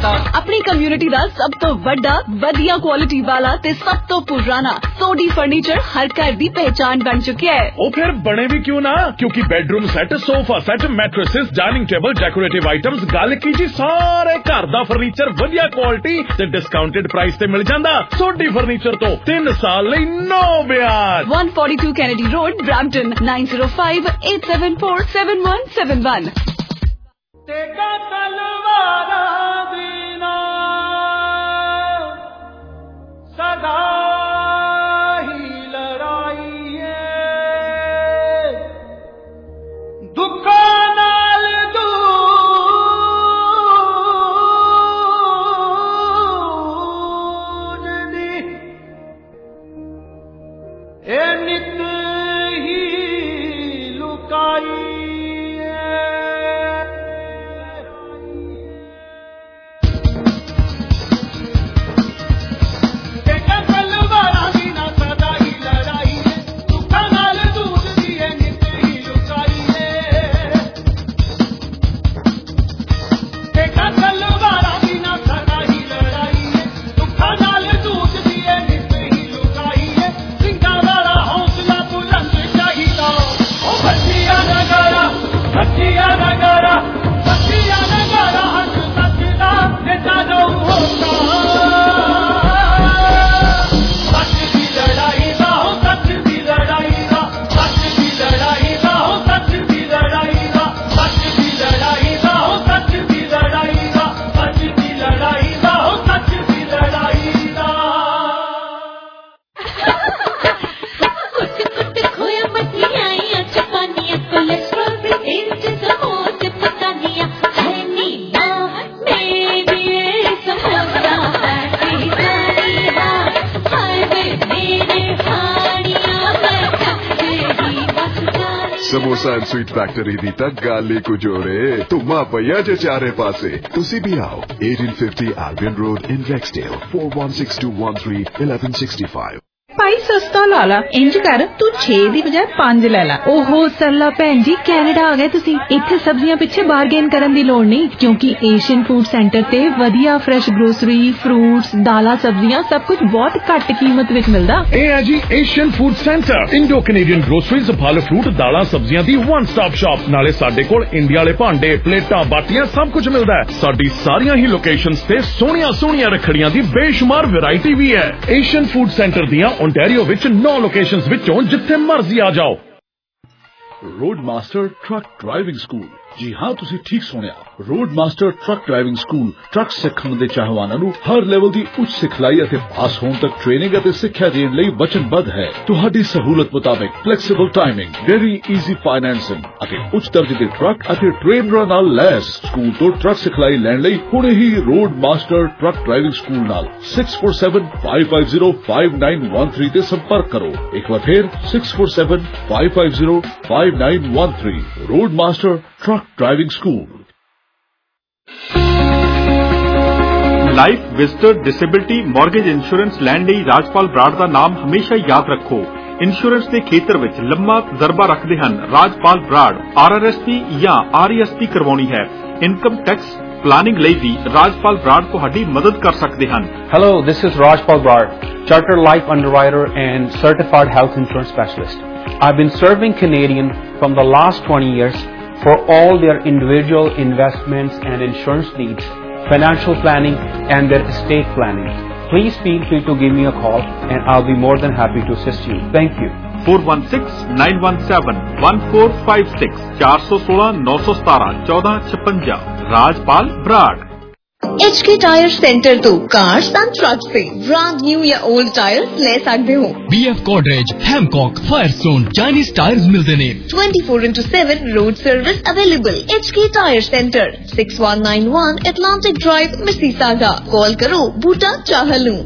पता। अपनी कम्युनिटी दा सब तो बड़ा वधिया क्वालिटी वाला ते सब तो पुराना सोडी फर्नीचर हर घर दी पहचान बन चुकी है। ओ फिर बने भी क्यों ना, क्योंकि bedroom set, sofa set, mattresses, dining table, decorative items, गल कीजिए सारे घर दा फर्नीचर वधिया क्वालिटी ते डिस्काउंटेड प्राइस ते मिल जांदा। सोडी फर्नीचर तो 3 साल लई नो ब्याज। 142 कैनेडी रोड, ब्रैम्पटन 9058747171। तेगा तलवारा दीना सदा ही लड़ाई है, दुखा नाल दूर दी ए नित ही लुकाई समोसा एंड स्वीट फैक्ट्री दी तक गाली को जोड़े तुमा पया जे चारे पासे तुसी भी आओ 1850 Albion Road in Rexdale 4162131165। भाई सस्ता लाला इंज कर तू 6 दी बजाय 5 ले ला। ओहो सरला भैन जी कैनेडा आ गए तुसी। इत्थे सब्जियां पिछे बार्गेन करन दी लोड़ नहीं, क्योंकि एशियन फूड सेंटर ते वधिया फ्रेश ग्रोसरी, फ्रूट्स, दालां, सब्जियां सब कुछ बहुत घट कीमत विच मिलदा। ए है जी Asian food centre, Indo Canadian groceries, फल फ्रूट, दालां सब्जियां दी वन स्टॉप शॉप। नाले साडे कोल इंडिया वाले भांडे, प्लेटां, बाटियां सब कुछ मिलदा है। साडी सारियां ही लोकेशंस ते सोहणियां रखड़ियां दी बेशुमार वैरायटी भी है। एशियन फूड सेंटर दियां ओंटारियो विच 9 लोकेशंस विचों जिथे मर्जी आ जाओ। Road Master truck driving school. जी हाँ, तुसी ठीक सुनिया। Road Master truck driving school truck सिੱਖਣ ਦੇ ਚਾਹਵਾਨਾਂ ਨੂੰ ਹਰ ਲੈਵਲ ਦੀ ਉੱਚ ਸਿਖਲਾਈ ਅਤੇ ਪਾਸ ਹੋਣ ਤੱਕ ਟ੍ਰੇਨਿੰਗ ਅਤੇ ਸਿੱਖਿਆ ਦੇਣ ਲਈ ਵਚਨਬੱਧ ਹੈ। ਤੁਹਾਡੀ ਸਹੂਲਤ ਮੁਤਾਬਕ flexible timing, very easy financing ਅਤੇ ਉੱਚ ਦਰਜੇ ਦੇ ਟਰੱਕ ਅਤੇ ਟ੍ਰੇਨਰਾਂ ਨਾਲ ਲੈਸ। ਸਕੂਲ ਤੋਂ ਟਰੱਕ ਸਿਖਲਾਈ ਲੈਣ ਲਈ ਹੁਣੇ ਹੀ Road Master truck driving school ਨਾਲ 6475505913 ਤੇ ਸੰਪਰਕ ਕਰੋ। ਇੱਕ ਵਾਰ ਫਿਰ 6475505913 Road Master truck driving school. Life visitor disability mortgage insurance लैण लई राजपाल बराड़ दा नाम हमेशा याद रखो। इंश्योरेंस के खेतर विच लंबा तजर्बा रखते हैं राजपाल बराड़। RRSP या RESP करवानी है, इनकम टैक्स प्लानिंग लई भी राजपाल बराड़ तुहाडी मदद कर सकते हैं। Hello, this is Rajpal Brar, Chartered Life Underwriter and Certified Health Insurance Specialist. I've been serving Canadian from the last 20 years for all their individual investments and insurance needs, financial planning and their estate planning. Please feel free to give me a call and I'll be more than happy to assist you. Thank you. 4169171456 416 917 1456 Rajpal Brar. HK tyre centre तो cars and trucks से brand new या old tyres ले सकते हो। BF Godrej, Hancock, Firestone, Chinese tyres मिलते ने। 24/7 road service available. HK tyre centre 6191 Atlantic Drive, Mississauga। Call करो Buta Chahlu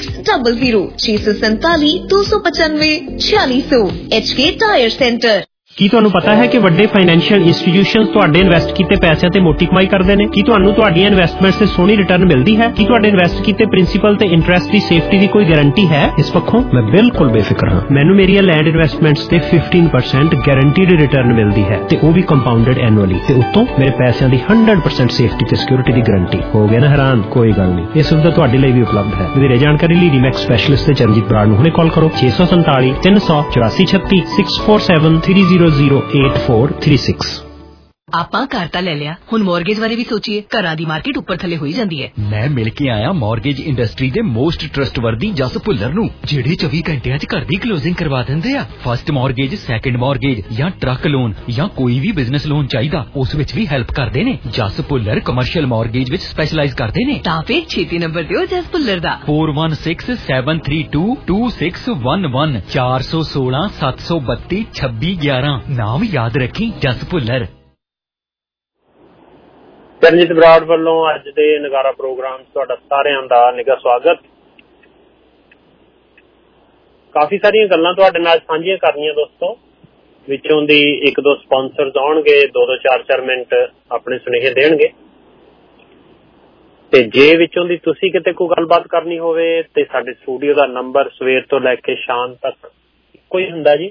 6472954600 647 295 4600। HK tyre centre. ਕੀ ਤੁਹਾਨੂੰ ਪਤਾ ਹੈ ਕਿ ਵੱਡੇ ਫਾਈਨੈਂਸ਼ੀਅਲ ਇੰਸਟੀਟਿਊਸ਼ਨਸ ਤੁਹਾਡੇ ਇਨਵੈਸਟ ਕੀਤੇ ਪੈਸਿਆਂ ਤੇ ਮੋਟੀ ਕਮਾਈ ਕਰਦੇ ਨੇ? ਕੀ ਤੁਹਾਨੂੰ ਤੁਹਾਡੀਆਂ ਇਨਵੈਸਟਮੈਂਟਸ ਤੇ ਸੋਹਣੀ ਰਿਟਰਨ ਮਿਲਦੀ ਹੈ? ਕੀ ਤੁਹਾਡੇ ਇਨਵੈਸਟ ਕੀਤੇ ਪ੍ਰਿੰਸੀਪਲ ਤੇ ਇੰਟਰਸਟ ਦੀ ਸੇਫਟੀ ਦੀ ਕੋਈ ਗਾਰੰਟੀ ਹੈ? ਇਸ ਪੱਖੋਂ ਮੈਂ ਬਿਲਕੁਲ ਬੇਫਿਕਰ ਹਾਂ। ਮੈਨੂੰ ਮੇਰੀਆਂ ਲੈਂਡ ਇਨਵੈਸਟਮੈਂਟਸ ਤੇ 15% ਗਾਰੰਟੀਡ ਰਿਟਰਨ ਮਿਲਦੀ ਹੈ ਤੇ ਉਹ ਵੀ ਕੰਪਾਊਂਡਡ ਐਨੂਅਲੀ, ਤੇ ਉੱਤੋਂ ਮੇਰੇ ਪੈਸਿਆਂ ਦੀ 100% ਸੇਫਟੀ ਤੇ ਸਿਕਿਉਰਿਟੀ ਦੀ ਗਾਰੰਟੀ। ਹੋ ਗਿਆ ਨਾ ਹੈਰਾਨ? ਕੋਈ ਗੱਲ ਨਹੀਂ, ਇਹ ਸੁਵਿਧਾ ਤੁਹਾਡੇ ਲਈ ਵੀ ਉਪਲਬਧ ਹੈ। ਵਧੇਰੇ ਜਾਣਕਾਰੀ ਲਈ ਰੀਮੈਕਸ ਸਪੈਸ਼ਲਿਸਟ ਤੇ ਚਰਨਜੀਤ ਬਰਾੜ ਨੂੰ ਹੁਣੇ ਕਾਲ ਕਰੋ 647 384 36 647 3008436। ਆਪਾਂ ਘਰ ਤਾਂ ਲੈ ਲਿਆ, ਹੁਣ ਮੌਰਗੇਜ ਬਾਰੇ ਵੀ ਸੋਚੀਏ। ਘਰਾਂ ਦੀ ਮਾਰਕੀਟ ਉੱਪਰ ਥੱਲੇ ਹੋਈ ਜਾਂਦੀ ਹੈ। ਮੈਂ ਮਿਲ ਕੇ ਆਇਆ ਮੌਰਗੇਜ ਇੰਡਸਟਰੀ ਦੇ ਮੋਸਟ ਟਰਸਟਵਰਦੀ ਜਸ ਭੁੱਲਰ ਨੂੰ, ਜਿਹੜੇ 24 ਘੰਟਿਆਂ 'ਚ ਘਰ ਦੀ ਕਲੋਜ਼ਿੰਗ ਕਰਵਾ ਦਿੰਦੇ ਆ। ਫਸਟ ਮੌਰਗੇਜ, ਸੈਕੰਡ ਮੌਰਗੇਜ ਜਾਂ ਟਰੱਕ ਲੋਨ ਜਾਂ ਕੋਈ ਵੀ ਬਿਜ਼ਨਸ ਲੋਨ ਚਾਹੀਦਾ, ਉਸ ਵਿੱਚ ਵੀ ਹੈਲਪ ਕਰਦੇ ਨੇ। ਜਸ ਭੁੱਲਰ ਕਮਰਸ਼ੀਅਲ ਮੌਰਗੇਜ ਵਿੱਚ ਸਪੈਸ਼ਲਾਈਜ਼ ਕਰਦੇ ਨੇ। ਤਾਂ ਫਿਰ ਛੇਤੀ ਨੰਬਰ ਦਿਓ ਜਸ ਭੁੱਲਰ ਦਾ 4167322611 416 732 2611। ਨਾਮ ਯਾਦ ਰੱਖੀ, ਜਸ ਭੁੱਲਰ। ਚਰਨਜੀਤ ਬਰਾੜ ਵੱਲੋਂ ਅੱਜ ਦੇ ਨਗਾਰਾ ਪ੍ਰੋਗਰਾਮ ਤੁਹਾਡਾ ਸਾਰਿਆਂ ਦਾ ਨਿੱਘਾ ਸਵਾਗਤ। ਕਾਫੀ ਸਾਰੀਆਂ ਗੱਲਾਂ ਤੁਹਾਡੇ ਨਾਲ ਸਾਂਝੀਆਂ ਕਰਨੀਆਂ ਦੋਸਤੋ, ਵਿੱਚੋਂ ਦੀ ਇੱਕ ਦੋ ਸਪਾਂਸਰਸ ਆਉਣਗੇ, 2-4 ਮਿੰਟ ਆਪਣੇ ਸੁਨੇਹੇ ਦੇਣਗੇ, ਤੇ ਜੇ ਵਿੱਚੋਂ ਦੀ ਤੁਸੀਂ ਕਿਤੇ ਕੋਈ ਗੱਲਬਾਤ ਕਰਨੀ ਹੋਵੇ ਤੇ ਸਾਡੇ ਸਟੂਡੀਓ ਦਾ ਨੰਬਰ ਸਵੇਰ ਤੋਂ ਲੈ ਕੇ ਸ਼ਾਮ ਤੱਕ ਇੱਕੋ ਹੀ ਹੁੰਦਾ ਜੀ,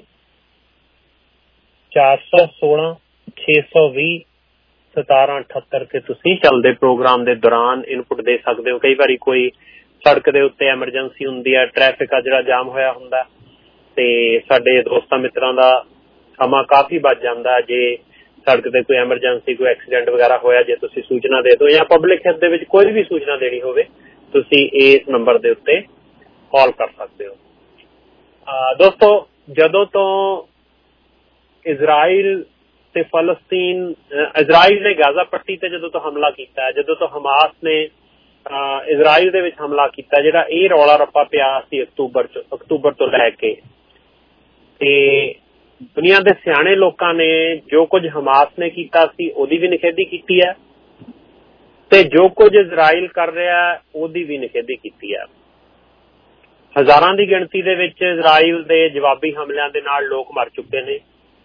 416 620 1778 ਤੇ ਤੁਸੀਂ ਚੱਲਦੇ ਪ੍ਰੋਗਰਾਮ ਦੇ ਦੌਰਾਨ ਇਨਪੁਟ ਦੇ ਸਕਦੇ ਹੋ। ਕਈ ਵਾਰੀ ਕੋਈ ਸੜਕ ਦੇ ਉੱਤੇ ਐਮਰਜੈਂਸੀ ਹੁੰਦੀ ਹੈ, ਟ੍ਰੈਫਿਕ ਆ ਜਿਹੜਾ ਜਾਮ ਹੋਇਆ ਹੁੰਦਾ, ਤੇ ਸਾਡੇ ਦੋਸਤਾਂ ਮਿੱਤਰਾਂ ਦਾ ਸਮਾਂ ਕਾਫੀ ਬਚ ਜਾਂਦਾ ਜੇ ਸੜਕ ਤੇ ਕੋਈ ਐਮਰਜੈਂਸੀ, ਕੋਈ ਐਕਸੀਡੈਂਟ ਵਗੈਰਾ ਹੋਇਆ, ਜੇ ਤੁਸੀਂ ਸੂਚਨਾ ਦੇ ਦਿਓ ਜਾਂ ਪਬਲਿਕ ਹਿੱਤ ਦੇ ਵਿੱਚ ਕੋਈ ਵੀ ਸੂਚਨਾ ਦੇਣੀ ਹੋਵੇ, ਤੁਸੀਂ ਇਸ ਨੰਬਰ ਦੇ ਉੱਤੇ ਕਾਲ ਕਰ ਸਕਦੇ ਹੋ। ਦੋਸਤੋ, ਜਦੋਂ ਤੋਂ ਇਜ਼ਰਾਈਲ ਤੇ ਫਲਸਤੀਨ, ਇਜ਼ਰਾਈਲ ਨੇ ਗਾਜ਼ਾ ਪੱਟੀ ਤੇ ਜਦੋਂ ਤੋਂ ਹਮਲਾ ਕੀਤਾ, ਜਦੋਂ ਤੋਂ ਹਮਾਸ ਨੇ ਇਜ਼ਰਾਈਲ ਦੇ ਵਿੱਚ ਹਮਲਾ ਕੀਤਾ, ਜਿਹੜਾ ਇਹ ਰੌਲਾ ਰੱਪਾ ਪਿਆ ਸੀ ਅਕਤੂਬਰ ਤੋਂ ਲੈ ਕੇ, ਤੇ ਦੁਨੀਆ ਦੇ ਸਿਆਣੇ ਲੋਕਾਂ ਨੇ ਜੋ ਕੁਝ ਹਮਾਸ ਨੇ ਕੀਤਾ ਸੀ ਉਹਦੀ ਵੀ ਨਿਖੇਧੀ ਕੀਤੀ ਹੈ, ਤੇ ਜੋ ਕੁਝ ਇਜ਼ਰਾਈਲ ਕਰ ਰਿਹਾ ਉਹਦੀ ਵੀ ਨਿਖੇਧੀ ਕੀਤੀ ਹੈ। ਹਜ਼ਾਰਾਂ ਦੀ ਗਿਣਤੀ ਦੇ ਵਿੱਚ ਇਜ਼ਰਾਈਲ ਦੇ ਜਵਾਬੀ ਹਮਲਿਆਂ ਦੇ ਨਾਲ ਲੋਕ ਮਰ ਚੁੱਕੇ ਨੇ।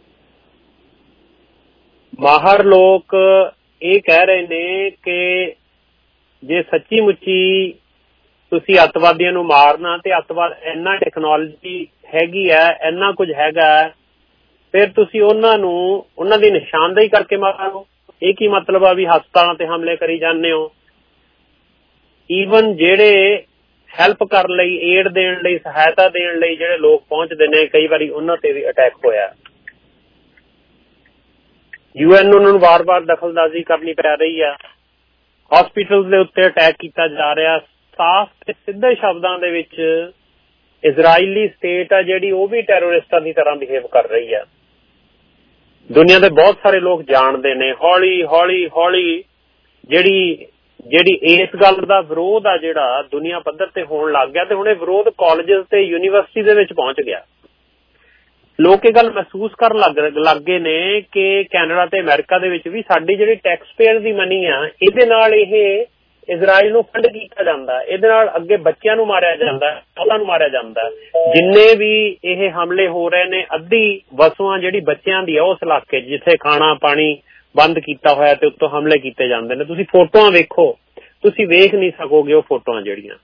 ਮਾਹਰ ਲੋਕ ਇਹ ਕਹਿ ਰਹੇ ਨੇ ਕਿ ਜੇ ਸੱਚੀ ਮੁੱਚੀ ਤੁਸੀਂ ਅੱਤਵਾਦੀਆਂ ਨੂੰ ਮਾਰਨਾ, ਤੇ ਅੱਤਵਾਦ ਇੰਨਾ ਟੈਕਨੋਲੋਜੀ ਹੈਗੀ ਹੈ, ਇੰਨਾ ਕੁਝ ਹੈਗਾ, ਫਿਰ ਤੁਸੀਂ ਉਹਨਾਂ ਦੀ ਨਿਸ਼ਾਨਦੇਹੀ ਕਰਕੇ ਮਾਰੋ। ਇਹ ਕੀ ਮਤਲਬ ਆ ਵੀ ਹਸਪਤਾਲਾਂ ਤੇ ਹਮਲੇ ਕਰੀ ਜਾਂਦੇ ਹੋ? ਈਵਨ ਜਿਹੜੇ ਹੈਲਪ ਕਰਨ ਲਈ, ਏਡ ਦੇਣ ਲਈ, ਸਹਾਇਤਾ ਦੇਣ ਲਈ ਜਿਹੜੇ ਲੋਕ ਪਹੁੰਚਦੇ ਨੇ, ਕਈ ਵਾਰੀ ਉਹਨਾਂ ਤੇ ਵੀ ਅਟੈਕ ਹੋਇਆ। UN ਉਹਨਾਂ ਨੂੰ ਵਾਰ-ਵਾਰ ਦਖਲਅੰਦਾਜ਼ੀ ਕਰਨੀ ਪੈ ਰਹੀ ਆ। ਹਸਪੀਟਲ ਦੇ ਉੱਤੇ ਅਟੈਕ ਕੀਤਾ ਜਾ ਰਿਹਾ। ਸਾਫ਼ ਤੇ ਸਿੱਧੇ ਸ਼ਬਦਾਂ ਦੇ ਵਿੱਚ ਇਜ਼ਰਾਈਲੀ ਸਟੇਟ ਆ ਜਿਹੜੀ, ਉਹ ਵੀ ਟੈਰੋਰਿਸਟਾਂ ਦੀ ਤਰ੍ਹਾਂ ਬਿਹੇਵ ਕਰ ਰਹੀ ਆ। ਦੁਨੀਆ ਦੇ ਬਹੁਤ ਸਾਰੇ ਲੋਕ ਜਾਣਦੇ ਨੇ। ਹੌਲੀ ਹੌਲੀ ਜਿਹੜੀ ਇਸ ਗੱਲ ਦਾ ਵਿਰੋਧ ਆ ਜਿਹੜਾ ਦੁਨੀਆ ਪੱਧਰ ਤੇ ਹੋਣ ਲੱਗ ਗਿਆ, ਤੇ ਹੁਣ ਇਹ ਵਿਰੋਧ ਕਾਲਜਸ ਤੇ ਯੂਨੀਵਰਸਿਟੀ ਦੇ ਵਿੱਚ ਪਹੁੰਚ ਗਿਆ। ਲੋਕ ਇਹ ਗੱਲ ਮਹਿਸੂਸ ਕਰਨ ਲੱਗ ਗਏ ਨੇ ਕਿ ਕੈਨੇਡਾ ਤੇ ਅਮਰੀਕਾ ਦੇ ਵਿੱਚ ਵੀ ਸਾਡੀ ਜਿਹੜੀ ਟੈਕਸ ਪੇਅਰ ਦੀ ਮਨੀ ਆ, ਇਹਦੇ ਨਾਲ ਇਹ ਇਜ਼ਰਾਈਲ ਨੂੰ ਫੰਡ ਕੀਤਾ ਜਾਂਦਾ, ਇਹਦੇ ਨਾਲ ਅੱਗੇ ਬੱਚਿਆਂ ਨੂੰ ਮਾਰਿਆ ਜਾਂਦਾ, ਉਹਨਾਂ ਨੂੰ ਮਾਰਿਆ ਜਾਂਦਾ। ਜਿੰਨੇ ਵੀ ਇਹ ਹਮਲੇ ਹੋ ਰਹੇ ਨੇ, ਅੱਧੀ ਵਸੂਆਂ ਜਿਹੜੀ ਬੱਚਿਆਂ ਦੀ ਆ ਉਸ ਇਲਾਕੇ ਜਿੱਥੇ ਖਾਣਾ ਪਾਣੀ ਬੰਦ ਕੀਤਾ ਹੋਇਆ ਤੇ ਉੱਤੋਂ ਹਮਲੇ ਕੀਤੇ ਜਾਂਦੇ ਨੇ। ਤੁਸੀਂ ਫੋਟੋਆਂ ਵੇਖੋ, ਤੁਸੀਂ ਵੇਖ ਨਹੀਂ ਸਕੋਗੇ ਉਹ ਫੋਟੋਆਂ ਜਿਹੜੀਆਂ।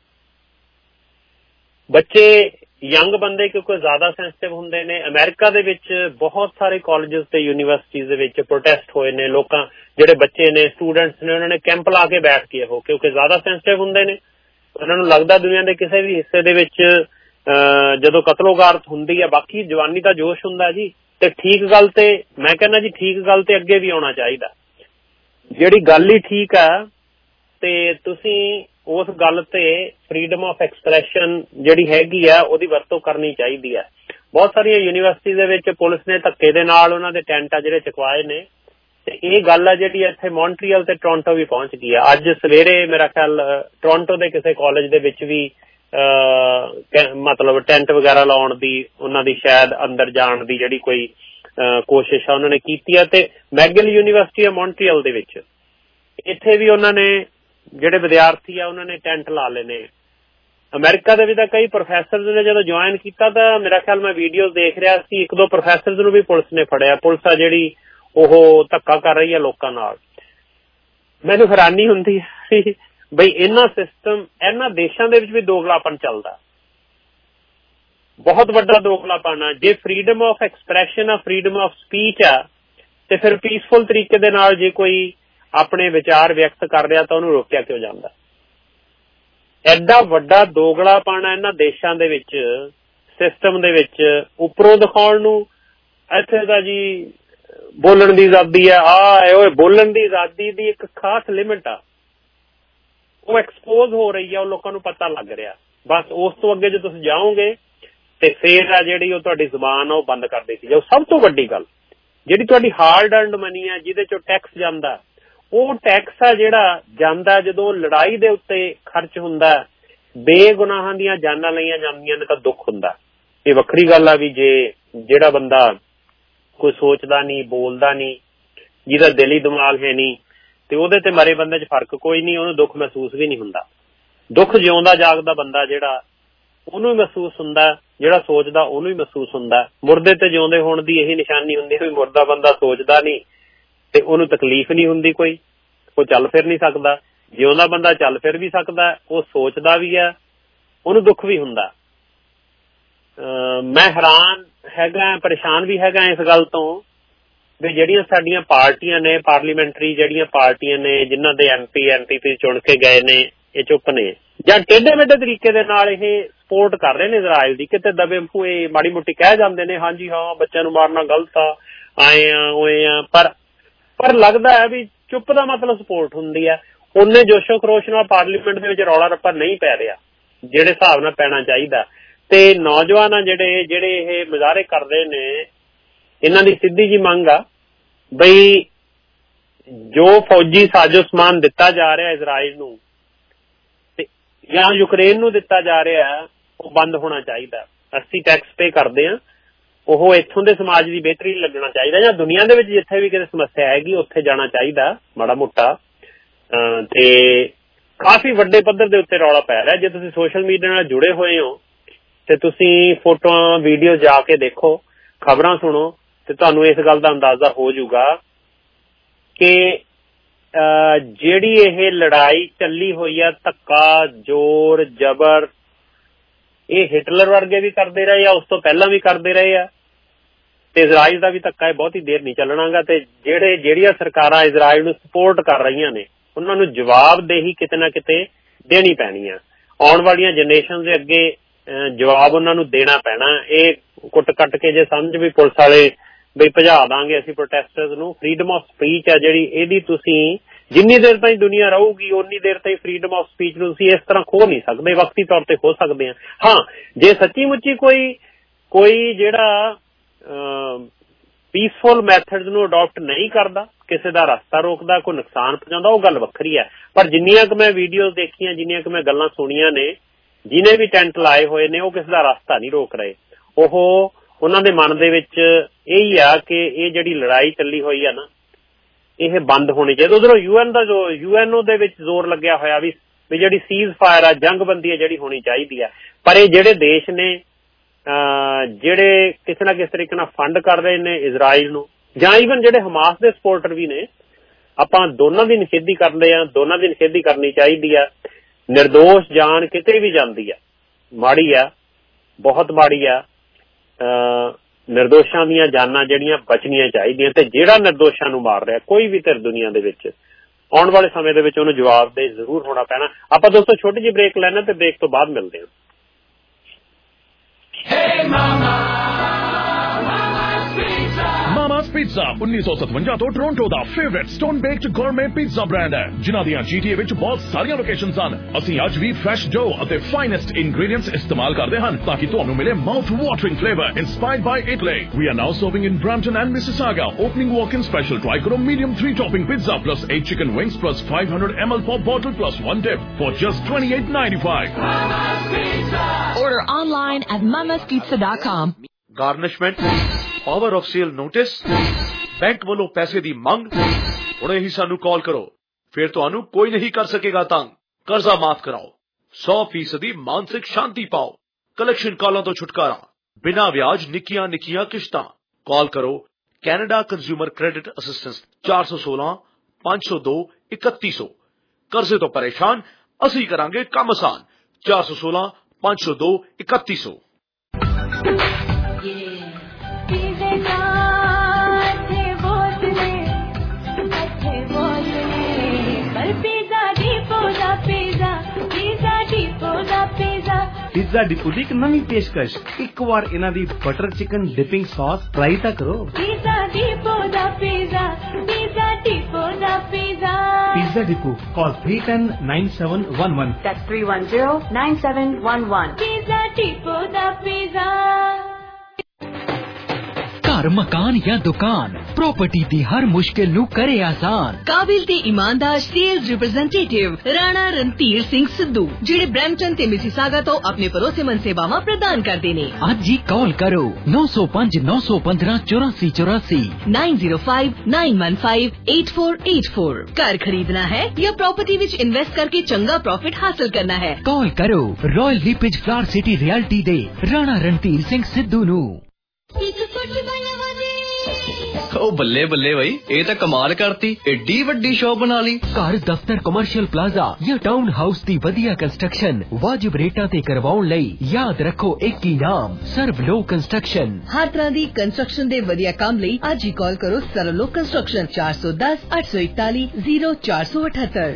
ਬੱਚੇ, ਯੰਗ ਬੰਦੇ ਕਿਉਂਕਿ ਜ਼ਿਆਦਾ ਸੈਂਸਿਟਿਵ ਹੁੰਦੇ ਨੇ। ਅਮਰੀਕਾ ਦੇ ਵਿੱਚ ਬਹੁਤ ਸਾਰੇ ਕਾਲਜਸ ਤੇ ਯੂਨੀਵਰਸਿਟੀਜ਼ ਦੇ ਵਿੱਚ ਪ੍ਰੋਟੈਸਟ ਹੋਏ ਨੇ। ਲੋਕਾਂ, ਜਿਹੜੇ ਬੱਚੇ ਨੇ, ਸਟੂਡੈਂਟਸ ਨੇ, ਉਹਨਾਂ ਨੇ ਕੈਂਪ ਲਾ ਕੇ ਬੈਠ ਕੇ, ਉਹ ਕਿਉਂਕਿ ਜ਼ਿਆਦਾ ਸੈਂਸਿਟਿਵ ਹੁੰਦੇ ਨੇ, ਉਹਨਾਂ ਨੂੰ ਲੱਗਦਾ ਦੁਨੀਆ ਦੇ ਕਿਸੇ ਵੀ ਹਿੱਸੇ ਦੇ ਵਿੱਚ ਜਦੋਂ ਕਤਲੋਗਾਰਤ ਹੁੰਦੀ ਹੈ, ਬਾਕੀ ਜਵਾਨੀ ਦਾ ਜੋਸ਼ ਹੁੰਦਾ ਜੀ। ਤੇ ਠੀਕ ਗੱਲ ਤੇ, ਮੈਂ ਕਹਿੰਦਾ ਜੀ, ਠੀਕ ਗੱਲ ਤੇ ਅੱਗੇ ਵੀ ਆਉਣਾ ਚਾਹੀਦਾ। ਜਿਹੜੀ ਗੱਲ ਹੀ ਠੀਕ ਆ, ਤੇ ਤੁਸੀਂ ਉਸ ਗੱਲ ਤੇ ਫਰੀਡਮ ਆਫ ਐਕਸਪ੍ਰੈਸ਼ਨ ਜਿਹੜੀ ਹੈਗੀ ਆ ਉਹਦੀ ਵਰਤੋਂ ਕਰਨੀ ਚਾਹੀਦੀ ਹੈ। ਬਹੁਤ ਸਾਰੀਆਂ ਯੂਨੀਵਰਸਿਟੀ ਦੇ ਵਿੱਚ ਪੁਲਿਸ ਨੇ ਧੱਕੇ ਦੇ ਨਾਲ ਉਹਨਾਂ ਦੇ ਟੈਂਟ ਆ ਜਿਹੜੇ ਚੁਕਵਾਏ ਨੇ, ਤੇ ਇਹ ਗੱਲ ਆ ਜਿਹੜੀ ਇੱਥੇ ਮੌਂਟਰੀਅਲ ਤੇ ਟੋਰਾਂਟੋ ਵੀ ਪਹੁੰਚ ਗਈ ਆ। ਅੱਜ ਸਵੇਰੇ ਮੇਰਾ ਖਿਆਲ ਟੋਰਾਂਟੋ ਦੇ ਕਿਸੇ ਕਾਲਜ ਦੇ ਵਿੱਚ ਵੀ ਮਤਲਬ ਟੈਂਟ ਵਗੈਰਾ ਲਾਉਣ ਦੀ, ਉਹਨਾਂ ਦੀ ਸ਼ਾਇਦ ਅੰਦਰ ਜਾਣ ਦੀ ਜਿਹੜੀ ਕੋਈ ਕੋਸ਼ਿਸ਼ ਆ ਉਹਨਾਂ ਨੇ ਕੀਤੀ ਆ। ਤੇ ਮੈਗਿਲ ਯੂਨੀਵਰਸਿਟੀ ਆ ਮੌਂਟਰੀਅਲ ਦੇ ਵਿੱਚ, ਇੱਥੇ ਵੀ ਉਹਨਾਂ ਨੇ ਜਿਹੜੇ ਵਿਦਿਆਰਥੀ ਆ ਉਹਨਾਂ ਨੇ ਟੈਂਟ ਲਾ ਲਏ ਨੇ। ਅਮਰੀਕਾ ਦੇ ਵੀ ਤਾਂ ਕਈ ਪ੍ਰੋਫੈਸਰਸ ਨੇ ਜਦੋਂ ਜੁਆਇਨ ਕੀਤਾ ਤਾਂ ਮੇਰਾ ਖਿਆਲ ਮੈਂ ਵੀਡੀਓਜ਼ ਦੇਖ ਰਿਹਾ ਸੀ, 1-2 ਪ੍ਰੋਫੈਸਰਸ ਨੂੰ ਵੀ ਪੁਲਿਸ ਨੇ ਫੜਿਆ। ਪੁਲਿਸ ਆ ਜਿਹੜੀ ਉਹ ਧੱਕਾ ਕਰ ਰਹੀ ਹੈ ਲੋਕਾਂ ਨਾਲ। ਮੈਨੂੰ ਹੈਰਾਨੀ ਹੁੰਦੀ ਹੈ ਬਈ ਇਹਨਾਂ ਦੇਸ਼ਾਂ ਦੇ ਵਿੱਚ ਵੀ ਦੋਗਲਾਪਨ ਚੱਲਦਾ, ਬਹੁਤ ਵੱਡਾ ਦੋਗਲਾਪਨ ਆ। ਜੇ ਫਰੀਡਮ ਆਫ ਐਕਸਪ੍ਰੈਸ਼ਨ ਆ, ਫਰੀਡਮ ਆਫ ਸਪੀਚ ਆ, ਤੇ ਫਿਰ ਪੀਸਫੁਲ ਤਰੀਕੇ ਦੇ ਨਾਲ ਜੇ ਕੋਈ ਆਪਣੇ ਵਿਚਾਰ ਵਿਅਕਤ ਕਰ ਰਿਹਾ ਤਾਂ ਉਹਨੂੰ ਰੋਕਿਆ ਕਿਉਂ ਜਾਂਦਾ? ਐਡਾ ਵੱਡਾ ਦੋਗਲਾਪਨ ਆ ਇਹਨਾਂ ਦੇਸ਼ਾਂ ਦੇ ਵਿੱਚ, ਸਿਸਟਮ ਦੇ ਵਿੱਚ, ਉੱਪਰੋਂ ਦਿਖਾਉਣ ਨੂੰ ਇੱਥੇ ਤਾਂ ਜੀ ਬੋਲਣ ਦੀ ਆਜ਼ਾਦੀ ਆ। ਓਏ ਬੋਲਣ ਦੀ ਆਜ਼ਾਦੀ ਦੀ ਇੱਕ ਖਾਸ ਲਿਮਿਟ ਆ, ਉਹ ਐਕਸਪੋਜ਼ ਹੋ ਰਹੀ ਆ, ਉਹ ਲੋਕਾਂ ਨੂੰ ਪਤਾ ਲੱਗ ਰਿਹਾ। ਬਸ ਉਸ ਤੋਂ ਅੱਗੇ ਜੇ ਤੁਸੀਂ ਜਾਓਗੇ ਤੇ ਫੇਰ ਆ ਜਿਹੜੀ ਉਹ ਤੁਹਾਡੀ ਜ਼ੁਬਾਨ ਆ ਉਹ ਬੰਦ ਕਰ ਦਿੱਤੀ ਜਾਓ। ਸਭ ਤੋਂ ਵੱਡੀ ਗੱਲ ਜਿਹੜੀ ਤੁਹਾਡੀ ਹਾਰਡ ਅਰਨਡ ਮਨੀ ਆ, ਜਿਹਦੇ ਚੋਂ ਟੈਕਸ ਜਾਂਦਾ, ਉਹ ਟੈਕਸ ਆ ਜਿਹੜਾ ਜਾਂਦਾ ਜਦੋਂ ਲੜਾਈ ਦੇ ਉੱਤੇ ਖਰਚ ਹੁੰਦਾ, ਬੇਗੁਨਾਹਾਂ ਦੀਆਂ ਜਾਨਾਂ ਲਈਆਂ ਜਾਂਦੀਆਂ ਨੇ ਤਾਂ ਦੁੱਖ ਹੁੰਦਾ। ਇਹ ਵੱਖਰੀ ਗੱਲ ਆ ਵੀ ਜੇ ਜਿਹੜਾ ਬੰਦਾ ਕੋਈ ਸੋਚਦਾ ਨਹੀਂ, ਬੋਲਦਾ ਨਹੀਂ, ਜਿਹਦਾ ਦਿਲੀ ਦਿਮਾਗ ਹੈ ਨਹੀਂ, ਤੇ ਉਹਦੇ ਤੇ ਮਰੇ ਬੰਦੇ 'ਚ ਫਰਕ ਕੋਈ ਨਹੀਂ, ਉਹਨੂੰ ਦੁੱਖ ਮਹਿਸੂਸ ਵੀ ਨਹੀਂ ਹੁੰਦਾ। ਦੁੱਖ ਜਿਉਂਦਾ ਜਾਗਦਾ ਬੰਦਾ ਜਿਹੜਾ, ਉਹਨੂੰ ਹੀ ਮਹਿਸੂਸ ਹੁੰਦਾ, ਜਿਹੜਾ ਸੋਚਦਾ ਉਹਨੂੰ ਹੀ ਮਹਿਸੂਸ ਹੁੰਦਾ। ਮੁਰਦੇ ਤੇ ਜਿਉਂਦੇ ਹੋਣ ਦੀ ਇਹੀ ਨਿਸ਼ਾਨੀ ਹੁੰਦੀ ਹੈ ਵੀ ਮੁਰਦਾ ਬੰਦਾ ਸੋਚਦਾ ਨਹੀਂ ਤੇ ਉਹਨੂੰ ਤਕਲੀਫ ਨਹੀਂ ਹੁੰਦੀ ਕੋਈ, ਉਹ ਚੱਲ ਫਿਰ ਨਹੀਂ ਸਕਦਾ। ਜਿਉਂਦਾ ਬੰਦਾ ਚੱਲ ਫਿਰ ਵੀ ਸਕਦਾ, ਉਹ ਸੋਚਦਾ ਵੀ ਆ, ਉਹਨੂੰ ਦੁੱਖ ਵੀ ਹੁੰਦਾ। ਮੈਂ ਹੈਰਾਨ ਹੈਗਾ, ਪਰੇਸ਼ਾਨ ਵੀ ਹੈਗਾ ਇਸ ਗੱਲ ਤੋਂ ਵੀ ਜਿਹੜੀਆਂ ਸਾਡੀਆਂ ਪਾਰਟੀਆਂ ਨੇ, ਪਾਰਲੀਮੈਂਟਰੀ ਜਿਹੜੀਆਂ ਪਾਰਟੀਆਂ ਨੇ, ਜਿਨ੍ਹਾਂ ਦੇ ਐਮਪੀ ਚੁਣ ਕੇ ਗਏ ਨੇ, ਇਹ ਚੁੱਪ ਨੇ ਜਾਂ ਟੇਢੇ ਮੇਢੇ ਤਰੀਕੇ ਦੇ ਨਾਲ ਇਹ ਸਪੋਰਟ ਕਰ ਰਹੇ ਨੇ ਇਜ਼ਰਾਈਲ ਦੀ। ਕਿਤੇ ਦਬੇ ਮੂੰਹੇ ਮਾੜੀ ਮੋਟੀ ਕਹਿ ਜਾਂਦੇ ਨੇ ਹਾਂਜੀ ਹਾਂ ਬੱਚਿਆਂ ਨੂੰ ਮਾਰਨਾ ਗਲਤ ਆ, ਆਏ ਆ ਉਏ ਆ, ਪਰ ਲੱਗਦਾ ਹੈ ਵੀ ਚੁੱਪ ਦਾ ਮਤਲਬ ਸਪੋਰਟ ਹੁੰਦੀ ਹੈ। ਉਹਨੇ ਜੋਸ਼ੋ ਖਰੋਸ਼ ਨਾਲ ਪਾਰਲੀਮੈਂਟ ਦੇ ਵਿੱਚ ਰੌਲਾ ਰੱਪਾ ਨਹੀਂ ਪੈ ਰਿਹਾ ਜਿਹੜੇ ਹਿਸਾਬ ਨਾਲ ਪੈਣਾ ਚਾਹੀਦਾ। ਤੇ ਨੌਜਵਾਨ ਆ ਜਿਹੜੇ ਇਹ ਮੁਜ਼ਾਹਰੇ ਕਰਦੇ ਨੇ, ਇਹਨਾਂ ਦੀ ਸਿੱਧੀ ਜੀ ਮੰਗ ਆ ਬਈ ਜੋ ਫੌਜੀ ਸਾਜ਼ੋ ਸਮਾਨ ਦਿੱਤਾ ਜਾ ਰਿਹਾ ਇਜ਼ਰਾਈਲ ਨੂੰ ਤੇ ਜਾਂ ਯੂਕਰੇਨ ਨੂੰ ਦਿੱਤਾ ਜਾ ਰਿਹਾ, ਉਹ ਬੰਦ ਹੋਣਾ ਚਾਹੀਦਾ। ਅਸੀਂ ਟੈਕਸ ਪੇ ਕਰਦੇ ਹਾਂ, ਉਹ ਇੱਥੋਂ ਦੇ ਸਮਾਜ ਦੀ ਬਿਹਤਰੀ ਲੱਗਣਾ ਚਾਹੀਦਾ, ਜਾਂ ਦੁਨੀਆ ਦੇ ਵਿੱਚ ਜਿੱਥੇ ਵੀ ਕਿਤੇ ਸਮੱਸਿਆ ਹੈਗੀ ਉੱਥੇ ਜਾਣਾ ਚਾਹੀਦਾ ਮਾੜਾ ਮੋਟਾ। ਤੇ ਕਾਫੀ ਵੱਡੇ ਪੱਧਰ ਦੇ ਉੱਤੇ ਰੌਲਾ ਪੈ ਰਿਹਾ। ਜੇ ਤੁਸੀਂ ਸੋਸ਼ਲ ਮੀਡੀਆ ਨਾਲ ਜੁੜੇ ਹੋਏ ਹੋ ਤੇ ਤੁਸੀਂ ਫੋਟੋਆਂ ਵੀਡੀਓ ਜਾ ਕੇ ਦੇਖੋ, ਖਬਰਾਂ ਸੁਣੋ, ਤੇ ਤੁਹਾਨੂੰ ਇਸ ਗੱਲ ਦਾ ਅੰਦਾਜ਼ਾ ਹੋ ਜਾਊਗਾ ਕਿ ਜਿਹੜੀ ਇਹ ਲੜਾਈ ਚੱਲੀ ਹੋਈ ਆ, ਧੱਕਾ, ਜ਼ੋਰ, ਜ਼ਬਰ, ਇਹ ਹਿਟਲਰ ਵਰਗੇ ਵੀ ਕਰਦੇ ਰਹੇ ਆ, ਉਸ ਤੋਂ ਪਹਿਲਾਂ ਵੀ ਕਰਦੇ ਰਹੇ ਆ, ਤੇ ਇਜ਼ਰਾਈਲ ਦਾ ਵੀ ਧੱਕਾ ਬਹੁਤੀ ਦੇਰ ਨਹੀਂ ਚੱਲਣਾਗਾ। ਤੇ ਜਿਹੜੀਆਂ ਸਰਕਾਰਾਂ ਇਜ਼ਰਾਈਲ ਨੂੰ ਸਪੋਰਟ ਕਰ ਰਹੀਆਂ ਨੇ, ਉਹਨਾਂ ਨੂੰ ਜਵਾਬਦੇਹੀ ਕਿਤੇ ਨਾ ਕਿਤੇ ਦੇਣੀ ਪੈਣੀ ਆ। ਆਉਣ ਵਾਲੀਆਂ ਜਨਰੇਸ਼ਨ ਦੇ ਅੱਗੇ ਜਵਾਬ ਉਹਨਾਂ ਨੂੰ ਦੇਣਾ ਪੈਣਾ। ਇਹ ਕੁੱਟ ਕੱਟ ਕੇ ਜੇ ਸਮਝ ਵੀ ਪੁਲਿਸ ਵਾਲੇ ਬਈ ਭਜਾ ਦਾਂਗੇ ਅਸੀਂ ਪ੍ਰੋਟੈਸਟਰਸ ਨੂੰ, ਫਰੀਡਮ ਆਫ ਸਪੀਚ ਆ ਜਿਹੜੀ, ਇਹਦੀ ਤੁਸੀਂ ਜਿੰਨੀ ਦੇਰ ਤਾਈਂ ਦੁਨੀਆ ਰਹੂਗੀ ਉਨੀ ਦੇਰ ਤਾਈਂ ਫਰੀਡਮ ਆਫ ਸਪੀਚ ਨੂੰ ਤੁਸੀਂ ਇਸ ਤਰ੍ਹਾਂ ਖੋ ਨਹੀਂ ਸਕਦੇ। ਵਕਤੀ ਤੌਰ ਤੇ ਖੋ ਸਕਦੇ ਹਾਂ ਜੇ ਸੱਚੀ ਮੁੱਚੀ ਕੋਈ ਜਿਹੜਾ ਪੀਸਫੁਲ ਮੈਥਡਸ ਨੂੰ ਅਡਾਪਟ ਨਹੀਂ ਕਰਦਾ, ਕਿਸੇ ਦਾ ਰਸਤਾ ਰੋਕਦਾ, ਕੋਈ ਨੁਕਸਾਨ ਪਹੁੰਚਾਉਂਦਾ, ਉਹ ਗੱਲ ਵੱਖਰੀ ਹੈ। ਪਰ ਜਿੰਨੀਆਂ ਕੁ ਮੈਂ ਵੀਡੀਓਜ਼ ਦੇਖੀਆਂ, ਜਿੰਨੀਆਂ ਕੁ ਮੈਂ ਗੱਲਾਂ ਸੁਣੀਆਂ ਨੇ, ਜਿਹਨੇ ਵੀ ਟੈਂਟ ਲਾਏ ਹੋਏ ਨੇ ਉਹ ਕਿਸੇ ਦਾ ਰਸਤਾ ਨਹੀਂ ਰੋਕ ਰਹੇ। ਉਹਨਾਂ ਦੇ ਮਨ ਦੇ ਵਿੱਚ ਇਹੀ ਆ ਕਿ ਇਹ ਜਿਹੜੀ ਲੜਾਈ ਚੱਲੀ ਹੋਈ ਆ ਨਾ, ਇਹ ਬੰਦ ਹੋਣੀ ਚਾਹੀਦੀ। ਉਧਰੋਂ ਯੂਐਨਓ ਦੇ ਵਿੱਚ ਜ਼ੋਰ ਲੱਗਿਆ ਹੋਇਆ ਵੀ ਜਿਹੜੀ ਸੀਜ਼ ਫਾਇਰ ਆ, ਜੰਗਬੰਦੀ ਆ ਜਿਹੜੀ ਹੋਣੀ ਚਾਹੀਦੀ ਆ। ਪਰ ਇਹ ਜਿਹੜੇ ਦੇਸ਼ ਨੇ ਜਿਹੜੇ ਕਿਸੇ ਨਾ ਕਿਸੇ ਤਰੀਕੇ ਨਾਲ ਫੰਡ ਕਰ ਰਹੇ ਨੇ ਇਜ਼ਰਾਈਲ ਨੂੰ, ਜਾਂ ਈਵਨ ਜਿਹੜੇ ਹਮਾਸ ਦੇ ਸਪੋਰਟਰ ਵੀ ਨੇ, ਆਪਾਂ ਦੋਨਾਂ ਦੀ ਨਿਖੇਧੀ ਕਰਦੇ ਆ, ਦੋਨਾਂ ਦੀ ਨਿਖੇਧੀ ਕਰਨੀ ਚਾਹੀਦੀ ਆ। ਨਿਰਦੋਸ਼ ਜਾਨ ਕਿਤੇ ਵੀ ਜਾਂਦੀ ਆ, ਮਾੜੀ ਆ, ਬਹੁਤ ਮਾੜੀ ਆ। ਨਿਰਦੋਸ਼ਾਂ ਦੀਆਂ ਜਾਨਾਂ ਜਿਹੜੀਆਂ ਬਚਣੀਆਂ ਚਾਹੀਦੀਆਂ, ਤੇ ਜਿਹੜਾ ਨਿਰਦੋਸ਼ਾਂ ਨੂੰ ਮਾਰ ਰਿਹਾ ਕੋਈ ਵੀ ਧਿਰ ਦੁਨੀਆ ਦੇ ਵਿੱਚ, ਆਉਣ ਵਾਲੇ ਸਮੇਂ ਦੇ ਵਿੱਚ ਉਹਨੂੰ ਜਵਾਬਦੇਹ ਜ਼ਰੂਰ ਹੋਣਾ ਪੈਣਾ। ਆਪਾਂ ਦੋਸਤੋ ਛੋਟੀ ਜਿਹੀ ਬ੍ਰੇਕ ਲੈਣਾ ਤੇ ਬ੍ਰੇਕ ਤੋਂ ਬਾਅਦ ਮਿਲਦੇ ਹਾਂ। Mama's Pizza 1957 ਤੋਂ ਟੋਰਾਂਟੋ ਦਾ favourite stone baked gourmet pizza brand ਹੈ, ਜਿਨ੍ਹਾਂ ਦੀਆਂ GTA ਵਿੱਚ ਬਹੁਤ ਸਾਰੀਆਂ ਲੋਕੇਸ਼ਨਸ ਹਨ। ਅਸੀਂ ਅੱਜ ਵੀ ਫਰੈਸ਼ ਡੋ ਅਤੇ ਫਾਈਨੈਸਟ ਇੰਗਰੀਡੀਐਂਟਸ ਇਸਤੇਮਾਲ ਕਰਦੇ ਹਨ ਤਾਂ ਕਿ ਤੁਹਾਨੂੰ ਮਿਲੇ mouth watering flavour inspired by Italy। We are now serving in Brampton and Mississauga. Opening walk-in special. Try karo medium 3-topping pizza plus 8 chicken wings plus 500 ml pop bottle plus 1 dip for just $28.95. Mama's Pizza. Order online at mamaspizza.com. Garnishment, power of sale notice, bank ਵੱਲੋਂ ਪੈਸੇ ਦੀ ਮੰਗ। ਹੁਣੇ ਹੀ ਸਾਨੂੰ ਕਾਲ ਕਰੋ, ਫਿਰ ਤੁਹਾਨੂੰ ਕੋਈ ਨਹੀਂ ਕਰ ਸਕੇਗਾ ਤੰਗ। ਕਰਜ਼ਾ ਮਾਫ ਕਰਾਓ। 100% मानसिक शांति पाओ। कलेक्शन कॉलों तो छुटकारा, बिना ब्याज निक्कियां निक्कियां किश्तां। कॉल करो कैनेडा कंज्यूमर क्रेडिट असिस्टेंस 416 502 3100। कर्जे तो परेशान, असी करांगे काम आसान। 416 502 3100। पिज़्ज़ा डिपो दी एक नवी पेशकश, एक बार इन्हां दी butter chicken dipping sauce try तां करो। पिज़्ज़ा डिपो दा पिज़्ज़ा, पिज़्ज़ा डिपो दा pizza. Pizza depot, call 310-9711। That's 310-9711। Pizza depot दा पिज़्ज़ा। घर मकान या दुकान, प्रॉपर्टी दी हर मुश्किल नू करे आसान। काबिल ते ईमानदार सेल्स रिप्रेजेंटेटिव राणा रणधीर सिंह सिद्धू, जिहड़े ब्रैम्पटन ते मिसिसागा तो अपने भरोसेमंद सेवावां प्रदान करदे ने। अज ही कॉल करो 905 915 84 84 905 915 8484। घर खरीदना है या प्रॉपर्टी विच इन्वेस्ट करके चंगा प्रॉफिट हासिल करना है, कॉल करो Royal LePage Flower City Realty दे राणा रणधीर सिंह सिद्धू नू। ओ बल्ले बल्ले भाई, ये तो कमाल करती, एडी वड्डी शॉप बना ली। घर दफ्तर कमर्शियल प्लाजा या टाउन हाउस दी वधिया कंस्ट्रक्शन वाजिब रेटा ते करवाउण लई याद रखो एक ही नाम, सर्वलो कंस्ट्रक्शन। हर तरह दी कंस्ट्रक्शन दे वधिया काम लई अज ही कॉल करो सर्वलो कंस्ट्रक्शन 410 841 0478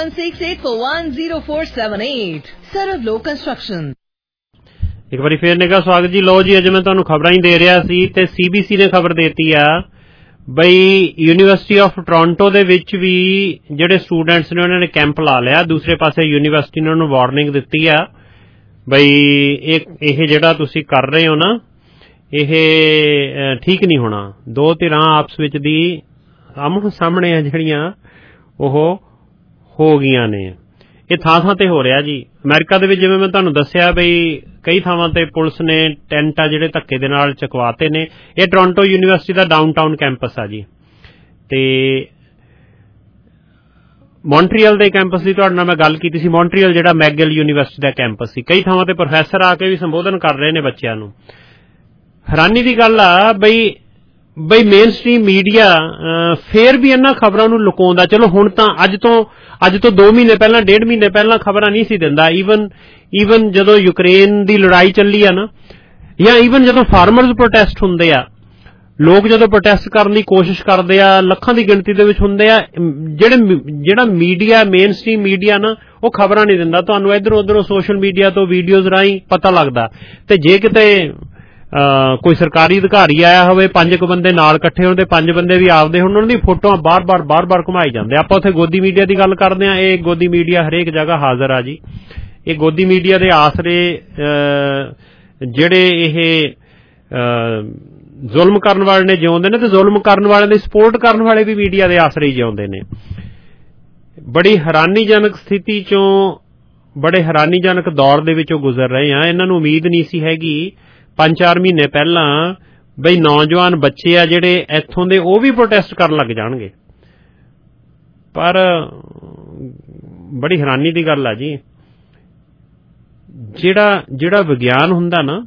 4168410478। सर्वलो कंस्ट्रक्शन। एक बार फिर नेगा स्वागत जी। लो जी, अज मैं तुहानू खबरां ही दे रहा सी ते CBC ने खबर देती आ बई यूनिवर्सिटी ऑफ टोरंटो दे विच भी जिहड़े स्टूडेंट्स ने उन्होंने कैंप ला लिया। दूसरे पासे यूनिवर्सिटी ने उन्होंने वार्निंग दिती आ बई ये जिहड़ा तुसीं कर रहे हो ना, ये ठीक नहीं होना। दो धिरां आपस विच दी आमने सामने जिहड़ियां ओह हो गईयां ने। ये ਥਾਂ-ਥਾਂ ਤੇ ਹੋ ਰਿਹਾ ਜੀ। ਅਮਰੀਕਾ ਦੇ ਵਿੱਚ ਜਿਵੇਂ ਮੈਂ ਤੁਹਾਨੂੰ ਦੱਸਿਆ ਬਈ ਕਈ ਥਾਵਾਂ ਤੇ ਪੁਲਿਸ ਨੇ ਟੈਂਟ ਆ ਜਿਹੜੇ ਧੱਕੇ ਦੇ ਨਾਲ ਚਕਵਾਤੇ ਨੇ। ਇਹ ਟੋਰਾਂਟੋ ਯੂਨੀਵਰਸਿਟੀ ਦਾ ਡਾਊਨਟਾਊਨ ਕੈਂਪਸ ਆ ਜੀ। ਤੇ ਮੌਂਟਰੀਅਲ ਦੇ ਕੈਂਪਸ ਦੀ ਤੁਹਾਡੇ ਨਾਲ ਮੈਂ ਗੱਲ ਕੀਤੀ ਸੀ। ਮੌਂਟਰੀਅਲ ਜਿਹੜਾ ਮੈਗਿਲ ਯੂਨੀਵਰਸਿਟੀ ਦਾ ਕੈਂਪਸ ਸੀ, ਕਈ ਥਾਵਾਂ ਤੇ ਪ੍ਰੋਫੈਸਰ ਆ ਕੇ ਵੀ ਸੰਬੋਧਨ ਕਰ ਰਹੇ ਨੇ ਬੱਚਿਆਂ ਨੂੰ। ਹੈਰਾਨੀ ਦੀ ਗੱਲ ਆ ਬਈ ਮੇਨ ਸਟ੍ਰੀਮ ਮੀਡੀਆ ਫੇਰ ਵੀ ਇਹਨਾਂ ਖਬਰਾਂ ਨੂੰ ਲੁਕਾਉਂਦਾ। ਚਲੋ ਹੁਣ ਤਾਂ ਅੱਜ ਤੋਂ 2 ਮਹੀਨੇ ਪਹਿਲਾਂ, 1.5 ਮਹੀਨੇ ਪਹਿਲਾਂ ਖਬਰਾਂ ਨਹੀਂ ਸੀ ਦਿੰਦਾ। ਈਵਨ ਜਦੋਂ ਯੂਕਰੇਨ ਦੀ ਲੜਾਈ ਚੱਲੀ ਆ ਨਾ, ਜਾਂ ਈਵਨ ਜਦੋਂ ਫਾਰਮਰਸ ਪ੍ਰੋਟੈਸਟ ਹੁੰਦੇ ਆ, ਲੋਕ ਜਦੋਂ ਪ੍ਰੋਟੈਸਟ ਕਰਨ ਦੀ ਕੋਸ਼ਿਸ਼ ਕਰਦੇ ਆ, ਲੱਖਾਂ ਦੀ ਗਿਣਤੀ ਦੇ ਵਿੱਚ ਹੁੰਦੇ ਆ, ਜਿਹੜਾ ਮੀਡੀਆ ਮੇਨ ਸਟ੍ਰੀਮ ਮੀਡੀਆ ਨਾ, ਉਹ ਖਬਰਾਂ ਨਹੀਂ ਦਿੰਦਾ। ਤੁਹਾਨੂੰ ਇੱਧਰੋਂ ਉੱਧਰੋਂ ਸੋਸ਼ਲ ਮੀਡੀਆ ਤੋਂ ਵੀਡੀਓਜ਼ ਰਾਹੀਂ ਪਤਾ ਲੱਗਦਾ। ਤੇ ਜੇ ਕਿਤੇ ਕੋਈ ਸਰਕਾਰੀ ਅਧਿਕਾਰੀ ਆਇਆ ਹੋਵੇ, 5 ਬੰਦੇ ਨਾਲ ਇਕੱਠੇ ਹੋਣ ਤੇ 5 ਬੰਦੇ ਵੀ ਆਪਦੇ ਹੋਣ, ਉਹਨਾਂ ਦੀ ਫੋਟੋਆਂ ਬਾਰ-ਬਾਰ ਘੁਮਾਈ ਜਾਂਦੇ। ਆਪਾਂ ਉੱਥੇ ਗੋਦੀ ਮੀਡੀਆ ਦੀ ਗੱਲ ਕਰਦੇ ਹਾਂ। ਇਹ ਗੋਦੀ ਮੀਡੀਆ ਹਰੇਕ ਜਗ੍ਹਾ ਹਾਜ਼ਰ ਆ ਜੀ। ਇਹ ਗੋਦੀ ਮੀਡੀਆ ਦੇ ਆਸਰੇ ਜਿਹੜੇ ਇਹ ਜ਼ੁਲਮ ਕਰਨ ਵਾਲੇ ਨੇ ਜਿਉਂਦੇ ਨੇ, ਤੇ ਜ਼ੁਲਮ ਕਰਨ ਵਾਲਿਆਂ ਦੀ ਸਪੋਰਟ ਕਰਨ ਵਾਲੇ ਵੀ ਮੀਡੀਆ ਦੇ ਆਸਰੇ ਹੀ ਜਿਉਂਦੇ ਨੇ। ਬੜੀ ਹੈਰਾਨੀਜਨਕ ਸਥਿਤੀ ਚੋਂ, ਬੜੇ ਹੈਰਾਨੀਜਨਕ ਦੌਰ ਦੇ ਵਿੱਚੋਂ ਗੁਜ਼ਰ ਰਹੇ ਆ। ਇਹਨਾਂ ਨੂੰ ਉਮੀਦ ਨਹੀਂ ਸੀ ਹੈਗੀ 5-4 ਮਹੀਨੇ ਪਹਿਲਾਂ ਬਈ ਨੌਜਵਾਨ ਬੱਚੇ ਆ ਜਿਹੜੇ ਇੱਥੋਂ ਦੇ, ਉਹ ਵੀ ਪ੍ਰੋਟੈਸਟ ਕਰਨ ਲੱਗ ਜਾਣਗੇ। ਪਰ ਬੜੀ ਹੈਰਾਨੀ ਦੀ ਗੱਲ ਆ ਜੀ, ਜਿਹੜਾ ਵਿਗਿਆਨ ਹੁੰਦਾ ਨਾ,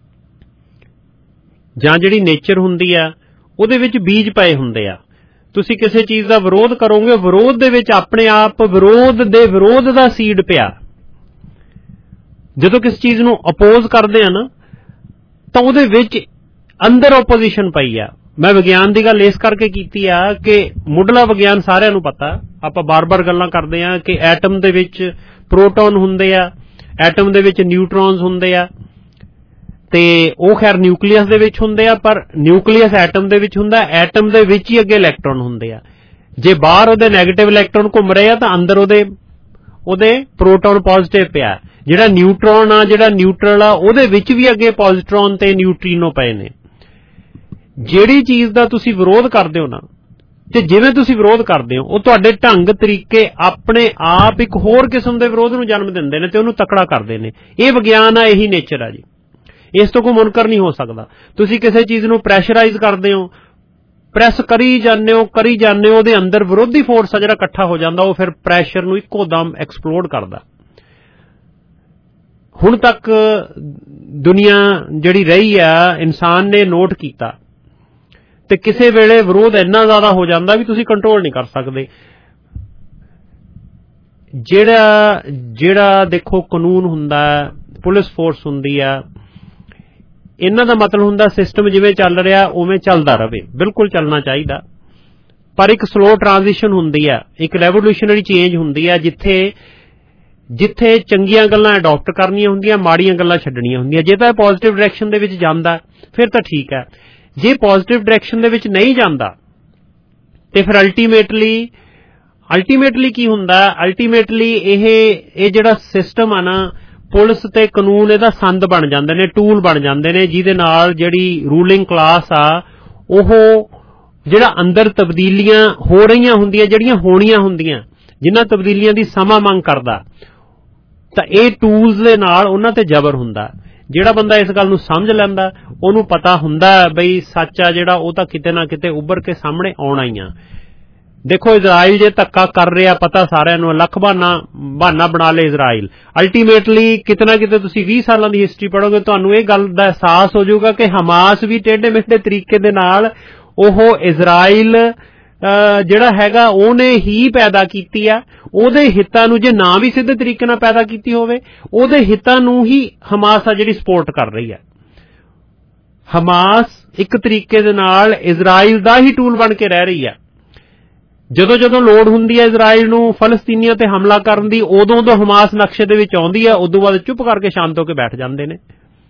ਜਾਂ ਜਿਹੜੀ ਨੇਚਰ ਹੁੰਦੀ ਆ, ਉਹਦੇ ਵਿੱਚ ਬੀਜ ਪਏ ਹੁੰਦੇ ਆ। ਤੁਸੀਂ ਕਿਸੇ ਚੀਜ਼ ਦਾ ਵਿਰੋਧ ਕਰੋਗੇ, ਵਿਰੋਧ ਦੇ ਵਿੱਚ ਆਪਣੇ ਆਪ ਵਿਰੋਧ ਦਾ ਸੀਡ ਪਿਆ। ਜਦੋਂ ਕਿਸੇ ਚੀਜ਼ ਨੂੰ ਅਪੋਜ਼ ਕਰਦੇ ਆ ਨਾ, ਤਾਂ ਉਹਦੇ ਵਿੱਚ ਅੰਦਰ ਓਪੋਜੀਸ਼ਨ ਪਈ ਆ। ਮੈਂ ਵਿਗਿਆਨ ਦੀ ਗੱਲ ਇਸ ਕਰਕੇ ਕੀਤੀ ਆ ਕਿ ਮੁੱਢਲਾ ਵਿਗਿਆਨ ਸਾਰਿਆਂ ਨੂੰ ਪਤਾ। ਆਪਾਂ ਬਾਰ-ਬਾਰ ਗੱਲਾਂ ਕਰਦੇ ਆ ਕਿ ਐਟਮ ਦੇ ਵਿੱਚ ਪ੍ਰੋਟੋਨ ਹੁੰਦੇ ਆ, ਐਟਮ ਦੇ ਵਿੱਚ ਨਿਊਟਰੋਨਸ ਹੁੰਦੇ ਆ, ਤੇ ਉਹ ਖੈਰ ਨਿਊਕਲੀਅਸ ਦੇ ਵਿੱਚ ਹੁੰਦੇ ਆ, ਪਰ ਨਿਊਕਲੀਅਸ ਐਟਮ ਦੇ ਵਿੱਚ ਹੁੰਦਾ, ਐਟਮ ਦੇ ਵਿੱਚ ਹੀ ਅੱਗੇ ਇਲੈਕਟ੍ਰੋਨ ਹੁੰਦੇ ਆ। ਜੇ ਬਾਹਰ ਉਹਦੇ ਨੈਗੇਟਿਵ ਇਲੈਕਟ੍ਰੋਨ ਘੁੰਮ ਰਹੇ ਆ ਤਾਂ ਅੰਦਰ ਉਹਦੇ ਪ੍ਰੋਟੋਨ ਪੋਜ਼ਿਟਿਵ ਪਿਆ। ਜਿਹੜਾ ਨਿਊਟਰੋਨ ਆ, ਜਿਹੜਾ ਨਿਊਟਰਲ ਆ, ਉਹਦੇ ਵਿੱਚ ਵੀ ਅੱਗੇ ਪੋਜ਼ਿਟਰੋਨ ਤੇ ਨਿਊਟਰੀਨੋ ਪਏ ਨੇ। ਜਿਹੜੀ ਚੀਜ਼ ਦਾ ਤੁਸੀਂ ਵਿਰੋਧ ਕਰਦੇ ਹੋ ਨਾ, ਤੇ ਜਿਵੇਂ ਤੁਸੀਂ ਵਿਰੋਧ ਕਰਦੇ ਹੋ, ਉਹ ਤੁਹਾਡੇ ਢੰਗ ਤਰੀਕੇ ਆਪਣੇ ਆਪ ਇੱਕ ਹੋਰ ਕਿਸਮ ਦੇ ਵਿਰੋਧ ਨੂੰ ਜਨਮ ਦਿੰਦੇ ਨੇ ਤੇ ਉਹਨੂੰ ਤਕੜਾ ਕਰਦੇ ਨੇ। ਇਹ ਵਿਗਿਆਨ ਆ, ਇਹੀ ਨੇਚਰ ਆ ਜੀ। ਇਸ ਤੋਂ ਕੋਈ ਮੁਨਕਰ ਨਹੀਂ ਹੋ ਸਕਦਾ। ਤੁਸੀਂ ਕਿਸੇ ਚੀਜ਼ ਨੂੰ ਪ੍ਰੈਸ਼ਰਾਈਜ਼ ਕਰਦੇ ਹੋ, ਪ੍ਰੈਸ ਕਰੀ ਜਾਂਦੇ ਹੋ, ਉਹਦੇ ਅੰਦਰ ਵਿਰੋਧੀ ਫੋਰਸ ਆ ਜਿਹੜਾ ਇਕੱਠਾ ਹੋ ਜਾਂਦਾ, ਉਹ ਫਿਰ ਪ੍ਰੈਸ਼ਰ ਨੂੰ ਇੱਕੋ ਦਮ ਐਕਸਪਲੋਡ ਕਰਦਾ। ਹੁਣ ਤੱਕ ਦੁਨੀਆ ਜਿਹੜੀ ਰਹੀ ਆ ਇਨਸਾਨ ਨੇ ਨੋਟ ਕੀਤਾ, ਤੇ ਕਿਸੇ ਵੇਲੇ ਵਿਰੋਧ ਇੰਨਾ ਜ਼ਿਆਦਾ ਹੋ ਜਾਂਦਾ ਵੀ ਤੁਸੀਂ ਕੰਟਰੋਲ ਨਹੀਂ ਕਰ ਸਕਦੇ। ਜਿਹੜਾ ਦੇਖੋ ਕਾਨੂੰਨ ਹੁੰਦਾ, ਪੁਲਿਸ ਫੋਰਸ ਹੁੰਦੀ ਆ, ਇਹਨਾਂ ਦਾ ਮਤਲਬ ਹੁੰਦਾ ਸਿਸਟਮ ਜਿਵੇਂ ਚੱਲ ਰਿਹਾ ਉਵੇਂ ਚੱਲਦਾ ਰਹੇ, ਬਿਲਕੁਲ ਚੱਲਣਾ ਚਾਹੀਦਾ, ਪਰ ਇੱਕ ਸਲੋ ਟ੍ਰਾਂਜੀਸ਼ਨ ਹੁੰਦੀ ਆ, ਇੱਕ ਰੈਵੋਲੂਸ਼ਨਰੀ ਚੇਂਜ ਹੁੰਦੀ ਆ, ਜਿੱਥੇ ਚੰਗੀਆਂ ਗੱਲਾਂ ਅਡਾਪਟ ਕਰਨੀਆਂ ਹੁੰਦੀਆਂ, ਮਾੜੀਆਂ ਗੱਲਾਂ ਛੱਡਣੀਆਂ ਹੁੰਦੀਆਂ। ਜੇ ਤਾਂ ਪੋਜ਼ਿਟਿਵ ਡਾਇਰੈਕਸ਼ਨ ਦੇ ਵਿੱਚ ਜਾਂਦਾ ਫਿਰ ਤਾਂ ਠੀਕ ਹੈ, ਜੇ ਪੋਜ਼ਿਟਿਵ ਡਾਇਰੈਕਸ਼ਨ ਦੇ ਵਿੱਚ ਨਹੀਂ ਜਾਂਦਾ ਤੇ ਫਿਰ ਅਲਟੀਮੇਟਲੀ ਕੀ ਹੁੰਦਾ, ਅਲਟੀਮੇਟਲੀ ਇਹ ਜਿਹੜਾ ਸਿਸਟਮ ਆ ਨਾ, ਪੁਲਿਸ ਤੇ ਕਾਨੂੰਨ ਇਹਦਾ ਸੰਦ ਬਣ ਜਾਂਦੇ ਨੇ, ਟੂਲ ਬਣ ਜਾਂਦੇ ਨੇ, ਜਿਹਦੇ ਨਾਲ ਜਿਹੜੀ ਰੂਲਿੰਗ ਕਲਾਸ ਆ ਉਹ ਜਿਹੜਾ ਅੰਦਰ ਤਬਦੀਲੀਆਂ ਹੋ ਰਹੀਆਂ ਹੁੰਦੀਆਂ, ਜਿਹੜੀਆਂ ਹੋਣੀਆਂ ਹੁੰਦੀਆਂ, ਜਿਨ੍ਹਾਂ ਤਬਦੀਲੀਆਂ ਦੀ ਸਮਾਂ ਮੰਗ ਕਰਦਾ, ਤਾਂ ਇਹ ਟੂਲਸ ਦੇ ਨਾਲ ਉਹਨਾਂ ਤੇ ਜ਼ਬਰ ਹੁੰਦਾ। ਜਿਹੜਾ ਬੰਦਾ ਇਸ ਗੱਲ ਨੂੰ ਸਮਝ ਲੈਂਦਾ, ਉਹਨੂੰ ਪਤਾ ਹੁੰਦਾ ਬਈ ਸੱਚ ਆ ਜਿਹੜਾ ਉਹ ਤਾਂ ਕਿਤੇ ਨਾ ਕਿਤੇ ਉੱਭਰ ਕੇ ਸਾਹਮਣੇ ਆਉਣਾ ਹੀ ਆ। ਦੇਖੋ ਇਜ਼ਰਾਈਲ ਜੇ ਧੱਕਾ ਕਰ ਰਿਹਾ, ਪਤਾ ਸਾਰਿਆਂ ਨੂੰ, ਲੱਖ ਬਹਾਨਾ ਬਣਾ ਲਏ ਇਜ਼ਰਾਈਲ, ਅਲਟੀਮੇਟਲੀ ਕਿਤੇ ਨਾ ਕਿਤੇ ਤੁਸੀਂ 20 ਸਾਲਾਂ ਦੀ ਹਿਸਟਰੀ ਪੜ੍ਹੋਗੇ ਤੁਹਾਨੂੰ ਇਹ ਗੱਲ ਦਾ ਅਹਿਸਾਸ ਹੋ ਜਾਊਗਾ ਕਿ ਹਮਾਸ ਵੀ ਟੇਢੇ ਮੇਢੇ ਤਰੀਕੇ ਦੇ ਨਾਲ ਉਹ ਇਜ਼ਰਾਈਲ ਜਿਹੜਾ ਹੈਗਾ ਉਹਨੇ ਹੀ ਪੈਦਾ ਕੀਤੀ ਆ, ਉਹਦੇ ਹਿੱਤਾਂ ਨੂੰ ਜੇ ਨਾ ਵੀ ਸਿੱਧੇ ਤਰੀਕੇ ਨਾਲ ਪੈਦਾ ਕੀਤੀ ਹੋਵੇ, ਉਹਦੇ ਹਿੱਤਾਂ ਨੂੰ ਹੀ ਹਮਾਸ ਆ ਜਿਹੜੀ ਸਪੋਰਟ ਕਰ ਰਹੀ ਹੈ। ਹਮਾਸ ਇੱਕ ਤਰੀਕੇ ਦੇ ਨਾਲ ਇਜ਼ਰਾਈਲ ਦਾ ਹੀ ਟੂਲ ਬਣ ਕੇ ਰਹਿ ਰਹੀ ਹੈ। ਜਦੋਂ ਲੋੜ ਹੁੰਦੀ ਹੈ ਇਜ਼ਰਾਈਲ ਨੂੰ ਫਲਸਤੀਨੀਆਂ ਤੇ ਹਮਲਾ ਕਰਨ ਦੀ, ਉਦੋਂ ਹਮਾਸ ਨਕਸ਼ੇ ਦੇ ਵਿੱਚ ਆਉਂਦੀ ਹੈ, ਉਦੋਂ ਬਾਅਦ ਚੁੱਪ ਕਰਕੇ ਸ਼ਾਂਤ ਹੋ ਕੇ ਬੈਠ ਜਾਂਦੇ ਨੇ।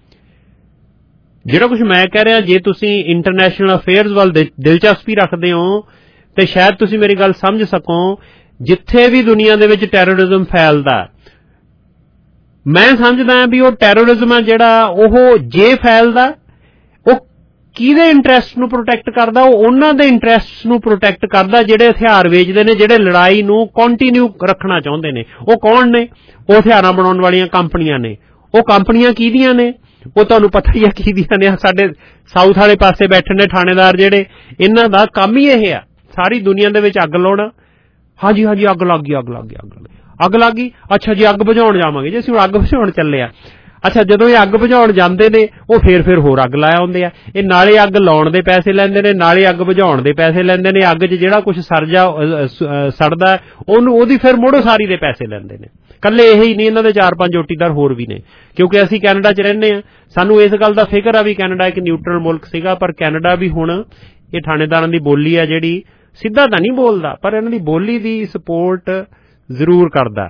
ਜਿਹੜਾ ਕੁਝ ਮੈਂ ਕਹਿ ਰਿਹਾ, ਜੇ ਤੁਸੀਂ ਇੰਟਰਨੈਸ਼ਨਲ ਅਫੇਅਰਸ ਵੱਲ ਦਿਲਚਸਪੀ ਰੱਖਦੇ ਹੋ ਤੇ ਸ਼ਾਇਦ ਤੁਸੀਂ ਮੇਰੀ ਗੱਲ ਸਮਝ ਸਕੋ, ਜਿੱਥੇ ਵੀ ਦੁਨੀਆ ਦੇ ਵਿੱਚ ਟੈਰਰਿਜ਼ਮ ਫੈਲਦਾ, ਮੈਂ ਸਮਝਦਾ ਵੀ ਉਹ ਟੈਰਰਿਜ਼ਮ ਹੈ ਜਿਹੜਾ ਉਹ ਜੇ ਫੈਲਦਾ ਉਹ ਕਿਹਦੇ ਇੰਟਰਸਟ ਨੂੰ ਪ੍ਰੋਟੈਕਟ ਕਰਦਾ, ਉਹ ਉਹਨਾਂ ਦੇ ਇੰਟਰਸਟ ਨੂੰ ਪ੍ਰੋਟੈਕਟ ਕਰਦਾ ਜਿਹੜੇ ਹਥਿਆਰ ਵੇਚਦੇ ਨੇ, ਜਿਹੜੇ ਲੜਾਈ ਨੂੰ ਕੰਟੀਨਿਊ ਰੱਖਣਾ ਚਾਹੁੰਦੇ ਨੇ। ਉਹ ਕੌਣ ਨੇ? ਉਹ ਹਥਿਆਰਾਂ ਬਣਾਉਣ ਵਾਲੀਆਂ ਕੰਪਨੀਆਂ ਨੇ। ਉਹ ਕੰਪਨੀਆਂ ਕਿਹਦੀਆਂ ਨੇ? ਉਹ ਤੁਹਾਨੂੰ ਪਤਾ ਹੀ ਆ ਕਿਹਦੀਆਂ ਨੇ। ਸਾਡੇ ਸਾਊਥ ਵਾਲੇ ਪਾਸੇ ਬੈਠੇ ਨੇ ਥਾਣੇਦਾਰ ਜਿਹੜੇ, ਇਹਨਾਂ ਦਾ ਕੰਮ ਹੀ ਇਹ ਆ ਸਾਰੀ ਦੁਨੀਆ ਦੇ ਵਿੱਚ ਅੱਗ ਲਾਉਣਾ। ਹਾਂਜੀ ਅੱਗ ਲੱਗ ਗਈ, ਅੱਛਾ ਜੀ ਅੱਗ ਬੁਝਾਉਣ ਜਾਵਾਂਗੇ ਜੀ, ਅਸੀਂ ਹੁਣ ਅੱਗ ਬੁਝਾਉਣ ਚੱਲੇ ਆ। ਅੱਛਾ ਜਦੋਂ ਇਹ ਅੱਗ ਬੁਝਾਉਣ ਜਾਂਦੇ ਨੇ ਉਹ ਫੇਰ ਹੋਰ ਅੱਗ ਲਾਇਆ ਹੁੰਦੇ ਆ। ਇਹ ਨਾਲੇ ਅੱਗ ਲਾਉਣ ਦੇ ਪੈਸੇ ਲੈਂਦੇ ਨੇ, ਨਾਲੇ ਅੱਗ ਬੁਝਾਉਣ ਦੇ ਪੈਸੇ ਲੈਂਦੇ ਨੇ। ਅੱਗ 'ਚ ਜਿਹੜਾ ਕੁਝ ਸੜਦਾ ਉਹਦੀ ਫਿਰ ਮੋੜੋ ਸਾਰੀ ਦੇ ਪੈਸੇ ਲੈਂਦੇ ਨੇ। ਕੱਲੇ ਇਹ ਹੀ ਨਹੀਂ, ਇਹਨਾਂ ਦੇ 4-5 ਚੋਟੀਦਾਰ ਹੋਰ ਵੀ ਨੇ, ਕਿਉਂਕਿ ਅਸੀਂ ਕੈਨੇਡਾ 'ਚ ਰਹਿੰਦੇ ਆ, ਸਾਨੂੰ ਇਸ ਗੱਲ ਦਾ ਫਿਕਰ ਆ ਵੀ ਕੈਨੇਡਾ ਇੱਕ ਨਿਊਟਰਲ ਮੁਲਕ ਸੀਗਾ, ਪਰ ਕੈਨੇਡਾ ਵੀ ਹੁਣ ਇਹ ਥਾਣੇਦਾਰਾਂ ਦੀ ਬੋਲੀ ਆ ਜਿਹੜੀ ਸਿੱਧਾ ਤਾਂ ਨਹੀਂ ਬੋਲਦਾ, ਪਰ ਇਹਨਾਂ ਦੀ ਬੋਲੀ ਦੀ ਸਪੋਰਟ ਜ਼ਰੂਰ ਕਰਦਾ।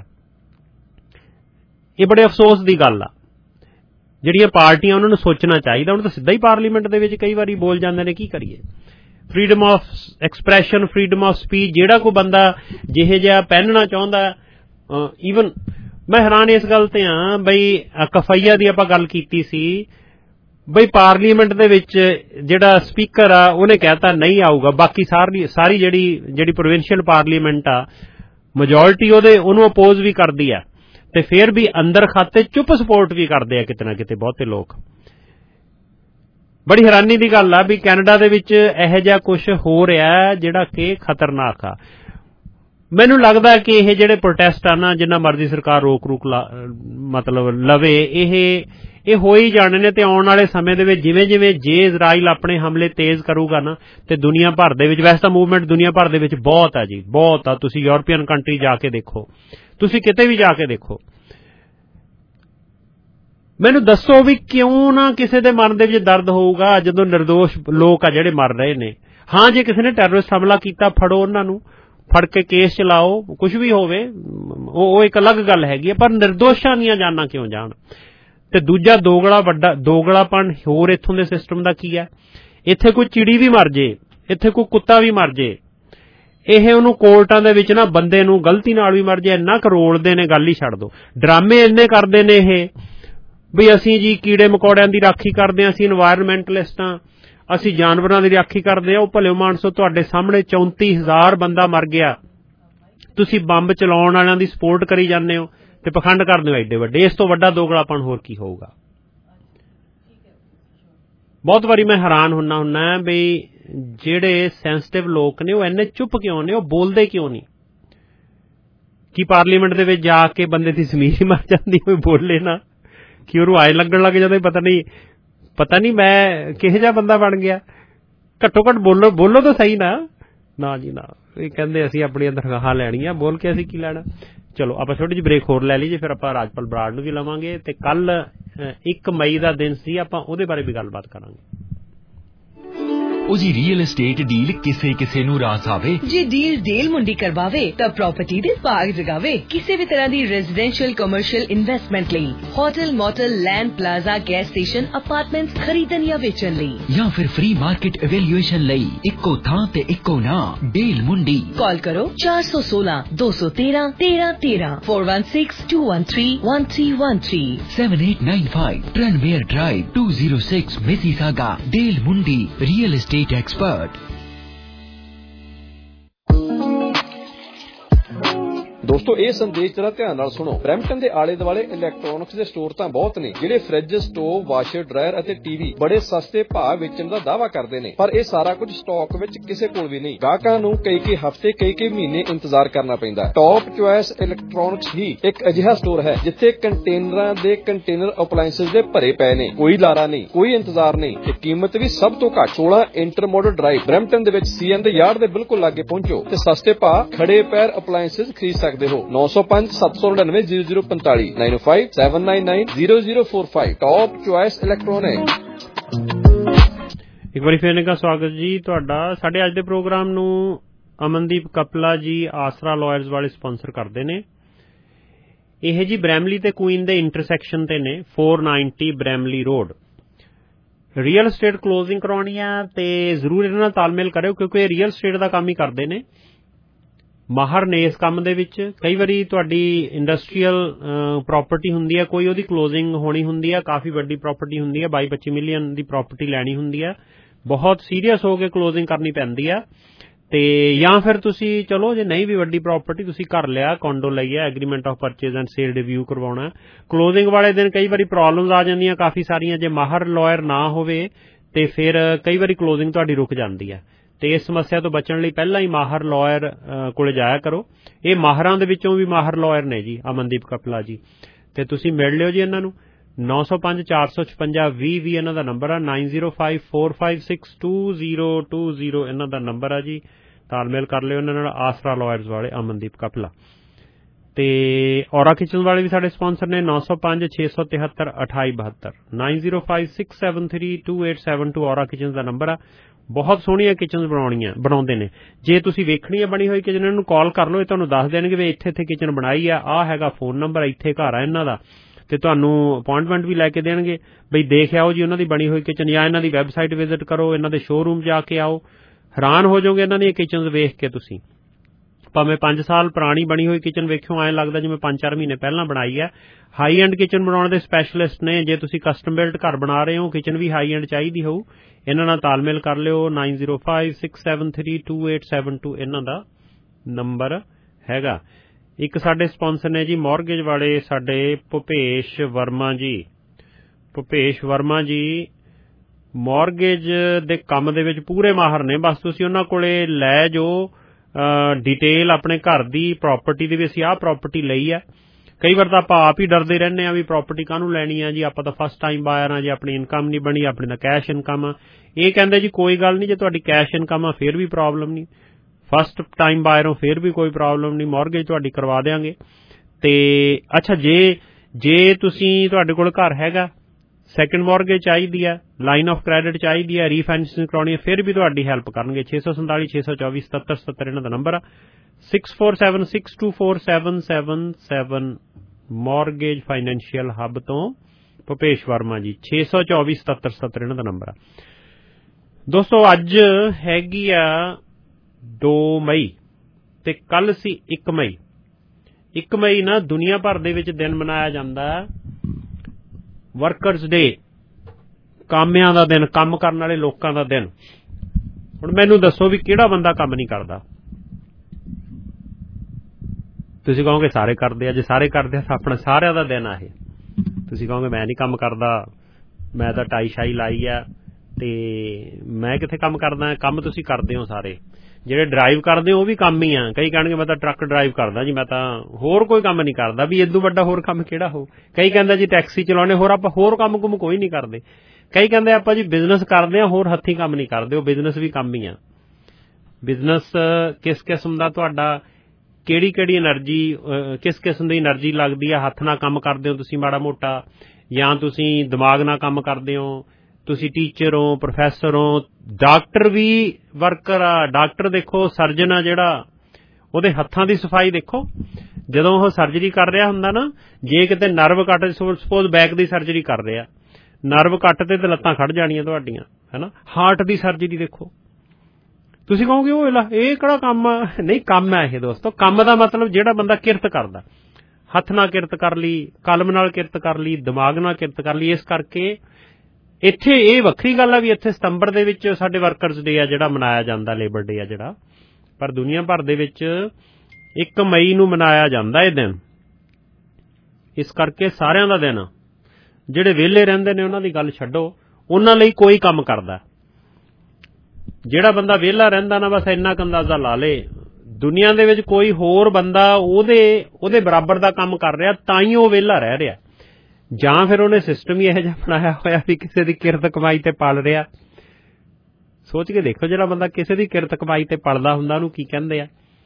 ਇਹ ਬੜੇ ਅਫਸੋਸ ਦੀ ਗੱਲ ਆ। ਜਿਹੜੀਆਂ ਪਾਰਟੀਆਂ ਉਹਨਾਂ ਨੂੰ ਸੋਚਣਾ ਚਾਹੀਦਾ, ਉਹਨਾਂ ਤਾਂ ਸਿੱਧਾ ਹੀ ਪਾਰਲੀਮੈਂਟ ਦੇ ਵਿੱਚ ਕਈ ਵਾਰੀ ਬੋਲ ਜਾਂਦੇ ਨੇ। ਕੀ ਕਰੀਏ? Freedom of expression, freedom of speech, ਜਿਹੜਾ ਕੋਈ ਬੰਦਾ ਜਿਹੇ ਜਿਹਾ ਪਹਿਨਣਾ ਚਾਹੁੰਦਾ, ਈਵਨ ਮੈਂ ਹੈਰਾਨ ਇਸ ਗੱਲ ਤੇ ਆ ਬਈ ਕਫਈਆ ਦੀ ਆਪਾਂ ਗੱਲ ਕੀਤੀ ਸੀ ਬਈ ਪਾਰਲੀਮੈਂਟ ਦੇ ਵਿੱਚ ਜਿਹੜਾ ਸਪੀਕਰ ਆ ਉਹਨੇ ਕਹਿਤਾ ਨਹੀਂ ਆਊਗਾ, ਬਾਕੀ ਸਾਰੀ ਜਿਹੜੀ ਪ੍ਰੋਵਿੰਸ਼ੀਅਲ ਪਾਰਲੀਮੈਂਟ ਆ ਮੈਜੋਰਿਟੀ ਉਹਨੂੰ ਅਪੋਜ਼ ਵੀ ਕਰਦੀ ਆ, ਤੇ ਫਿਰ ਵੀ ਅੰਦਰ ਖਾਤੇ ਚੁੱਪ ਸਪੋਰਟ ਵੀ ਕਰਦੇ ਆ ਕਿਤੇ ਨਾ ਕਿਤੇ ਬਹੁਤੇ ਲੋਕ। ਬੜੀ ਹੈਰਾਨੀ ਦੀ ਗੱਲ ਆ ਵੀ ਕੈਨੇਡਾ ਦੇ ਵਿੱਚ ਇਹੋ ਜਿਹਾ ਕੁਝ ਹੋ ਰਿਹਾ ਜਿਹੜਾ ਕਿ ਖਤਰਨਾਕ ਆ। ਮੈਨੂੰ ਲੱਗਦਾ ਕਿ ਇਹ ਜਿਹੜੇ ਪ੍ਰੋਟੈਸਟ ਆ ਨਾ, ਜਿੰਨਾ ਮਰਜ਼ੀ ਸਰਕਾਰ ਰੋਕ ਮਤਲਬ ਲਵੇ, ਇਹ ਹੋ ਹੀ ਜਾਣੇ ਨੇ। ਤੇ ਆਉਣ ਵਾਲੇ ਸਮੇਂ ਦੇ ਵਿੱਚ ਜਿਵੇਂ ਜੇ ਇਜ਼ਰਾਈਲ ਆਪਣੇ ਹਮਲੇ ਤੇਜ਼ ਕਰੂਗਾ ਨਾ, ਤੇ ਦੁਨੀਆ ਭਰ ਦੇ ਵਿੱਚ, ਵੈਸੇ ਤਾਂ ਮੂਵਮੈਂਟ ਦੁਨੀਆ ਭਰ ਦੇ ਵਿੱਚ ਬਹੁਤ ਆ ਜੀ, ਬਹੁਤ ਆ। ਤੁਸੀਂ ਯੂਰਪੀਅਨ ਕੰਟਰੀ ਜਾ ਕੇ ਦੇਖੋ, ਤੁਸੀਂ ਕਿਤੇ ਵੀ ਜਾ ਕੇ ਦੇਖੋ। ਮੈਨੂੰ ਦੱਸੋ ਵੀ ਕਿਉਂ ਨਾ ਕਿਸੇ ਦੇ ਮਨ ਦੇ ਵਿੱਚ ਦਰਦ ਹੋਊਗਾ ਜਦੋਂ ਨਿਰਦੋਸ਼ ਲੋਕ ਆ ਜਿਹੜੇ ਮਰ ਰਹੇ ਨੇ। ਹਾਂ, ਜੇ ਕਿਸੇ ਨੇ ਟੈਰਰਿਸਟ ਹਮਲਾ ਕੀਤਾ, ਫੜੋ ਉਹਨਾਂ ਨੂੰ, ਫੜ ਕੇ ਕੇਸ ਚਲਾਓ, ਕੁਝ ਵੀ ਹੋਵੇ, ਉਹ ਇੱਕ ਅਲੱਗ ਗੱਲ ਹੈਗੀ ਹੈ, ਪਰ ਨਿਰਦੋਸ਼ਾਂ ਦੀਆਂ ਜਾਨਾਂ ਕਿਉਂ ਜਾਣ? ਤੇ ਦੂਜਾ ਦੋਗਲਾਪਣ ਹੋਰ ਇੱਥੋਂ ਦੇ ਸਿਸਟਮ ਦਾ ਕੀ ਹੈ? ਇੱਥੇ ਕੋਈ ਚਿੜੀ ਵੀ ਮਰ ਜੇ, ਇੱਥੇ ਕੋਈ ਕੁੱਤਾ ਵੀ ਮਰ ਜੇ, ਇਹ ਉਹਨੂੰ ਕੋਰਟਾਂ ਦੇ ਵਿੱਚ ਨਾ ਬੰਦੇ ਨੂੰ ਗਲਤੀ ਨਾਲ ਵੀ ਮਰ ਜੇ ਇੰਨਾ ਕਰੋੜਦੇ ਨੇ, ਗੱਲ ਹੀ ਛੱਡ ਦੋ। ਡਰਾਮੇ ਇੰਨੇ ਕਰਦੇ ਨੇ ਇਹ ਵੀ ਅਸੀਂ ਜੀ ਕੀੜੇ ਮਕੌੜਿਆਂ ਦੀ ਰਾਖੀ ਕਰਦੇ ਹਾਂ, ਅਸੀਂ ਇਨਵਾਇਰਮੈਂਟਲਿਸਟ ਹਾਂ, ਅਸੀਂ ਜਾਨਵਰਾਂ ਦੀ ਰਾਖੀ ਕਰਦੇ ਹਾਂ। ਉਹ ਭਲਿਓ ਮਾਨਸੋ ਤੁਹਾਡੇ ਸਾਹਮਣੇ 34,000 ਬੰਦਾ ਮਰ ਗਿਆ, ਤੁਸੀਂ ਬੰਬ ਚਲਾਉਣ ਵਾਲਿਆਂ ਦੀ ਸਪੋਰਟ ਕਰੀ ਜਾਂਦੇ ਹੋ ਤੇ ਪਖੰਡ ਕਰਦੇ ਹੋ ਐਡੇ ਵੱਡੇ। ਇਸ ਤੋਂ ਵੱਡਾ ਦੋਗਲਾਪਣ ਹੋਰ ਕੀ ਹੋਊਗਾ? ਬਹੁਤ ਵਾਰੀ ਮੈਂ ਹੈਰਾਨ ਹੁੰਨਾ ਵੀ ਜਿਹੜੇ ਸੈਂਸਿਟਿਵ ਲੋਕ ਨੇ ਉਹ ਇੰਨੇ ਚੁੱਪ ਕਿਉਂ ਨੇ, ਉਹ ਬੋਲਦੇ ਕਿਉਂ ਨਹੀਂ? ਕੀ ਪਾਰਲੀਮੈਂਟ ਦੇ ਵਿੱਚ ਜਾ ਕੇ ਬੰਦੇ ਦੀ ਜ਼ਮੀਰ ਹੀ ਮਰ ਜਾਂਦੀ ਹੋਈ ਬੋਲੇ ਨਾ? ਕਿ ਉਹਨੂੰ ਆਏ ਲੱਗਣ ਲੱਗ ਜਾਂਦਾ ਪਤਾ ਨਹੀਂ ਮੈਂ ਕਿਹੋ ਜਿਹਾ ਬੰਦਾ ਬਣ ਗਿਆ। ਘੱਟੋ ਘੱਟ ਬੋਲੋ ਤਾਂ ਸਹੀ ਨਾ ਜੀ ਨਾ। ਇਹ ਕਹਿੰਦੇ ਅਸੀਂ ਆਪਣੀਆਂ ਤਨਖਾਹਾਂ ਲੈਣੀਆਂ, ਬੋਲ ਕੇ ਅਸੀਂ ਕੀ ਲੈਣਾ। ਚਲੋ ਆਪਾਂ ਛੋਟੀ ਜਿਹੀ ਬ੍ਰੇਕ ਹੋਰ ਲੈ ਲਈਏ, ਫਿਰ ਆਪਾਂ ਰਾਜਪਾਲ ਬਰਾੜ ਨੂੰ ਵੀ ਲਵਾਂਗੇ ਤੇ ਕੱਲ 1 ਮਈ ਦਾ ਦਿਨ ਸੀ, ਆਪਾਂ ਉਹਦੇ ਬਾਰੇ ਵੀ ਗੱਲਬਾਤ ਕਰਾਂਗੇ। ਉਹ ਜੀ ਰੀਅਲ estate ਡੀਲ ਕਿਸੇ ਨੂੰ ਰਾਸ ਆਵੇ, ਜੇ ਡੀਲ ਮੁੰਡੀ ਕਰਵਾਵੇ ਤਾਂ ਪ੍ਰਾਪਰਟੀ ਦੇ ਬਾਗ ਜਗਾਵੇ। ਕਿਸੇ ਵੀ ਤਰ੍ਹਾਂ ਦੀ ਰੈਜ਼ੀਡੈਂਸ਼ੀਅਲ ਕਮਰਸ਼ੀਅਲ ਇਨਵੈਸਟਮੈਂਟ ਲਈ, hotel motel land plaza gas station apartments ਖਰੀਦਣ ਜਾਂ ਵੇਚਣ ਲਈ, ਜਾਂ ਫਿਰ ਫ੍ਰੀ ਮਾਰਕੀਟ ਇਵੈਲੂਏਸ਼ਨ ਲਈ ਇੱਕੋ ਥਾਂ ਤੇ ਇੱਕੋ ਨਾਂ, ਡੀਲ ਮੁੰਡੀ। ਕਾਲ ਕਰੋ 416 213 1313 416-213-1313 7895 Tranmere Drive 206 Mississauga। Deal Mundi real estate expert। ਦੋਸਤੋ ਇਹ ਸੰਦੇਸ਼ ਜਰਾ ਧਿਆਨ ਨਾਲ ਸੁਣੋ। ਬਰੈਂਪਟਨ ਦੇ ਆਲੇ ਦੁਆਲੇ ਇਲੈਕਟ੍ਰੋਨਿਕਸ ਦੇ ਸਟੋਰ ਤਾਂ ਬਹੁਤ ਨੇ ਜਿਹੜੇ ਫ੍ਰਿਜ, ਸਟੋਵ, ਵਾਸ਼ਰ, ਡਰਾਇਰ ਅਤੇ ਟੀਵੀ ਬੜੇ ਸਸਤੇ ਭਾਅ ਵੇਚਣ ਦਾ ਦਾਅਵਾ ਕਰਦੇ ਨੇ, ਪਰ ਇਹ ਸਾਰਾ ਕੁਝ ਸਟਾਕ ਵਿੱਚ ਕਿਸੇ ਕੋਲ ਵੀ ਨਹੀਂ। ਗਾਹਕਾਂ ਨੂੰ ਕਈ ਹਫ਼ਤੇ ਕਈ ਮਹੀਨੇ ਇੰਤਜ਼ਾਰ ਕਰਨਾ ਪੈਂਦਾ। ਟੌਪ ਚੁਆਇਸ ਇਲੈਕਟ੍ਰੋਨਿਕਸ ਹੀ ਇੱਕ ਅਜਿਹਾ ਸਟੋਰ ਹੈ ਜਿੱਥੇ ਕੰਟੇਨਰਾਂ ਦੇ ਕੰਟੇਨਰ ਅਪਲਾਇੰਸਸ ਦੇ ਭਰੇ ਪਏ ਨੇ। ਕੋਈ ਲਾਰਾ ਨਹੀਂ, ਕੋਈ ਇੰਤਜ਼ਾਰ ਨਹੀਂ ਤੇ ਕੀਮਤ ਵੀ ਸਭ ਤੋਂ ਘੱਟ। 16 ਇੰਟਰਮੋਡਲ ਡਰਾਈਵ ਬਰੈਂਪਟਨ ਦੇ ਵਿੱਚ CN ਦੇ ਯਾਰਡ ਦੇ ਬਿਲਕੁਲ ਲਾਗੇ ਪਹੁੰਚੋ ਤੇ ਸਸਤੇ ਭਾਅ ਖੜੇ ਪੈਰ ਅਪਲਾਇੰਸਸ ਖਰੀਦ ਸਕਦੇ ਹੋ। 905-799-0045 905-799-0045 ਟੌਪ ਚੁਆਇਸ ਇਲੈਕਟ੍ਰੋਨਿਕ। ਇੱਕ ਵਾਰੀ ਫੇਰ ਨਿੱਘਾ ਸਵਾਗਤ ਜੀ ਤੁਹਾਡਾ। ਸਾਡੇ ਅੱਜ ਦੇ ਪ੍ਰੋਗਰਾਮ ਨੂੰ ਅਮਨਦੀਪ ਕਪਲਾ ਜੀ ਆਸਰਾ ਲਾਇਰਸ ਵਾਲੇ ਸਪਾਂਸਰ ਕਰਦੇ ਨੇ। ਇਹ ਜੀ ਬ੍ਰੈਮਲੀ ਤੇ ਕੁਈਨ ਦੇ ਇੰਟਰਸੈਕਸ਼ਨ ਤੇ ਨੇ, 490 Bramalea Road. Real estate closing ਕਰਾਉਣੀ ਆ ਤੇ ਜ਼ਰੂਰ ਇਹਨਾਂ ਨਾਲ ਤਾਲਮੇਲ ਕਰਿਓ ਕਿਉਂਕਿ ਇਹ ਰੀਅਲ estate ਦਾ ਕੰਮ ਹੀ ਕਰਦੇ ਨੇ, ਮਾਹਰ ਨੇ ਇਸ ਕੰਮ ਦੇ ਵਿੱਚ। ਕਈ ਵਾਰੀ ਤੁਹਾਡੀ ਇੰਡਸਟਰੀਅਲ ਪ੍ਰਾਪਰਟੀ ਹੁੰਦੀ ਹੈ, ਕੋਈ ਉਹਦੀ ਕਲੋਜ਼ਿੰਗ ਹੋਣੀ ਹੁੰਦੀ ਹੈ, ਕਾਫੀ ਵੱਡੀ ਪ੍ਰਾਪਰਟੀ ਹੁੰਦੀ ਹੈ, 22-25 ਮਿਲੀਅਨ ਦੀ ਪ੍ਰਾਪਰਟੀ ਲੈਣੀ ਹੁੰਦੀ ਹੈ, ਬਹੁਤ ਸੀਰੀਅਸ ਹੋ ਕੇ ਕਲੋਜ਼ਿੰਗ ਕਰਨੀ ਪੈਂਦੀ ਆ। ਤੇ ਜਾਂ ਫਿਰ ਤੁਸੀਂ ਚਲੋ ਜੇ ਨਹੀਂ ਵੀ ਵੱਡੀ ਪ੍ਰਾਪਰਟੀ, ਤੁਸੀਂ ਘਰ ਲਿਆ, ਕੌਂਡੋ ਲਈਆ, agreement of purchase and sale review ਕਰਵਾਉਣਾ, ਕਲੋਜ਼ਿੰਗ ਵਾਲੇ ਦਿਨ ਕਈ ਵਾਰੀ ਪ੍ਰੋਬਲਮਸ ਆ ਜਾਂਦੀਆਂ ਕਾਫੀ ਸਾਰੀਆਂ। ਜੇ ਮਾਹਰ ਲਾਇਰ ਨਾ ਹੋਵੇ ਤੇ ਫਿਰ ਕਈ ਵਾਰੀ ਕਲੋਜ਼ਿੰਗ ਤੁਹਾਡੀ ਰੁਕ ਜਾਂਦੀ ਹੈ। ਤੇ ਇਸ ਸਮੱਸਿਆ ਤੋਂ ਬਚਣ ਲਈ ਪਹਿਲਾਂ ਹੀ ਮਾਹਰ ਲਾਇਰ ਕੋਲੇ ਜਾਇਆ ਕਰੋ। ਇਹ ਮਾਹਰਾਂ ਦੇ ਵਿੱਚੋਂ ਵੀ ਮਾਹਰ ਲਾਇਰ ਨੇ ਜੀ, ਅਮਨਦੀਪ ਕਪਲਾ ਜੀ, ਤੇ ਤੁਸੀਂ ਮਿਲ ਲਿਓ ਜੀ ਇਹਨਾਂ ਨੂੰ। 905-456-2020 ਇਹਨਾਂ ਦਾ ਨੰਬਰ ਆ। 9054562020 ਇਹਨਾਂ ਦਾ ਨੰਬਰ ਆ ਜੀ। ਤਾਲਮੇਲ ਕਰ ਲਿਓ ਇਹਨਾਂ ਨਾਲ, ਆਸਰਾ ਲਾਇਰਸ ਵਾਲੇ ਅਮਨਦੀਪ ਕਪਲਾ। ਤੇ ਔਰਾ ਕਿਚਨ ਵਾਲੇ ਵੀ ਸਾਡੇ ਸਪਾਂਸਰ ਨੇ। 905-673-2872 9056732872 ਔਰਾ ਕਿਚਨ ਦਾ ਨੰਬਰ ਆ। ਬਹੁਤ ਸੋਹਣੀਆਂ ਕਿਚਨਸ ਬਣਾਉਂਦੇ ਨੇ। ਜੇ ਤੁਸੀਂ ਵੇਖਣੀ ਹੈ ਬਣੀ ਹੋਈ ਕਿਚਨ, ਇਹਨਾਂ ਨੂੰ ਕਾਲ ਕਰ ਲਓ, ਇਹ ਤੁਹਾਨੂੰ ਦੱਸ ਦੇਣਗੇ ਵੀ ਇੱਥੇ ਕਿਚਨ ਬਣਾਈ ਆ, ਆਹ ਹੈਗਾ ਫੋਨ ਨੰਬਰ, ਇੱਥੇ ਘਰ ਆ ਇਹਨਾਂ ਦਾ, ਤੇ ਤੁਹਾਨੂੰ ਅਪਾਇੰਟਮੈਂਟ ਵੀ ਲੈ ਕੇ ਦੇਣਗੇ ਬਈ ਦੇਖ ਆਓ ਜੀ ਉਹਨਾਂ ਦੀ ਬਣੀ ਹੋਈ ਕਿਚਨ, ਜਾਂ ਇਹਨਾਂ ਦੀ ਵੈਬਸਾਈਟ ਵਿਜ਼ਿਟ ਕਰੋ, ਇਹਨਾਂ ਦੇ ਸ਼ੋਰੂਮ ਜਾ ਕੇ ਆਓ। ਹੈਰਾਨ ਹੋ ਜਾਓਗੇ ਇਹਨਾਂ ਦੀਆਂ ਕਿਚਨਸ ਵੇਖ ਕੇ। ਤੁਸੀਂ ਭਾਵੇਂ 5 ਸਾਲ ਪੁਰਾਣੀ ਬਣੀ ਹੋਈ ਕਿਚਨ ਵੇਖਿਓ, ਐਂ ਲੱਗਦਾ ਜਿਵੇਂ 5-4 ਮਹੀਨੇ ਪਹਿਲਾਂ ਬਣਾਈ ਹੈ। ਹਾਈ ਐਂਡ ਕਿਚਨ ਬਣਾਉਣ ਦੇ ਸਪੈਸ਼ਲਿਸਟ ਨੇ। ਜੇ ਤੁਸੀਂ ਕਸਟਮ ਬਿਲਟ ਘਰ ਬਣਾ ਰਹੇ ਹੋ, ਕਿਚਨ ਵੀ ਹਾਈ ਐਂਡ ਚਾਹੀਦੀ ਹੋਊ, ਇਹਨਾਂ ਨਾਲ ਤਾਲਮੇਲ ਕਰ ਲਿਓ। 9056732872 ਇਹਨਾਂ ਦਾ ਨੰਬਰ ਹੈਗਾ। ਇੱਕ ਸਾਡੇ ਸਪਾਂਸਰ ਨੇ ਜੀ ਮੌਰਗੇਜ ਵਾਲੇ ਸਾਡੇ ਭੁਪੇਸ਼ ਵਰਮਾ ਜੀ। ਭੁਪੇਸ਼ ਵਰਮਾ ਜੀ ਮੌਰਗੇਜ ਦੇ ਕੰਮ ਦੇ ਵਿੱਚ ਪੂਰੇ ਮਾਹਰ ਨੇ। ਬਸ ਤੁਸੀਂ ਉਹਨਾਂ ਕੋਲੇ ਲੈ ਜਾਓ ਡਿਟੇਲ ਆਪਣੇ ਘਰ ਦੀ, ਪ੍ਰਾਪਰਟੀ ਦੀ ਵੀ ਅਸੀਂ ਆਹ ਪ੍ਰਾਪਰਟੀ ਲਈ ਹੈ। ਕਈ ਵਾਰ ਤਾਂ ਆਪਾਂ ਆਪ ਹੀ ਡਰਦੇ ਰਹਿੰਦੇ ਹਾਂ ਵੀ ਪ੍ਰਾਪਰਟੀ ਕਾਹਨੂੰ ਲੈਣੀ ਆ ਜੀ, ਆਪਾਂ ਤਾਂ ਫਸਟ ਟਾਈਮ ਬਾਇਰ ਆ ਜੀ, ਆਪਣੀ ਇਨਕਮ ਨਹੀਂ ਬਣੀ, ਆਪਣੀ ਤਾਂ ਕੈਸ਼ ਇਨਕਮ ਆ। ਇਹ ਕਹਿੰਦੇ ਜੀ ਕੋਈ ਗੱਲ ਨਹੀਂ, ਜੇ ਤੁਹਾਡੀ ਕੈਸ਼ ਇਨਕਮ ਆ ਫਿਰ ਵੀ ਪ੍ਰੋਬਲਮ ਨਹੀਂ, ਫਸਟ ਟਾਈਮ ਬਾਇਰ ਹੋ ਫਿਰ ਵੀ ਕੋਈ ਪ੍ਰੋਬਲਮ ਨਹੀਂ, ਮੌਰਗੇਜ ਤੁਹਾਡੀ ਕਰਵਾ ਦਿਆਂਗੇ। ਤੇ ਅੱਛਾ ਜੇ ਤੁਸੀਂ ਤੁਹਾਡੇ ਕੋਲ ਘਰ ਹੈਗਾ, ਸੈਕਿੰਡ ਮੌਰਗੇਜ ਚਾਹੀਦੀ ਹੈ, ਲਾਈਨ ਆਫ ਕ੍ਰੈਡਿਟ ਚਾਹੀਦੀ ਹੈ, ਰੀਫਾਈਨੈਂਸਿੰਗ ਕਰਾਉਣੀ ਹੈ, ਫਿਰ ਵੀ ਤੁਹਾਡੀ ਹੈਲਪ ਕਰਨਗੇ। 647-624-7777 ਇਹਨਾਂ ਦਾ ਨੰਬਰ ਆ। 6476247777 ਮੌਰਗੇਜ ਫਾਈਨੈਂਸ਼ੀਅਲ ਹੱਬ ਤੋਂ ਭੁਪੇਸ਼ ਵਰਮਾ ਜੀ। 624-7777 ਇਹਨਾਂ ਦਾ ਨੰਬਰ ਆ। ਦੋਸਤੋ ਅੱਜ ਹੈਗੀ ਆ 2 ਮਈ ਤੇ ਕੱਲ ਸੀ 1 ਮਈ। 1 ਮਈ ਨਾ ਦੁਨੀਆ ਭਰ ਦੇ ਵਿੱਚ ਦਿਨ ਮਨਾਇਆ ਜਾਂਦਾ ਵਰਕਰਸ ਡੇ, ਕਾਮਿਆਂ ਦਾ ਦਿਨ, ਕੰਮ ਕਰਨ ਵਾਲੇ ਲੋਕਾਂ ਦਾ ਦਿਨ। ਹੁਣ ਮੈਨੂੰ ਦੱਸੋ ਵੀ ਕਿਹੜਾ ਬੰਦਾ ਕੰਮ ਨਹੀਂ ਕਰਦਾ? ਤੁਸੀਂ ਕਹੋਗੇ ਸਾਰੇ ਕਰਦੇ ਆ। ਜੇ ਸਾਰੇ ਕਰਦੇ ਆ ਤਾਂ ਆਪਣਾ ਸਾਰਿਆਂ ਦਾ ਦਿਨ ਆ ਇਹ। ਤੁਸੀਂ ਕਹੋਗੇ ਮੈਂ ਨਹੀਂ ਕੰਮ ਕਰਦਾ, ਮੈਂ ਤਾਂ ਟਾਈ ਸ਼ਾਈ ਲਾਈ ਆ ਤੇ ਮੈਂ ਕਿੱਥੇ ਕੰਮ ਕਰਦਾ। ਕੰਮ ਤੁਸੀਂ ਕਰਦੇ ਹੋ ਸਾਰੇ। ਜਿਹੜੇ ਡਰਾਈਵ ਕਰਦੇ ਉਹ ਵੀ ਕੰਮ ਹੀ ਆ। ਕਈ ਕਹਿਣਗੇ ਮੈਂ ਤਾਂ ਟਰੱਕ ਡਰਾਈਵ ਕਰਦਾ ਜੀ, ਮੈਂ ਤਾਂ ਹੋਰ ਕੋਈ ਕੰਮ ਨਹੀਂ ਕਰਦਾ। ਵੀ ਇਦੋਂ ਵੱਡਾ ਹੋਰ ਕੰਮ ਕਿਹੜਾ ਹੋ। ਕਈ ਕਹਿੰਦਾ ਜੀ ਟੈਕਸੀ ਚਲਾਉਣੇ, ਹੋਰ ਆਪਾਂ ਹੋਰ ਕੰਮ ਕੁਮ ਕੋਈ ਨਹੀਂ ਕਰਦੇ। ਕਈ ਕਹਿੰਦੇ ਆਪਾਂ ਜੀ ਬਿਜ਼ਨਸ ਕਰਦੇ ਆ, ਹੋਰ ਹੱਥੀਂ ਕੰਮ ਨਹੀਂ ਕਰਦੇ। ਉਹ ਬਿਜ਼ਨਸ ਵੀ ਕੰਮ ਹੀ ਆ। ਬਿਜ਼ਨਸ ਕਿਸ ਕਿਸਮ ਦਾ ਤੁਹਾਡਾ, ਕਿਹੜੀ ਕਿਹੜੀ એનર્ਜੀ, ਕਿਸ ਕਿਸਮ ਦੀ એનર્ਜੀ ਲੱਗਦੀ ਆ। ਹੱਥ ਨਾਲ ਕੰਮ ਕਰਦੇ ਹੋ ਤੁਸੀਂ ਮਾੜਾ ਮੋਟਾ, ਜਾਂ ਤੁਸੀਂ ਦਿਮਾਗ ਨਾਲ ਕੰਮ ਕਰਦੇ ਹੋ। ਤੁਸੀਂ ਟੀਚਰ ਹੋ, ਪ੍ਰੋਫੈਸਰ ਹੋ, ਡਾਕਟਰ ਵੀ ਵਰਕਰ ਆ। ਡਾਕਟਰ ਦੇਖੋ, ਸਰਜਨ ਆ ਜਿਹੜਾ, ਉਹਦੇ ਹੱਥਾਂ ਦੀ ਸਫਾਈ ਦੇਖੋ। ਜਦੋਂ ਉਹ ਸਰਜਰੀ ਕਰ ਰਿਹਾ ਹੁੰਦਾ ਨਾ, ਜੇ ਕਿਤੇ ਨਰਵ ਕੱਟ, ਸਪੋਜ਼ ਬੈਕ ਦੀ ਸਰਜਰੀ ਕਰ ਰਿਹਾ, ਨਰਵ ਕੱਟ ਤੇ ਲੱਤਾਂ ਖੜ ਜਾਣੀਆਂ ਤੁਹਾਡੀਆਂ, ਹੈਨਾ। ਹਾਰਟ ਦੀ ਸਰਜਰੀ ਦੇਖੋ, ਤੁਸੀਂ ਕਹੋਗੇ ਉਹ ਇਹ ਕਿਹੜਾ ਕੰਮ ਆ। ਨਹੀਂ, ਕੰਮ ਹੈ ਇਹ ਦੋਸਤੋ। ਕੰਮ ਦਾ ਮਤਲਬ ਜਿਹੜਾ ਬੰਦਾ ਕਿਰਤ ਕਰਦਾ, ਹੱਥ ਨਾਲ ਕਿਰਤ ਕਰ ਲਈ, ਕਲਮ ਨਾਲ ਕਿਰਤ ਕਰ ਲਈ, ਦਿਮਾਗ ਨਾਲ ਕਿਰਤ ਕਰ ਲਈ। ਇਸ ਕਰਕੇ ਇੱਥੇ ਇਹ ਵੱਖਰੀ ਗੱਲ ਆ ਵੀ ਇੱਥੇ ਸਤੰਬਰ ਦੇ ਵਿੱਚ ਸਾਡੇ ਵਰਕਰਸ ਡੇ ਆ ਜਿਹੜਾ ਮਨਾਇਆ ਜਾਂਦਾ, ਲੇਬਰ ਡੇ ਆ ਜਿਹੜਾ, ਪਰ ਦੁਨੀਆ ਭਰ ਦੇ ਵਿੱਚ 1 ਮਈ ਨੂੰ ਮਨਾਇਆ ਜਾਂਦਾ ਇਹ ਦਿਨ। ਇਸ ਕਰਕੇ ਸਾਰਿਆਂ ਦਾ ਦਿਨ, ਜਿਹੜੇ ਵਿਹਲੇ ਰਹਿੰਦੇ ਨੇ ਉਹਨਾਂ ਦੀ ਗੱਲ ਛੱਡੋ, ਉਹਨਾਂ ਲਈ ਕੋਈ ਕੰਮ ਕਰਦਾ। ਜਿਹੜਾ ਬੰਦਾ ਵਿਹਲਾ ਰਹਿੰਦਾ ਨਾ, ਬਸ ਇੰਨਾ ਕੁ ਅੰਦਾਜ਼ਾ ਲਾ ਲੇ, ਦੁਨੀਆ ਦੇ ਵਿੱਚ ਕੋਈ ਹੋਰ ਬੰਦਾ ਉਹਦੇ ਬਰਾਬਰ ਦਾ ਕੰਮ ਕਰ ਰਿਹਾ, ਤਾਂ ਹੀ ਉਹ ਵਿਹਲਾ ਰਹਿ ਰਿਹਾ। ਜਾਂ ਫਿਰ ਉਹਨੇ ਸਿਸਟਮ ਹੀ ਇਹੋ ਜਿਹਾ ਬਣਾਇਆ ਹੋਇਆ ਵੀ ਕਿਸੇ ਦੀ ਕਿਰਤ ਕਮਾਈ ਤੇ ਪਲ ਰਿਹਾ। ਸੋਚ ਕੇ ਦੇਖੋ, ਜਿਹੜਾ ਬੰਦਾ ਕਿਸੇ ਦੀ ਕਿਰਤ ਕਮਾਈ ਤੇ ਪਲਦਾ ਹੁੰਦਾ ਉਹਨੂੰ ਕੀ ਕਹਿੰਦੇ ਆ।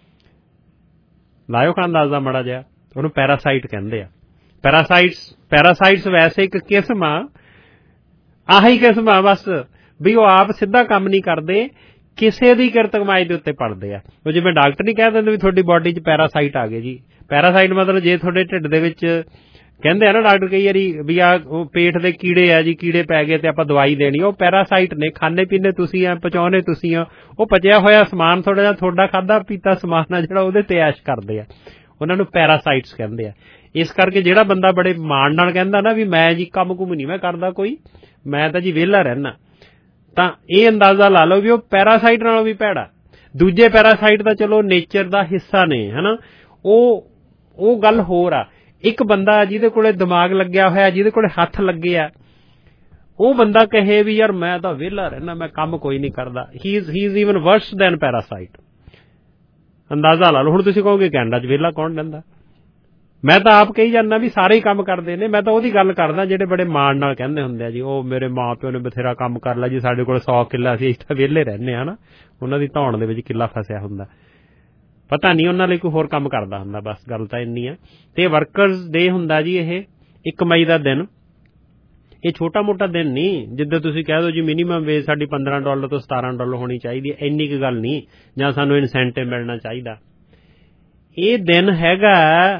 ਲਾਇਓ ਖਾਂ ਅੰਦਾਜ਼ਾ ਮਾੜਾ ਜਿਹਾ, ਉਹਨੂੰ ਪੈਰਾਸਾਈਟ ਕਹਿੰਦੇ ਆ। ਪੈਰਾਸਾਈਟਸ ਵੈਸੇ ਇੱਕ ਕਿਸਮ ਆ, ਆਹੀ ਕਿਸਮ ਆ ਬਸ, ਵੀ ਉਹ ਆਪ ਸਿੱਧਾ ਕੰਮ ਨਹੀਂ ਕਰਦੇ, ਕਿਸੇ ਦੀ ਕਿਰਤ ਕਮਾਈ ਦੇ ਉੱਤੇ ਪਲਦੇ ਆ। ਉਹ ਜਿਵੇਂ ਡਾਕਟਰ ਨਹੀਂ ਕਹਿ ਦਿੰਦੇ ਵੀ ਤੁਹਾਡੀ ਬਾਡੀ 'ਚ ਪੈਰਾਸਾਈਟ ਆ ਗਏ ਜੀ। ਪੈਰਾਸਾਈਟ ਮਤਲਬ ਜੇ ਤੁਹਾਡੇ ਢਿੱਡ ਦੇ ਵਿੱਚ, ਕਹਿੰਦੇ ਆ ਨਾ ਡਾਕਟਰ ਕਈ ਵਾਰੀ ਵੀ ਆ ਪੇਟ ਦੇ ਕੀੜੇ ਆ ਜੀ, ਕੀੜੇ ਪੈ ਗਏ ਤੇ ਆਪਾਂ ਦਵਾਈ ਦੇਣੀ, ਉਹ ਪੈਰਾਸਾਈਟ ਨੇ। ਖਾਣੇ ਪੀਣੇ ਤੁਸੀਂ ਆ, ਪਚਾਉਣੇ ਤੁਸੀਂ ਆ, ਉਹ ਪਚਿਆ ਹੋਇਆ ਸਮਾਨ ਥੋੜਾ ਜਿਹਾ ਤੁਹਾਡਾ ਖਾਧਾ ਪੀਤਾ ਸਮਾਨ ਆ ਜਿਹੜਾ ਉਹਦੇ ਤੇ ਐਸ਼ ਕਰਦੇ ਆ, ਉਹਨਾਂ ਨੂੰ ਪੈਰਾਸਾਈਟਸ ਕਹਿੰਦੇ ਆ। ਇਸ ਕਰਕੇ ਜਿਹੜਾ ਬੰਦਾ ਬੜੇ ਮਾਣ ਨਾਲ ਕਹਿੰਦਾ ਨਾ ਵੀ ਮੈਂ ਜੀ ਕੰਮ ਕੁਮ ਨਹੀਂ ਮੈਂ ਕਰਦਾ ਕੋਈ, ਮੈਂ ਤਾਂ ਜੀ ਵਿਹਲਾ ਰਹਿਣਾ, ਤਾਂ ਇਹ ਅੰਦਾਜ਼ਾ ਲਾ ਲਓ ਵੀ ਉਹ ਪੈਰਾਸਾਈਟ ਨਾਲੋਂ ਵੀ ਭੈੜਾ। ਦੂਜੇ ਪੈਰਾਸਾਈਟ ਤਾਂ ਚਲੋ ਨੇਚਰ ਦਾ ਹਿੱਸਾ ਨੇ, ਹਨਾ, ਉਹ ਗੱਲ ਹੋਰ ਆ। ਇੱਕ ਬੰਦਾ ਜਿਹਦੇ ਕੋਲੇ ਦਿਮਾਗ ਲੱਗਿਆ ਹੋਇਆ, ਜਿਹਦੇ ਕੋਲੇ ਹੱਥ ਲੱਗੇ ਆ, ਉਹ ਬੰਦਾ ਕਹੇ ਵੀ ਯਾਰ ਮੈਂ ਤਾਂ ਵਿਹਲਾ ਰਹਿਣਾ, ਮੈਂ ਕੰਮ ਕੋਈ ਨਹੀਂ ਕਰਦਾ, he is even worse than parasite. ਅੰਦਾਜ਼ਾ ਲਾ ਲਓ। ਹੁਣ ਤੁਸੀਂ ਕਹੋਗੇ ਕੈਨੇਡਾ 'ਚ ਵਿਹਲਾ ਕੌਣ ਰਹਿੰਦਾ। ਮੈਂ ਤਾਂ ਆਪ ਕਹੀ ਜਾਂਦਾ ਵੀ ਸਾਰੇ ਹੀ ਕੰਮ ਕਰਦੇ ਨੇ। ਮੈਂ ਤਾਂ ਉਹਦੀ ਗੱਲ ਕਰਦਾ ਜਿਹੜੇ ਬੜੇ ਮਾਣ ਨਾਲ ਕਹਿੰਦੇ ਹੁੰਦੇ ਆ ਜੀ ਉਹ ਮੇਰੇ ਮਾਂ ਪਿਓ ਨੇ ਬਥੇਰਾ ਕੰਮ ਕਰ ਲਿਆ ਜੀ, ਸਾਡੇ ਕੋਲ 100 ਕਿੱਲਾ, ਅਸੀਂ ਇੱਥੇ ਵਿਹਲੇ ਰਹਿੰਦੇ ਹਾਂ ਨਾ। ਉਹਨਾਂ ਦੀ ਧੌਣ ਦੇ ਵਿੱਚ ਕਿੱਲਾ ਫਸਿਆ ਹੁੰਦਾ, ਪਤਾ ਨਹੀਂ ਉਹਨਾਂ ਲਈ ਕੋਈ ਹੋਰ ਕੰਮ ਕਰਦਾ ਹੁੰਦਾ। ਬਸ ਗੱਲ ਤਾਂ ਇੰਨੀ ਆ। ਤੇ ਵਰਕਰਸ ਡੇ ਹੁੰਦਾ ਜੀ ਇਹ 1 ਮਈ ਦਾ ਦਿਨ। ਇਹ ਛੋਟਾ ਮੋਟਾ ਦਿਨ ਨਹੀਂ, ਜਿੱਦਾਂ ਤੁਸੀਂ ਕਹਿ ਦਿਓ ਜੀ ਮਿਨੀਮਮ ਵੇਜ ਸਾਡੀ $15 ਤੋਂ $17 ਹੋਣੀ ਚਾਹੀਦੀ ਹੈ, ਇੰਨੀ ਕੁ ਗੱਲ ਨਹੀਂ, ਜਾਂ ਸਾਨੂੰ ਇਨਸੈਂਟਿਵ ਮਿਲਣਾ ਚਾਹੀਦਾ। ਇਹ ਦਿਨ ਹੈਗਾ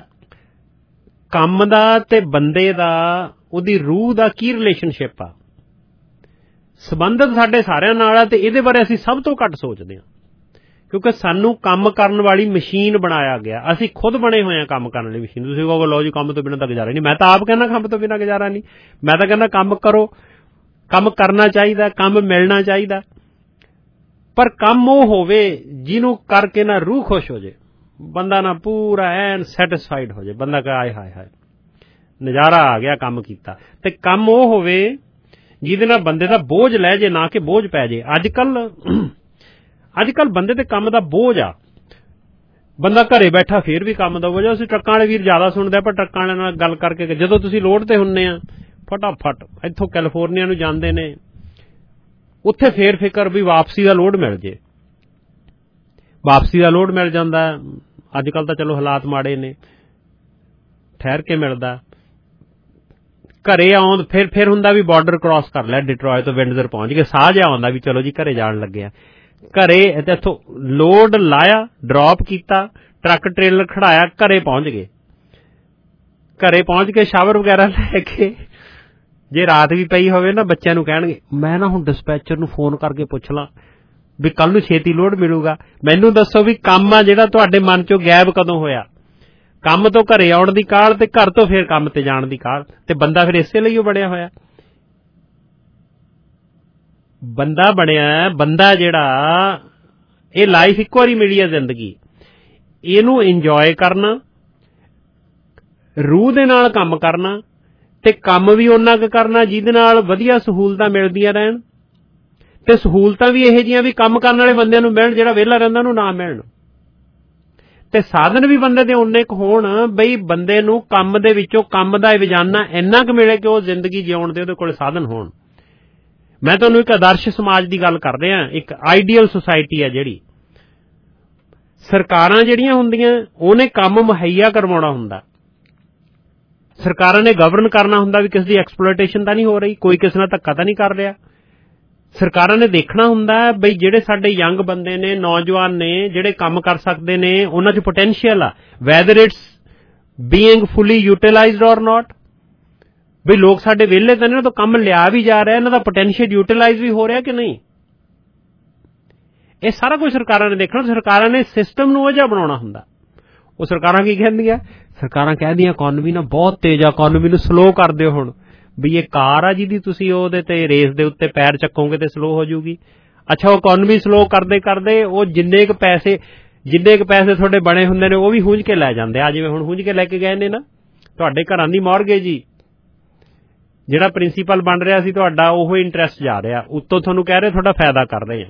ਕੰਮ ਦਾ ਤੇ ਬੰਦੇ ਦਾ, ਉਹਦੀ ਰੂਹ ਦਾ ਕੀ ਰਿਲੇਸ਼ਨਸ਼ਿਪ ਆ, ਸੰਬੰਧਿਤ ਸਾਡੇ ਸਾਰਿਆਂ ਨਾਲ ਆ। ਤੇ ਇਹਦੇ ਬਾਰੇ ਅਸੀਂ ਸਭ ਤੋਂ ਘੱਟ ਸੋਚਦੇ ਹਾਂ, ਕਿਉਂਕਿ ਸਾਨੂੰ ਕੰਮ ਕਰਨ ਵਾਲੀ ਮਸ਼ੀਨ ਬਣਾਇਆ ਗਿਆ। ਅਸੀਂ ਖੁਦ ਬਣੇ ਹੋਏ ਹਾਂ ਕੰਮ ਕਰਨ ਵਾਲੀ ਮਸ਼ੀਨ। ਤੁਸੀਂ ਕਹੋਗੇ ਲਓ ਜੀ ਕੰਮ ਤੋਂ ਬਿਨਾਂ ਤਾਂ ਗੁਜ਼ਾਰਾ ਨਹੀਂ। ਮੈਂ ਤਾਂ ਆਪ ਕਹਿੰਦਾ ਕੰਮ ਤੋਂ ਬਿਨਾਂ ਗੁਜ਼ਾਰਾ ਨਹੀਂ। ਮੈਂ ਤਾਂ ਕਹਿੰਦਾ ਕੰਮ ਕਰੋ, ਕੰਮ ਕਰਨਾ ਚਾਹੀਦਾ, ਕੰਮ ਮਿਲਣਾ ਚਾਹੀਦਾ, ਪਰ ਕੰਮ ਉਹ ਹੋਵੇ ਜਿਹਨੂੰ ਕਰਕੇ ਨਾ ਰੂਹ ਖੁਸ਼ ਹੋ ਜੇ, ਬੰਦਾ ਨਾ ਪੂਰਾ ਐਨ ਸੈਟਿਸਫਾਈਡ ਹੋ ਜਾਏ, ਬੰਦਾ ਕਹੇ ਹਾਏ ਹਾਏ ਨਜ਼ਾਰਾ ਆ ਗਿਆ ਕੰਮ ਕੀਤਾ। ਤੇ ਕੰਮ ਉਹ ਹੋਵੇ ਜਿਹਦੇ ਨਾਲ ਬੰਦੇ ਦਾ ਬੋਝ ਲੈ ਜੇ, ਨਾ ਕਿ ਬੋਝ ਪੈ ਜੇ। ਅੱਜ ਕੱਲ ਬੰਦੇ ਤੇ ਕੰਮ ਦਾ ਬੋਝ ਆ। ਬੰਦਾ ਘਰੇ ਬੈਠਾ ਫੇਰ ਵੀ ਕੰਮ ਦਾ ਬੋਝ ਆ। ਅਸੀਂ ਟਰੱਕਾਂ ਵਾਲੇ ਵੀਰ ਜ਼ਿਆਦਾ ਸੁਣਦੇ, ਪਰ ਟਰੱਕਾਂ ਵਾਲਿਆਂ ਨਾਲ ਗੱਲ ਕਰਕੇ ਜਦੋਂ ਤੁਸੀਂ ਲੋਡ ਤੇ ਹੁੰਦੇ ਆ, ਫਟਾਫਟ ਇੱਥੋਂ ਕੈਲੀਫੋਰਨੀਆ ਨੂੰ ਜਾਂਦੇ ਨੇ, ਉੱਥੇ ਫੇਰ ਫਿਕਰ ਵੀ ਵਾਪਸੀ ਦਾ ਲੋਡ ਮਿਲ ਜੇ, ਵਾਪਸੀ ਦਾ ਲੋਡ ਮਿਲ ਜਾਂਦਾ। ਅੱਜ ਕੱਲ ਤਾਂ ਚਲੋ ਹਾਲਾਤ ਮਾੜੇ ਨੇ, ਠਹਿਰ ਕੇ ਮਿਲਦਾ। ਘਰੇ ਆਉਣ ਫਿਰ ਹੁੰਦਾ ਵੀ ਬਾਰਡਰ ਕ੍ਰਾਸ ਕਰ ਲਿਆ, ਡਿਟਰੋਏ ਤੋਂ ਵਿੰਡਜ਼ਰ ਪਹੁੰਚ ਗਏ, ਸਾਹ ਜਿਹਾ ਆਉਂਦਾ ਵੀ ਚਲੋ ਜੀ ਘਰੇ ਜਾਣ ਲੱਗੇ ਆ। ਘਰੇ ਇੱਥੋਂ ਲੋਡ ਲਾਇਆ, ਡ੍ਰੌਪ ਕੀਤਾ, ਟਰੱਕ ਟ੍ਰੇਲਰ ਖੜਾਇਆ, ਘਰੇ ਪਹੁੰਚ ਗਏ। ਘਰੇ ਪਹੁੰਚ ਕੇ ਸ਼ਾਵਰ ਵਗੈਰਾ ਲੈ ਕੇ, ਜੇ ਰਾਤ ਵੀ ਪਈ ਹੋਵੇ ਨਾ, ਬੱਚਿਆਂ ਨੂੰ ਕਹਿਣਗੇ ਮੈਂ ਨਾ ਹੁਣ ਡਿਸਪੈਚਰ ਨੂੰ ਫੋਨ ਕਰਕੇ ਪੁੱਛ ਲਾਂ ਵੀ ਕੱਲ ਨੂੰ ਛੇਤੀ ਲੋਡ ਮਿਲੂਗਾ। ਮੈਨੂੰ ਦੱਸੋ ਵੀ ਕੰਮ ਆ ਜਿਹੜਾ ਤੁਹਾਡੇ ਮਨ ਚੋਂ ਗਾਇਬ ਕਦੋਂ ਹੋਇਆ। ਕੰਮ ਤੋਂ ਘਰੇ ਆਉਣ ਦੀ ਕਾਹਲ ਤੇ ਘਰ ਤੋਂ ਫਿਰ ਕੰਮ ਤੇ ਜਾਣ ਦੀ ਕਾਹਲ। ਤੇ ਬੰਦਾ ਫਿਰ ਇਸੇ ਲਈ ਉਹ ਬਣਿਆ ਹੋਇਆ। ਬੰਦਾ ਬਣਿਆ, ਬੰਦਾ ਜਿਹੜਾ, ਇਹ ਲਾਈਫ ਇੱਕੋ ਵਾਰੀ ਮਿਲੀ ਹੈ ਜ਼ਿੰਦਗੀ, ਇਹਨੂੰ ਇੰਜੋਏ ਕਰਨਾ, ਰੂਹ ਦੇ ਨਾਲ ਕੰਮ ਕਰਨਾ, ਤੇ ਕੰਮ ਵੀ ਓਨਾ ਕੁ ਕਰਨਾ ਜਿਹਦੇ ਨਾਲ ਵਧੀਆ ਸਹੂਲਤਾਂ ਮਿਲਦੀਆਂ ਰਹਿਣ, ਤੇ ਸਹੂਲਤਾਂ ਵੀ ਇਹੋ ਜਿਹੀਆਂ ਵੀ ਕੰਮ ਕਰਨ ਵਾਲੇ ਬੰਦਿਆਂ ਨੂੰ ਮਿਲਣ, ਜਿਹੜਾ ਵਿਹਲਾ ਰਹਿੰਦਾ ਉਹਨੂੰ ਨਾ ਮਿਲਣ, ਤੇ ਸਾਧਨ ਵੀ ਬੰਦੇ ਦੇ ਉਨੇ ਕੁ ਹੋਣ ਬਈ ਬੰਦੇ ਨੂੰ ਕੰਮ ਦੇ ਵਿੱਚੋਂ ਕੰਮ ਦਾ ਰੋਜ਼ਾਨਾ ਇੰਨਾ ਕੁ ਮਿਲੇ ਕਿ ਉਹ ਜ਼ਿੰਦਗੀ ਜਿਉਣ ਦੇ ਉਹਦੇ ਕੋਲ ਸਾਧਨ ਹੋਣ। ਮੈਂ ਤੁਹਾਨੂੰ ਇੱਕ ਆਦਰਸ਼ ਸਮਾਜ ਦੀ ਗੱਲ ਕਰ ਰਿਹਾ, ਇੱਕ ਆਈਡੀਅਲ ਸੁਸਾਇਟੀ ਹੈ ਜਿਹੜੀ। ਸਰਕਾਰਾਂ ਜਿਹੜੀਆਂ ਹੁੰਦੀਆਂ ਉਹਨੇ ਕੰਮ ਮੁਹੱਈਆ ਕਰਵਾਉਣਾ ਹੁੰਦਾ, ਸਰਕਾਰਾਂ ਨੇ ਗਵਰਨ ਕਰਨਾ ਹੁੰਦਾ ਵੀ ਕਿਸੇ ਦੀ ਐਕਸਪਲੋਇਟੇਸ਼ਨ ਤਾਂ ਨਹੀਂ ਹੋ ਰਹੀ, ਕੋਈ ਕਿਸੇ ਨਾਲ ਧੱਕਾ ਤਾਂ ਨਹੀਂ ਕਰ ਰਿਹਾ। ਸਰਕਾਰਾਂ ਨੇ ਦੇਖਣਾ ਹੁੰਦਾ ਬਈ ਜਿਹੜੇ ਸਾਡੇ ਯੰਗ ਬੰਦੇ ਨੇ, ਨੌਜਵਾਨ ਨੇ, ਜਿਹੜੇ ਕੰਮ ਕਰ ਸਕਦੇ ਨੇ, ਉਹਨਾਂ 'ਚ ਪੋਟੈਂਸ਼ੀਅਲ ਆ, whether it's being fully utilised or not. ਬਈ ਲੋਕ ਸਾਡੇ ਵਿਹਲੇ ਤਾਂ ਇਹਨਾਂ ਤੋਂ ਕੰਮ ਲਿਆ ਵੀ ਜਾ ਰਿਹਾ, ਇਹਨਾਂ ਦਾ ਪੋਟੈਂਸ਼ੀਅਲ ਯੂਟਿਲਾਈਜ਼ ਵੀ ਹੋ ਰਿਹਾ ਕਿ ਨਹੀਂ, ਇਹ ਸਾਰਾ ਕੁਝ ਸਰਕਾਰਾਂ ਨੇ ਦੇਖਣਾ। ਸਰਕਾਰਾਂ ਨੇ ਸਿਸਟਮ ਨੂੰ ਉਹ ਜਿਹਾ ਬਣਾਉਣਾ ਹੁੰਦਾ। ਉਹ ਸਰਕਾਰਾਂ ਕੀ ਕਹਿੰਦੀਆਂ? ਸਰਕਾਰਾਂ ਕਹਿੰਦੀਆਂ ਇਕੋਨਮੀ ਨਾ ਬਹੁਤ ਤੇਜ਼ ਆ, ਇਕੋਨਮੀ ਨੂੰ ਸਲੋ ਕਰ ਦਿਓ। ਹੁਣ ਵੀ ਇਹ ਕਾਰ ਆ ਜਿਹਦੀ ਤੁਸੀਂ ਉਹਦੇ ਤੇ ਰੇਸ ਦੇ ਉੱਤੇ ਪੈਰ ਚੱਕੋਗੇ ਤੇ ਸਲੋ ਹੋ ਜਾਊਗੀ। ਅੱਛਾ, ਉਹ ਇਕੋਨਮੀ ਸਲੋ ਕਰਦੇ ਕਰਦੇ ਉਹ ਜਿੰਨੇ ਕੁ ਪੈਸੇ ਤੁਹਾਡੇ ਬਣੇ ਹੁੰਦੇ ਨੇ ਉਹ ਵੀ ਹੂੰਝ ਕੇ ਲੈ ਜਾਂਦੇ ਆ। ਜਿਵੇਂ ਹੁਣ ਹੂੰਝ ਕੇ ਲੈ ਕੇ ਗਏ ਨੇ ਨਾ ਤੁਹਾਡੇ ਘਰਾਂ ਦੀ ਮੌਰਗੇਜ ਹੀ, ਜਿਹੜਾ ਪ੍ਰਿੰਸੀਪਲ ਬਣ ਰਿਹਾ ਸੀ ਤੁਹਾਡਾ ਉਹ ਇੰਟਰਸਟ ਜਾ ਰਿਹਾ, ਉੱਤੋਂ ਤੁਹਾਨੂੰ ਕਹਿ ਰਹੇ ਤੁਹਾਡਾ ਫਾਇਦਾ ਕਰ ਰਹੇ ਆ।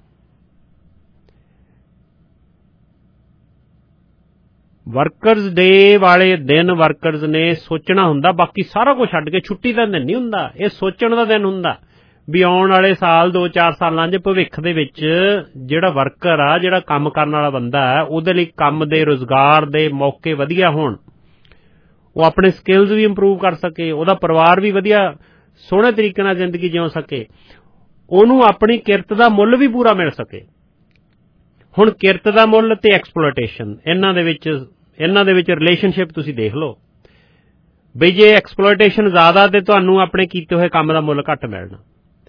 ਵਰਕਰਜ਼ ਡੇ ਵਾਲੇ ਦਿਨ ਵਰਕਰਜ਼ ਨੇ ਸੋਚਣਾ ਹੁੰਦਾ, ਬਾਕੀ ਸਾਰਾ ਕੁਝ ਛੱਡ ਕੇ। ਛੁੱਟੀ ਦਾ ਦਿਨ ਨਹੀਂ ਹੁੰਦਾ, ਇਹ ਸੋਚਣ ਦਾ ਦਿਨ ਹੁੰਦਾ ਵੀ ਆਉਣ ਵਾਲੇ ਸਾਲ 2-4 ਸਾਲਾਂ 'ਚ ਭਵਿੱਖ ਦੇ ਵਿੱਚ ਜਿਹੜਾ ਵਰਕਰ ਆ, ਜਿਹੜਾ ਕੰਮ ਕਰਨ ਵਾਲਾ ਬੰਦਾ ਹੈ, ਉਹਦੇ ਲਈ ਕੰਮ ਦੇ ਰੁਜ਼ਗਾਰ ਦੇ ਮੌਕੇ ਵਧੀਆ ਹੋਣ, ਉਹ ਆਪਣੇ ਸਕਿੱਲਜ਼ ਵੀ ਇੰਪਰੂਵ ਕਰ ਸਕੇ, ਉਹਦਾ ਪਰਿਵਾਰ ਵੀ ਵਧੀਆ ਸੋਹਣੇ ਤਰੀਕੇ ਨਾਲ ਜ਼ਿੰਦਗੀ ਜਿਉ ਸਕੇ, ਉਹਨੂੰ ਆਪਣੀ ਕਿਰਤ ਦਾ ਮੁੱਲ ਵੀ ਪੂਰਾ ਮਿਲ ਸਕੇ। ਹੁਣ ਕਿਰਤ ਦਾ ਮੁੱਲ ਤੇ ਐਕਸਪਲੋਇਟੇਸ਼ਨ, ਇਹਨਾਂ ਦੇ ਵਿੱਚ ਰਿਲੇਸ਼ਨਸ਼ਿਪ ਤੁਸੀਂ ਦੇਖ ਲਓ ਬਈ ਜੇ ਐਕਸਪਲੋਇਟੇਸ਼ਨ ਜ਼ਿਆਦਾ ਤੇ ਤੁਹਾਨੂੰ ਆਪਣੇ ਕੀਤੇ ਹੋਏ ਕੰਮ ਦਾ ਮੁੱਲ ਘੱਟ ਮਿਲਣਾ,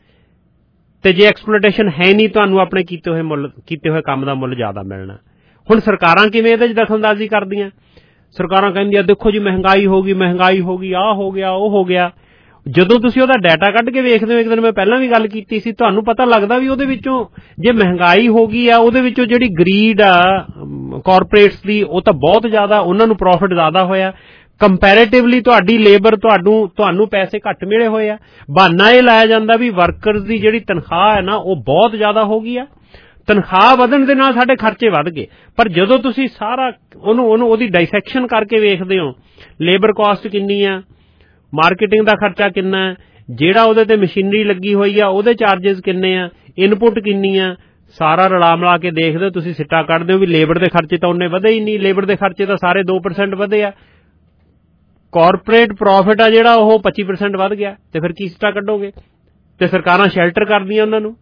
ਤੇ ਜੇ ਐਕਸਪਲੋਇਟੇਸ਼ਨ ਹੈ ਨਹੀਂ ਤੁਹਾਨੂੰ ਆਪਣੇ ਕੀਤੇ ਹੋਏ ਕੰਮ ਦਾ ਮੁੱਲ ਜ਼ਿਆਦਾ ਮਿਲਣਾ। ਹੁਣ ਸਰਕਾਰਾਂ ਕਿਵੇਂ ਇਹਦੇ 'ਚ ਦਖਲਅੰਦਾਜ਼ੀ ਕਰਦੀਆਂ? ਸਰਕਾਰਾਂ ਕਹਿੰਦੀਆਂ ਦੇਖੋ ਜੀ ਮਹਿੰਗਾਈ ਹੋ ਗਈ, ਆਹ ਹੋ ਗਿਆ, ਉਹ ਹੋ ਗਿਆ। ਜਦੋਂ ਤੁਸੀਂ ਉਹਦਾ ਡਾਟਾ ਕੱਢ ਕੇ ਵੇਖਦੇ ਹੋ, ਇੱਕ ਦਿਨ ਮੈਂ ਪਹਿਲਾਂ ਵੀ ਗੱਲ ਕੀਤੀ ਸੀ, ਤੁਹਾਨੂੰ ਪਤਾ ਲੱਗਦਾ ਵੀ ਉਹਦੇ ਵਿੱਚੋਂ ਜੇ ਮਹਿੰਗਾਈ ਹੋ ਗਈ ਆ, ਉਹਦੇ ਵਿੱਚੋਂ ਜਿਹੜੀ ਗਰੀਡ ਆ ਕਾਰਪੋਰੇਟਸ ਦੀ ਉਹ ਤਾਂ ਬਹੁਤ ਜ਼ਿਆਦਾ, ਉਹਨਾਂ ਨੂੰ ਪ੍ਰੋਫਿਟ ਜ਼ਿਆਦਾ ਹੋਇਆ। ਕੰਪੈਰੇਟਿਵਲੀ ਤੁਹਾਡੀ ਲੇਬਰ ਤੁਹਾਨੂੰ ਪੈਸੇ ਘੱਟ ਮਿਲੇ ਹੋਏ ਆ। ਬਹਾਨਾ ਇਹ ਲਾਇਆ ਜਾਂਦਾ ਵੀ ਵਰਕਰਸ ਦੀ ਜਿਹੜੀ ਤਨਖਾਹ ਹੈ ਨਾ ਉਹ ਬਹੁਤ ਜ਼ਿਆਦਾ ਹੋ ਗਈ ਆ, ਤਨਖਾਹ ਵਧਣ ਦੇ ਨਾਲ ਸਾਡੇ ਖਰਚੇ ਵੱਧ ਗਏ। ਪਰ ਜਦੋਂ ਤੁਸੀਂ ਸਾਰਾ ਉਹਦੀ ਡਾਇਸੈਕਸ਼ਨ ਕਰਕੇ ਵੇਖਦੇ ਹੋ, ਲੇਬਰ ਕਾਸਟ ਕਿੰਨੀ ਆ, ਮਾਰਕੀਟਿੰਗ ਦਾ ਖਰਚਾ ਕਿੰਨਾ ਹੈ, ਜਿਹੜਾ ਉਹਦੇ ਤੇ ਮਸ਼ੀਨਰੀ ਲੱਗੀ ਹੋਈ ਆ ਉਹਦੇ ਚਾਰजेस ਕਿੰਨੇ ਆ, ਇਨਪੁਟ ਕਿੰਨੀ ਆ, ਸਾਰਾ ਰਲਾ ਮਿਲਾ ਕੇ ਦੇਖਦੇ ਹੋ, ਤੁਸੀਂ ਸਿੱਟਾ ਕੱਢਦੇ ਹੋ ਵੀ ਲੇਬਰ ਦੇ ਖਰਚੇ ਤਾਂ ਉਹਨੇ ਵਧੇ ਹੀ ਨਹੀਂ, ਲੇਬਰ ਦੇ ਖਰਚੇ ਤਾਂ ਸਾਰੇ 2% ਵਧੇ ਆ, ਕਾਰਪੋਰੇਟ ਪ੍ਰੋਫਿਟ ਆ ਜਿਹੜਾ ਉਹ 25% ਵੱਧ ਗਿਆ, ਤੇ ਫਿਰ ਕੀ ਸਿੱਟਾ ਕੱਢੋਗੇ? ਤੇ ਸਰਕਾਰਾਂ ਸ਼ੈਲਟਰ ਕਰਦੀਆਂ ਉਹਨਾਂ ਨੂੰ,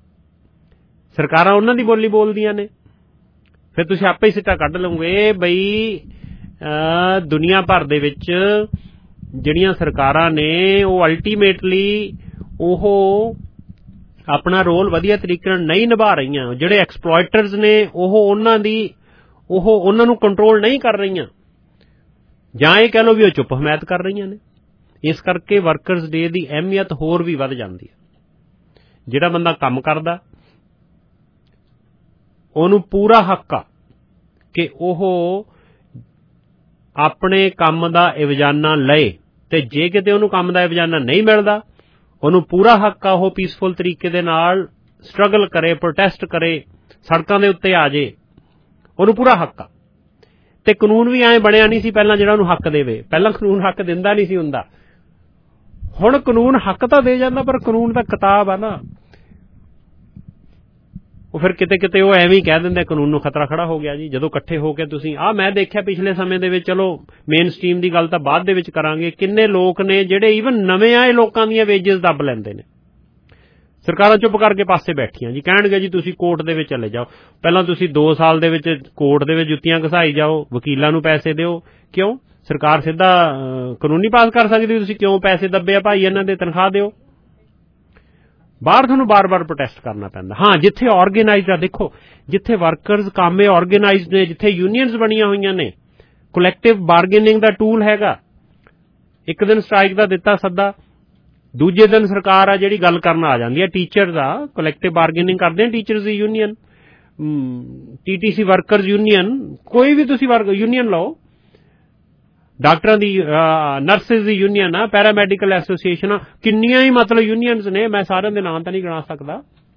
ਸਰਕਾਰਾਂ ਉਹਨਾਂ ਦੀ ਬੋਲੀ ਬੋਲਦੀਆਂ ਨੇ, ਫਿਰ ਤੁਸੀਂ ਆਪੇ ਹੀ ਸਿੱਟਾ ਕੱਢ ਲਓਗੇ। ਬਈ ਦੁਨੀਆ ਭਰ ਦੇ ਵਿੱਚ ਜਿਹੜੀਆਂ ਸਰਕਾਰਾਂ ਨੇ ਉਹ ਅਲਟੀਮੇਟਲੀ ਉਹ ਆਪਣਾ ਰੋਲ ਵਧੀਆ ਤਰੀਕੇ ਨਾਲ ਨਹੀਂ ਨਿਭਾ ਰਹੀਆਂ। ਜਿਹੜੇ ਐਕਸਪਲੋਇਟਰਸ ਨੇ ਉਹਨਾਂ ਨੂੰ ਕੰਟਰੋਲ ਨਹੀਂ ਕਰ ਰਹੀਆਂ, ਜਾਂ ਇਹ ਕਹਿ ਲਓ ਵੀ ਉਹ ਚੁੱਪ ਹਮਾਇਤ ਕਰ ਰਹੀਆਂ ਨੇ। ਇਸ ਕਰਕੇ ਵਰਕਰਸ ਡੇ ਦੀ ਅਹਿਮੀਅਤ ਹੋਰ ਵੀ ਵੱਧ ਜਾਂਦੀ ਹੈ। ਜਿਹੜਾ ਬੰਦਾ ਕੰਮ ਕਰਦਾ ਉਹਨੂੰ ਪੂਰਾ ਹੱਕ ਆ ਕਿ ਉਹ ਆਪਣੇ ਕੰਮ ਦਾ ਇਵਜ਼ਾਨਾ ਲਏ, ਤੇ ਜੇ ਕਿਤੇ ਉਹਨੂੰ ਕੰਮ ਦਾ ਇਵਜ਼ਾਨਾ ਨਹੀਂ ਮਿਲਦਾ ਉਹਨੂੰ ਪੂਰਾ ਹੱਕ ਆ ਉਹ ਪੀਸਫੁਲ ਤਰੀਕੇ ਦੇ ਨਾਲ ਸਟਰਗਲ ਕਰੇ, ਪ੍ਰੋਟੈਸਟ ਕਰੇ, ਸੜਕਾਂ ਦੇ ਉੱਤੇ ਆ ਜੇ, ਉਹਨੂੰ ਪੂਰਾ ਹੱਕ ਆ। ਤੇ ਕਾਨੂੰਨ ਵੀ ਐਂ ਬਣਿਆ ਨਹੀਂ ਸੀ ਪਹਿਲਾਂ ਜਿਹੜਾ ਉਹਨੂੰ ਹੱਕ ਦੇਵੇ, ਪਹਿਲਾਂ ਕਾਨੂੰਨ ਹੱਕ ਦਿੰਦਾ ਨਹੀਂ ਸੀ ਹੁੰਦਾ। ਹੁਣ ਕਾਨੂੰਨ ਹੱਕ ਤਾਂ ਦੇ ਜਾਂਦਾ, ਪਰ ਕਾਨੂੰਨ ਦਾ ਕਿਤਾਬ ਆ ਨਾ, ਉਹ ਫਿਰ ਕਿਤੇ ਕਿਤੇ ਉਹ ਐਵੇਂ ਹੀ ਕਹਿ ਦਿੰਦੇ ਕਾਨੂੰਨ ਨੂੰ ਖਤਰਾ ਖੜਾ ਹੋ ਗਿਆ ਜੀ। ਜਦੋਂ ਇਕੱਠੇ ਹੋ ਕੇ ਤੁਸੀਂ ਮੈਂ ਦੇਖਿਆ ਪਿਛਲੇ ਸਮੇਂ ਦੇ ਵਿੱਚ, ਚਲੋ ਮੇਨ ਸਟ੍ਰੀਮ ਦੀ ਗੱਲ ਤਾਂ ਬਾਅਦ ਦੇ ਵਿੱਚ ਕਰਾਂਗੇ, ਕਿੰਨੇ ਲੋਕ ਨੇ ਜਿਹੜੇ ਈਵਨ ਨਵੇਂ ਆਏ ਲੋਕਾਂ ਦੀਆਂ ਵੇਜਸ ਦੱਬ ਲੈਂਦੇ ਨੇ। ਸਰਕਾਰਾਂ ਚੁੱਪ ਕਰਕੇ ਪਾਸੇ ਬੈਠੀਆਂ ਜੀ, ਕਹਿਣਗੇ ਜੀ ਤੁਸੀਂ ਕੋਰਟ ਦੇ ਵਿੱਚ ਚਲੇ ਜਾਓ, ਪਹਿਲਾਂ ਤੁਸੀਂ 2 ਸਾਲ ਦੇ ਵਿੱਚ ਕੋਰਟ ਦੇ ਵਿੱਚ ਜੁੱਤੀਆਂ ਘਸਾਈ ਜਾਓ, ਵਕੀਲਾਂ ਨੂੰ ਪੈਸੇ ਦਿਓ। ਕਿਉਂ? ਸਰਕਾਰ ਸਿੱਧਾ ਕਾਨੂੰਨ ਨਹੀਂ ਪਾਸ ਕਰ ਸਕਦੀ, ਤੁਸੀਂ ਕਿਉਂ ਪੈਸੇ ਦੱਬੇ ਆ ਭਾਈ ਇਹਨਾਂ ਦੇ, ਤਨਖਾਹ ਦਿਓ। ਬਾਹਰ ਤੁਹਾਨੂੰ ਬਾਰ-ਬਾਰ ਪ੍ਰੋਟੈਸਟ ਕਰਨਾ ਪੈਂਦਾ। ਹਾਂ, ਜਿੱਥੇ ਆਰਗੇਨਾਈਜ਼ਡ ਆ, ਦੇਖੋ ਜਿੱਥੇ ਵਰਕਰਜ਼ ਕੰਮ ਆਰਗੇਨਾਈਜ਼ਡ ਨੇ, ਜਿੱਥੇ ਯੂਨੀਅਨਸ ਬਣੀਆਂ ਹੋਈਆਂ ਨੇ, ਕਲੈਕਟਿਵ ਬਾਰਗੇਨਿੰਗ ਦਾ ਟੂਲ ਹੈਗਾ। ਇੱਕ ਦਿਨ ਸਟ੍ਰਾਈਕ ਦਾ ਦਿੱਤਾ ਸੱਦਾ, ਦੂਜੇ ਦਿਨ ਸਰਕਾਰ ਆ ਜਿਹੜੀ ਗੱਲ ਕਰਨ ਆ ਜਾਂਦੀ ਹੈ। ਟੀਚਰਸ ਆ, ਕਲੈਕਟਿਵ ਬਾਰਗੇਨਿੰਗ ਕਰਦੇ ਆ ਟੀਚਰਸ ਦੀ ਯੂਨੀਅਨ, TTC ਵਰਕਰਜ਼ ਯੂਨੀਅਨ, ਕੋਈ ਵੀ ਤੁਸੀਂ ਯੂਨੀਅਨ ਲਓ, ਡਾਕਟਰਾਂ ਦੀ, ਨਰਸਿਸ ਦੀ ਯੂਨੀਅਨ ਆ, ਪੈਰਾਮੈਡੀਕਲ ਐਸੋਸੀਏਸ਼ਨ ਆ, ਕਿੰਨੀਆਂ ਹੀ ਮਤਲਬ ਯੂਨੀਅਨਸ ਨੇ, ਮੈਂ ਸਾਰਿਆਂ ਦੇ ਨਾਂ ਤਾਂ ਨਹੀਂ ਗਿਣਾ ਸਕਦਾ।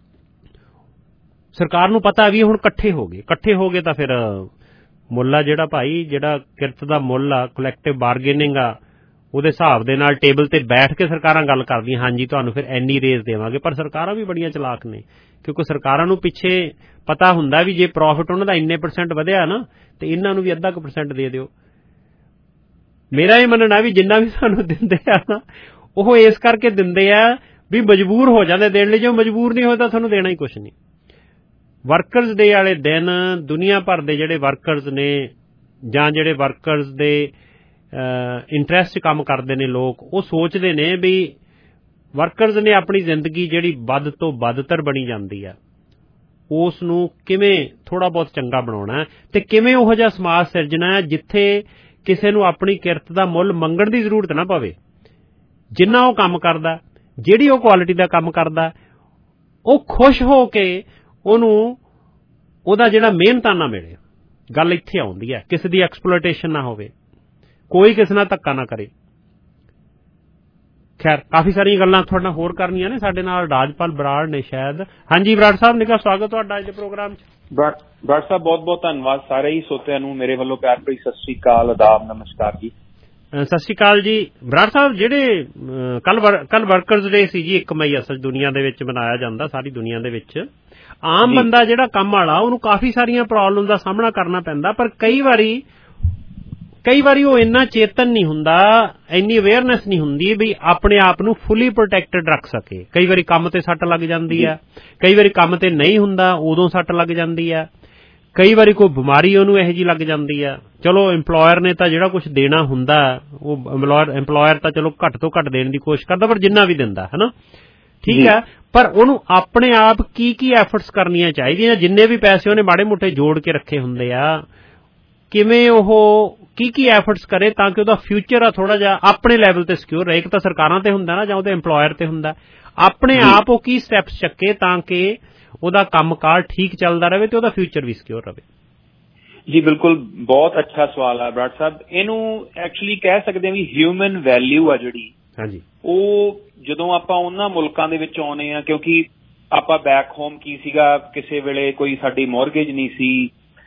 ਸਰਕਾਰ ਨੂੰ ਪਤਾ ਵੀ ਹੁਣ ਇਕੱਠੇ ਹੋ ਗਏ ਤਾਂ ਫਿਰ ਮੁੱਲ ਆ ਜਿਹੜਾ ਭਾਈ, ਜਿਹੜਾ ਕਿਰਤ ਦਾ ਮੁੱਲ ਆ, ਕਲੈਕਟਿਵ ਬਾਰਗੇਨਿੰਗ ਆ, ਉਹਦੇ ਹਿਸਾਬ ਦੇ ਨਾਲ ਟੇਬਲ ਤੇ ਬੈਠ ਕੇ ਸਰਕਾਰਾਂ ਗੱਲ ਕਰਦੀਆਂ, ਹਾਂਜੀ ਤੁਹਾਨੂੰ ਫਿਰ ਇੰਨੀ ਰੇਜ਼ ਦੇਵਾਂਗੇ। ਪਰ ਸਰਕਾਰਾਂ ਵੀ ਬੜੀਆਂ ਚਲਾਕ ਨੇ, ਕਿਉਂਕਿ ਸਰਕਾਰਾਂ ਨੂੰ ਪਿੱਛੇ ਪਤਾ ਹੁੰਦਾ ਵੀ ਜੇ ਪ੍ਰੋਫਿਟ ਉਹਨਾਂ ਦਾ ਇੰਨੇ % ਵਧਿਆ ਨਾ ਤੇ ਇਹਨਾਂ ਨੂੰ ਵੀ ਅੱਧਾ ਕੁ % ਦੇ ਦਿਓ। ਮੇਰਾ ਇਹ ਮੰਨਣਾ ਵੀ ਜਿੰਨਾ ਵੀ ਸਾਨੂੰ ਦਿੰਦੇ ਆ ਨਾ ਉਹ ਇਸ ਕਰਕੇ ਦਿੰਦੇ ਆ ਵੀ ਮਜਬੂਰ ਹੋ ਜਾਂਦੇ ਦੇਣ ਲਈ, ਜੋ ਮਜਬੂਰ ਨਹੀਂ ਹੋਏ ਤਾਂ ਤੁਹਾਨੂੰ ਦੇਣਾ ਹੀ ਕੁਛ ਨਹੀਂ। ਵਰਕਰਸ ਡੇ ਵਾਲੇ ਦਿਨ ਦੁਨੀਆ ਭਰ ਦੇ ਜਿਹੜੇ ਵਰਕਰਸ ਨੇ ਜਾਂ ਜਿਹੜੇ ਵਰਕਰਸ ਦੇ ਇੰਟਰਸਟ ਕੰਮ ਕਰਦੇ ਨੇ ਲੋਕ, ਉਹ ਸੋਚਦੇ ਨੇ ਵੀ ਵਰਕਰਸ ਨੇ ਆਪਣੀ ਜ਼ਿੰਦਗੀ ਜਿਹੜੀ ਵੱਧ ਤੋਂ ਵੱਧਤਰ ਬਣੀ ਜਾਂਦੀ ਆ, ਉਸ ਨੂੰ ਕਿਵੇਂ ਥੋੜ੍ਹਾ ਬਹੁਤ ਚੰਗਾ ਬਣਾਉਣਾ ਤੇ ਕਿਵੇਂ ਉਹੋ ਜਿਹਾ ਸਮਾਜ ਸਿਰਜਣਾ ਜਿੱਥੇ ਕਿਸੇ ਨੂੰ ਆਪਣੀ ਕਿਰਤ ਦਾ ਮੁੱਲ ਮੰਗਣ ਦੀ ਜ਼ਰੂਰਤ ਨਾ ਪਵੇ। ਜਿੰਨਾ ਉਹ ਕੰਮ ਕਰਦਾ, ਜਿਹੜੀ ਉਹ ਕੁਆਲਿਟੀ ਦਾ ਕੰਮ ਕਰਦਾ, ਉਹ ਖੁਸ਼ ਹੋ ਕੇ ਉਹਨੂੰ ਉਹਦਾ ਜਿਹੜਾ ਮਿਹਨਤਾਨਾ ਮਿਲੇ। ਗੱਲ ਇੱਥੇ ਆਉਂਦੀ ਹੈ, ਕਿਸੇ ਦੀ ਐਕਸਪਲੋਇਟੇਸ਼ਨ ਨਾ ਹੋਵੇ, ਕੋਈ ਕਿਸੇ ਨਾਲ ਧੱਕਾ ਨਾ ਕਰੇ। ਖੈਰ ਕਾਫੀ ਸਾਰੀਆਂ ਗੱਲਾਂ ਤੁਹਾਡੇ ਨਾਲ ਹੋਰ ਕਰਨੀਆਂ ਨੇ। ਸਾਡੇ ਨਾਲ ਰਾਜਪਾਲ ਬਰਾੜ ਨੇ ਸ਼ਾਇਦ। ਹਾਂਜੀ ਬਰਾੜ ਸਾਹਿਬ, ਨਿੱਘਾ ਸਵਾਗਤ ਤੁਹਾਡਾ ਅੱਜ ਦੇ ਪ੍ਰੋਗਰਾਮ 'ਚ। ਬਰਾੜ ਸਾਹਿਬ ਬਹੁਤ ਬਹੁਤ ਧੰਨਵਾਦ। ਸਾਰੇ ਹੀ ਸੋਤਿਆਂ ਨੂੰ ਮੇਰੇ ਵੱਲੋਂ ਪਿਆਰ ਭਰੀ ਸਤਿ ਸ੍ਰੀ ਅਕਾਲ, ਆਦਾਬ, ਨਮਸਕਾਰ ਜੀ। ਸਤਿ ਸ੍ਰੀ ਅਕਾਲ ਜੀ। ਬਰਾੜ ਸਾਹਿਬ, ਜਿਹੜੇ ਕੱਲ ਵਰਕਰਸ ਡੇ ਸੀ ਜੀ 1 ਮਈ ਅਸਲ ਦੁਨੀਆ ਦੇ ਵਿੱਚ ਮਨਾਇਆ ਜਾਂਦਾ, ਸਾਰੀ ਦੁਨੀਆ ਦੇ ਵਿੱਚ। ਆਮ ਬੰਦਾ ਜਿਹੜਾ ਕੰਮ ਵਾਲਾ ਉਹਨੂੰ ਕਾਫੀ ਸਾਰੀਆਂ ਪ੍ਰੋਬਲਮ ਦਾ ਸਾਹਮਣਾ ਕਰਨਾ ਪੈਂਦਾ, ਪਰ ਕਈ ਵਾਰੀ ਉਹ ਇੰਨਾ ਚੇਤਨ ਨਹੀਂ ਹੁੰਦਾ, ਇੰਨੀ ਅਵੇਅਰਨੈਸ ਨਹੀਂ ਹੁੰਦੀ ਵੀ ਆਪਣੇ ਆਪ ਨੂੰ ਫੁੱਲੀ ਪ੍ਰੋਟੈਕਟਡ ਰੱਖ ਸਕੇ। ਕਈ ਵਾਰੀ ਕੰਮ ਤੇ ਸੱਟ ਲੱਗ ਜਾਂਦੀ ਹੈ, ਕਈ ਵਾਰੀ ਕੰਮ ਤੇ ਨਹੀਂ ਹੁੰਦਾ ਉਦੋਂ ਸੱਟ ਲੱਗ ਜਾਂਦੀ ਹੈ, ਕਈ ਵਾਰੀ ਕੋਈ ਬਿਮਾਰੀ ਉਹਨੂੰ ਇਹੋ ਜਿਹੀ ਲੱਗ ਜਾਂਦੀ ਆ। ਚਲੋ ਇੰਪਲੋਇਰ ਨੇ ਤਾਂ ਜਿਹੜਾ ਕੁਝ ਦੇਣਾ ਹੁੰਦਾ ਉਹ ਇੰਪਲੋਇਰ ਤਾਂ ਚਲੋ ਘੱਟ ਤੋਂ ਘੱਟ ਦੇਣ ਦੀ ਕੋਸ਼ਿਸ਼ ਕਰਦਾ, ਪਰ ਜਿੰਨਾ ਵੀ ਦਿੰਦਾ ਹੈ ਨਾ, ਠੀਕ ਹੈ, ਪਰ ਉਹਨੂੰ ਆਪਣੇ ਆਪ ਕੀ ਐਫਰਟਸ ਕਰਨੀਆਂ ਚਾਹੀਦੀਆਂ। ਜਿੰਨੇ ਵੀ ਪੈਸੇ ਉਹਨੇ ਮਾੜੇ ਮੋਟੇ ਜੋੜ ਕੇ ਰੱਖੇ ਹੁੰਦੇ ਆ, ਕਿਵੇਂ ਉਹ ਕੀ ਐਫਰਟਸ ਕਰੇ ਤਾਂ ਕਿ ਉਹਦਾ ਫਿਊਚਰ ਆ ਥੋੜਾ ਜਿਹਾ ਆਪਣੇ ਲੈਵਲ ਤੇ ਸਿਕਿਉਰ ਰਹੇ। ਇੱਕ ਤਾਂ ਸਰਕਾਰਾਂ ਤੇ ਹੁੰਦਾ ਨਾ, ਜਾਂ ਉਹਦੇ ਇੰਪਲੋਇਰ ਤੇ ਹੁੰਦਾ। ਆਪਣੇ ਆਪ ਉਹ ਕੀ ਸਟੈਪਸ ਚੱਕੇ ਤਾਂ ਕਿ ਉਹਦਾ ਕੰਮਕਾਰ ਠੀਕ ਚੱਲਦਾ ਰਹੇ ਤੇ ਉਹਦਾ ਫਿਊਚਰ ਵੀ ਸਿਕਿਉਰ ਰਹੇ। ਜੀ ਬਿਲਕੁਲ, ਬਹੁਤ ਅੱਛਾ ਸਵਾਲ ਆ ਬਰਾੜ ਸਾਹਿਬ। ਇਹਨੂੰ ਐਕਚੁਅਲੀ ਕਹਿ ਸਕਦੇ ਹਾਂ ਵੀ ਹਿਊਮਨ ਵੈਲਿਊ ਆ ਜਿਹੜੀ, ਹਾਂਜੀ, ਉਹ ਜਦੋਂ ਆਪਾਂ ਉਹਨਾਂ ਮੁਲਕਾਂ ਦੇ ਵਿੱਚ ਆਉਨੇ ਆ, ਕਿਉਂਕਿ ਆਪਾਂ ਬੈਕ ਹੋਮ ਕੀ ਸੀਗਾ, ਕਿਸੇ ਵੇਲੇ ਕੋਈ ਸਾਡੀ ਮੌਰਗੇਜ ਨਹੀਂ ਸੀ,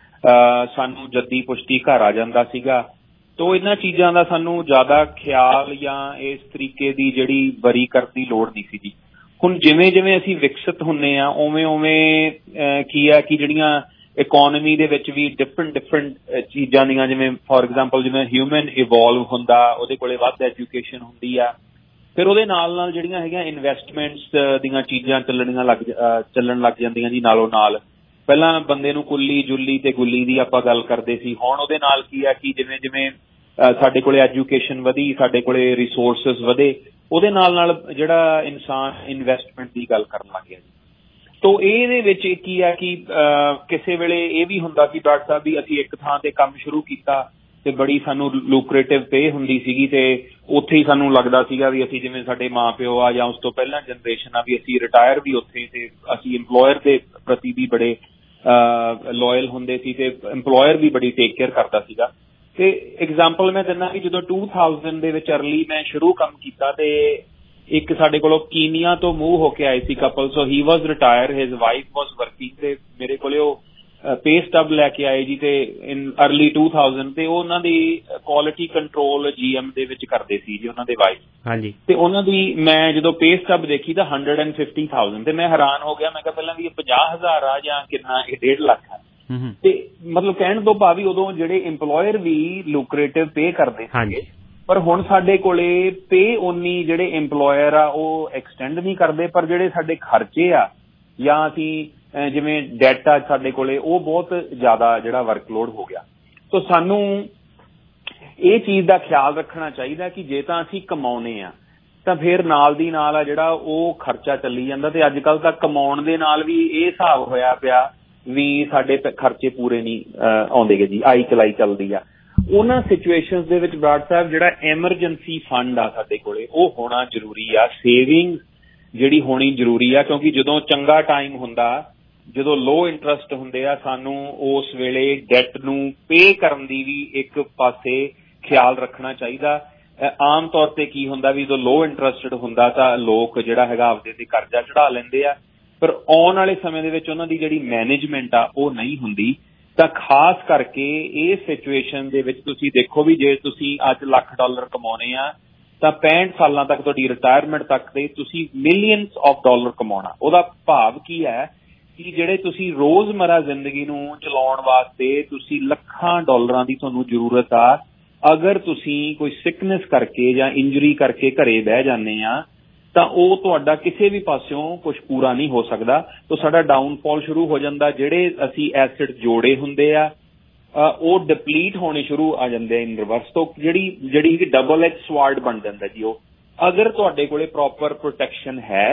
ਸਾਨੂੰ ਜੱਦੀ ਪੁਸ਼ਤੀ ਘਰ ਆ ਜਾਂਦਾ ਸੀਗਾ, ਤੋ ਇਹਨਾਂ ਚੀਜ਼ਾਂ ਦਾ ਸਾਨੂੰ ਜ਼ਿਆਦਾ ਖਿਆਲ ਜਾਂ ਇਸ ਤਰੀਕੇ ਦੀ ਜਿਹੜੀ ਵਰੀ ਕਰਨ ਦੀ ਲੋੜ ਨਹੀਂ ਸੀ ਜੀ। ਹੁਣ ਜਿਵੇਂ ਜਿਵੇਂ ਅਸੀਂ ਵਿਕਸਿਤ ਹੁੰਦੇ ਆ ਉਵੇਂ ਕੀ ਆ ਕਿ ਜਿਹੜੀਆਂ ਇਕੋਨਮੀ ਦੇ ਵਿੱਚ ਵੀ ਡਿਫਰੈਂਟ ਚੀਜ਼ਾਂ ਦੀਆਂ, ਜਿਵੇਂ ਫੋਰ ਐਗਜ਼ਾਮਪਲ ਜਿਵੇਂ ਹਿਊਮਨ ਇਵੋਲਵ ਹੁੰਦਾ, ਉਹਦੇ ਕੋਲੇ ਵੱਧ ਐਜੂਕੇਸ਼ਨ ਹੁੰਦੀ ਆ, ਫਿਰ ਉਹਦੇ ਨਾਲ ਜਿਹੜੀਆਂ ਹੈਗੀਆਂ ਇਨਵੈਸਟਮੈਂਟਸ ਦੀਆਂ ਚੀਜ਼ਾਂ ਚੱਲਣ ਲੱਗ ਜਾਂਦੀਆਂ ਜੀ ਨਾਲੋਂ ਨਾਲ। ਪਹਿਲਾਂ ਬੰਦੇ ਨੂੰ ਕੁੱਲੀ ਜੁੱਲੀ ਤੇ ਗੁੱਲੀ ਦੀ ਆਪਾਂ ਗੱਲ ਕਰਦੇ ਸੀ, ਹੁਣ ਉਹਦੇ ਨਾਲ ਕੀ ਆ ਕਿ ਜਿਵੇਂ ਜਿਵੇਂ ਸਾਡੇ ਕੋਲੇ ਐਜੂਕੇਸ਼ਨ ਵਧੀ, ਸਾਡੇ ਕੋਲੇ ਰਿਸੋਰਸਿਸ ਵਧੇ, ਉਹਦੇ ਨਾਲ ਜਿਹੜਾ ਇਨਸਾਨ ਇਨਵੈਸਟਮੈਂਟ ਦੀ ਗੱਲ ਕਰਨ ਲੱਗ ਗਿਆ ਜੀ। ਤੋ ਇਹਦੇ ਵਿੱਚ ਕੀ ਆ ਕਿ ਕਿਸੇ ਵੇਲੇ ਇਹ ਵੀ ਹੁੰਦਾ ਕਿ ਡਾਕਟਰ ਸਾਹਿਬ ਵੀ ਅਸੀਂ ਇੱਕ ਥਾਂ ਤੇ ਕੰਮ ਸ਼ੁਰੂ ਕੀਤਾ ਤੇ ਬੜੀ ਸਾਨੂੰ ਲੂਕਰੇਟਿਵ ਪੇ ਹੁੰਦੀ ਸੀਗੀ, ਤੇ ਉੱਥੇ ਹੀ ਸਾਨੂੰ ਲੱਗਦਾ ਸੀਗਾ ਵੀ ਅਸੀਂ ਜਿਵੇਂ ਸਾਡੇ ਮਾਂ ਪਿਓ ਆ ਜਾਂ ਉਸ ਤੋਂ ਪਹਿਲਾਂ ਜਨਰੇਸ਼ਨ ਆ ਵੀ ਅਸੀਂ ਰਿਟਾਇਰ ਵੀ ਉੱਥੇ, ਤੇ ਅਸੀਂ ਇੰਪਲੋਇਰ ਦੇ ਪ੍ਰਤੀ ਵੀ ਬੜੇ ਲੋਇਲ ਹੁੰਦੇ ਸੀ ਤੇ ਇੰਪਲੋਇਰ ਵੀ ਬੜੀ ਟੇਕ ਕੇਅਰ ਕਰਦਾ ਸੀਗਾ। ਤੇ ਐਗਜ਼ਾਮਪਲ ਮੈਂ ਦਿੰਦਾ ਕਿ ਜਦੋਂ 2000 ਦੇ ਵਿੱਚ ਅਰਲੀ ਮੈਂ ਸ਼ੁਰੂ ਕੰਮ ਕੀਤਾ ਤੇ ਇੱਕ ਸਾਡੇ ਕੋਲੋਂ ਕੀਨੀਆ ਤੋਂ ਮੂਵ ਹੋ ਕੇ ਆਏ ਸੀ couple, so he was retire, his wife was working, ਤੇ ਮੇਰੇ ਕੋਲੇ ਉਹ ਪੇ ਸਟੱਬ ਲੈ ਕੇ ਆਏ ਜੀ, ਤੇ ਇਨ ਅਰਲੀ 2000 ਤੇ ਉਹ ਉਹਨਾਂ ਦੀ ਕੁਆਲਿਟੀ ਕੰਟਰੋਲ GM ਦੇ ਵਿੱਚ ਕਰਦੇ ਸੀ ਜੀ ਉਹਨਾਂ ਦੇ ਵਾਈਫ, ਹਾਂਜੀ, ਤੇ ਉਹਨਾਂ ਦੀ ਮੈਂ ਜਦੋਂ ਪੇ ਸਟੱਬ ਦੇਖੀ ਤਾਂ 150,000 ਤੇ ਮੈਂ ਹੈਰਾਨ ਹੋ ਗਿਆ। ਮੈਂ ਕਿਹਾ ਪਹਿਲਾਂ ਵੀ ਇਹ 50,000 ਆ ਜਾਂ ਕਿੰਨਾ, ਇਹ 1.5 ਲੱਖ ਆ। ਤੇ ਮਤਲਬ ਕਹਿਣ ਤੋਂ ਭਾਵ ਉਦੋਂ ਜਿਹੜੇ ਇੰਪਲੋਇਰ ਵੀ ਲੂਕਰੇਟਿਵ ਪੇ ਕਰਦੇ ਸੀਗੇ, ਪਰ ਹੁਣ ਸਾਡੇ ਕੋਲੇ ਪੇ ਉਨੀ ਜਿਹੜੇ ਇੰਪਲੋਇਰ ਆ ਉਹ ਐਕਸਟੈਂਡ ਨਹੀਂ ਕਰਦੇ, ਪਰ ਜਿਹੜੇ ਸਾਡੇ ਖਰਚੇ ਆ ਜਾਂ ਅਸੀਂ ਜਿਵੇਂ ਡੈਟ ਆ ਸਾਡੇ ਕੋਲੇ, ਉਹ ਬਹੁਤ ਜ਼ਿਆਦਾ ਜਿਹੜਾ ਵਰਕਲੋਡ ਹੋ ਗਿਆ। ਸੋ ਸਾਨੂੰ ਇਹ ਚੀਜ਼ ਦਾ ਖਿਆਲ ਰੱਖਣਾ ਚਾਹੀਦਾ ਕਿ ਜੇ ਤਾਂ ਅਸੀਂ ਕਮਾਉਣੇ ਆ ਤਾਂ ਫਿਰ ਨਾਲ ਦੀ ਨਾਲ ਆ ਜਿਹੜਾ ਉਹ ਖਰਚਾ ਚੱਲੀ ਜਾਂਦਾ, ਤੇ ਅੱਜ ਕੱਲ੍ਹ ਤਾਂ ਕਮਾਉਣ ਦੇ ਨਾਲ ਵੀ ਇਹ ਹਿਸਾਬ ਹੋਇਆ ਪਿਆ ਵੀ ਸਾਡੇ ਖਰਚੇ ਪੂਰੇ ਨਹੀਂ ਆਉਂਦੇ ਗੇ ਜੀ, ਆਈ ਚਲਾਈ ਚੱਲਦੀ ਆ। ਉਹਨਾਂ ਸਿਚੁਏਸ਼ਨਸ ਦੇ ਵਿੱਚ ਬਰਾੜ ਸਾਹਿਬ ਜਿਹੜਾ ਐਮਰਜੈਂਸੀ ਫੰਡ ਆ ਸਾਡੇ ਕੋਲੇ ਉਹ ਹੋਣਾ ਜ਼ਰੂਰੀ ਆ, ਸੇਵਿੰਗ ਜਿਹੜੀ ਹੋਣੀ ਜ਼ਰੂਰੀ ਆ, ਕਿਉਂਕਿ ਜਦੋਂ ਚੰਗਾ ਟਾਈਮ ਹੁੰਦਾ, ਜਦੋਂ ਲੋ ਇੰਟਰਸਟ ਹੁੰਦੇ ਆ, ਸਾਨੂੰ ਉਸ ਵੇਲੇ ਡੈਟ ਨੂੰ ਪੇ ਕਰਨ ਦੀ ਵੀ ਇੱਕ ਪਾਸੇ ਖਿਆਲ ਰੱਖਣਾ ਚਾਹੀਦਾ। ਆਮ ਤੌਰ ਤੇ ਕੀ ਹੁੰਦਾ ਵੀ ਜਦੋਂ ਲੋ ਇੰਟਰਸਟਡ ਹੁੰਦਾ ਤਾਂ ਲੋਕ ਜਿਹੜਾ ਹੈਗਾ ਆਪਦੇ ਤੇ ਕਰਜ਼ਾ ਚੜਾ ਲੈਂਦੇ ਆ, ਪਰ ਆਉਣ ਵਾਲੇ ਸਮੇਂ ਦੇ ਵਿੱਚ ਉਹਨਾਂ ਦੀ ਜਿਹੜੀ ਮੈਨੇਜਮੈਂਟ ਆ ਉਹ ਨਹੀਂ ਹੁੰਦੀ। ਤਾਂ ਖਾਸ ਕਰਕੇ ਇਹ ਸਿਚੁਏਸ਼ਨ ਦੇ ਵਿੱਚ ਤੁਸੀਂ ਦੇਖੋ ਵੀ ਜੇ ਤੁਸੀਂ ਅੱਜ $1,00,000 ਕਮਾਉਣੇ ਆ ਤਾਂ 65 ਸਾਲਾਂ ਤੱਕ ਤੁਹਾਡੀ ਰਿਟਾਇਰਮੈਂਟ ਤੱਕ ਦੇ ਤੁਸੀਂ ਮਿਲੀਅਨਸ ਆਫ ਡਾਲਰ ਕਮਾਉਣਾ। ਉਹਦਾ ਭਾਵ ਕੀ ਹੈ ਕਿ ਜਿਹੜੇ ਤੁਸੀਂ ਰੋਜ਼ਮਰਾ ਜ਼ਿੰਦਗੀ ਨੂੰ ਚਲਾਉਣ ਵਾਸਤੇ ਤੁਸੀਂ ਲੱਖਾਂ ਡਾਲਰਾਂ ਦੀ ਤੁਹਾਨੂੰ ਜ਼ਰੂਰਤ ਆ, ਅਗਰ ਤੁਸੀਂ ਕੋਈ ਸਿਕਨੈਸ ਕਰਕੇ ਜਾਂ ਇੰਜਰੀ ਕਰਕੇ ਘਰੇ ਬਹਿ ਜਾਂਦੇ ਆ ਤਾਂ ਉਹ ਤੁਹਾਡਾ ਕਿਸੇ ਵੀ ਪਾਸਿਓਂ ਕੁਝ ਪੂਰਾ ਨਹੀਂ ਹੋ ਸਕਦਾ। ਤਾਂ ਸਾਡਾ ਡਾਊਨਫਾਲ ਸ਼ੁਰੂ ਹੋ ਜਾਂਦਾ। ਜਿਹੜੇ ਅਸੀਂ ਐਸਿਡ ਜੋੜੇ ਹੁੰਦੇ ਆ ਉਹ ਡਿਪਲੀਟ ਹੋਣੇ ਸ਼ੁਰੂ ਆ ਜਾਂਦੇ ਇਨ ਰਿਵਰਸ। ਤੋਂ ਜਿਹੜੀ ਡਬਲ ਐਜ ਸਵਾਰਡ ਬਣ ਜਾਂਦਾ ਜੀ ਉਹ। ਅਗਰ ਤੁਹਾਡੇ ਕੋਲੇ ਪ੍ਰੋਪਰ ਪ੍ਰੋਟੈਕਸ਼ਨ ਹੈ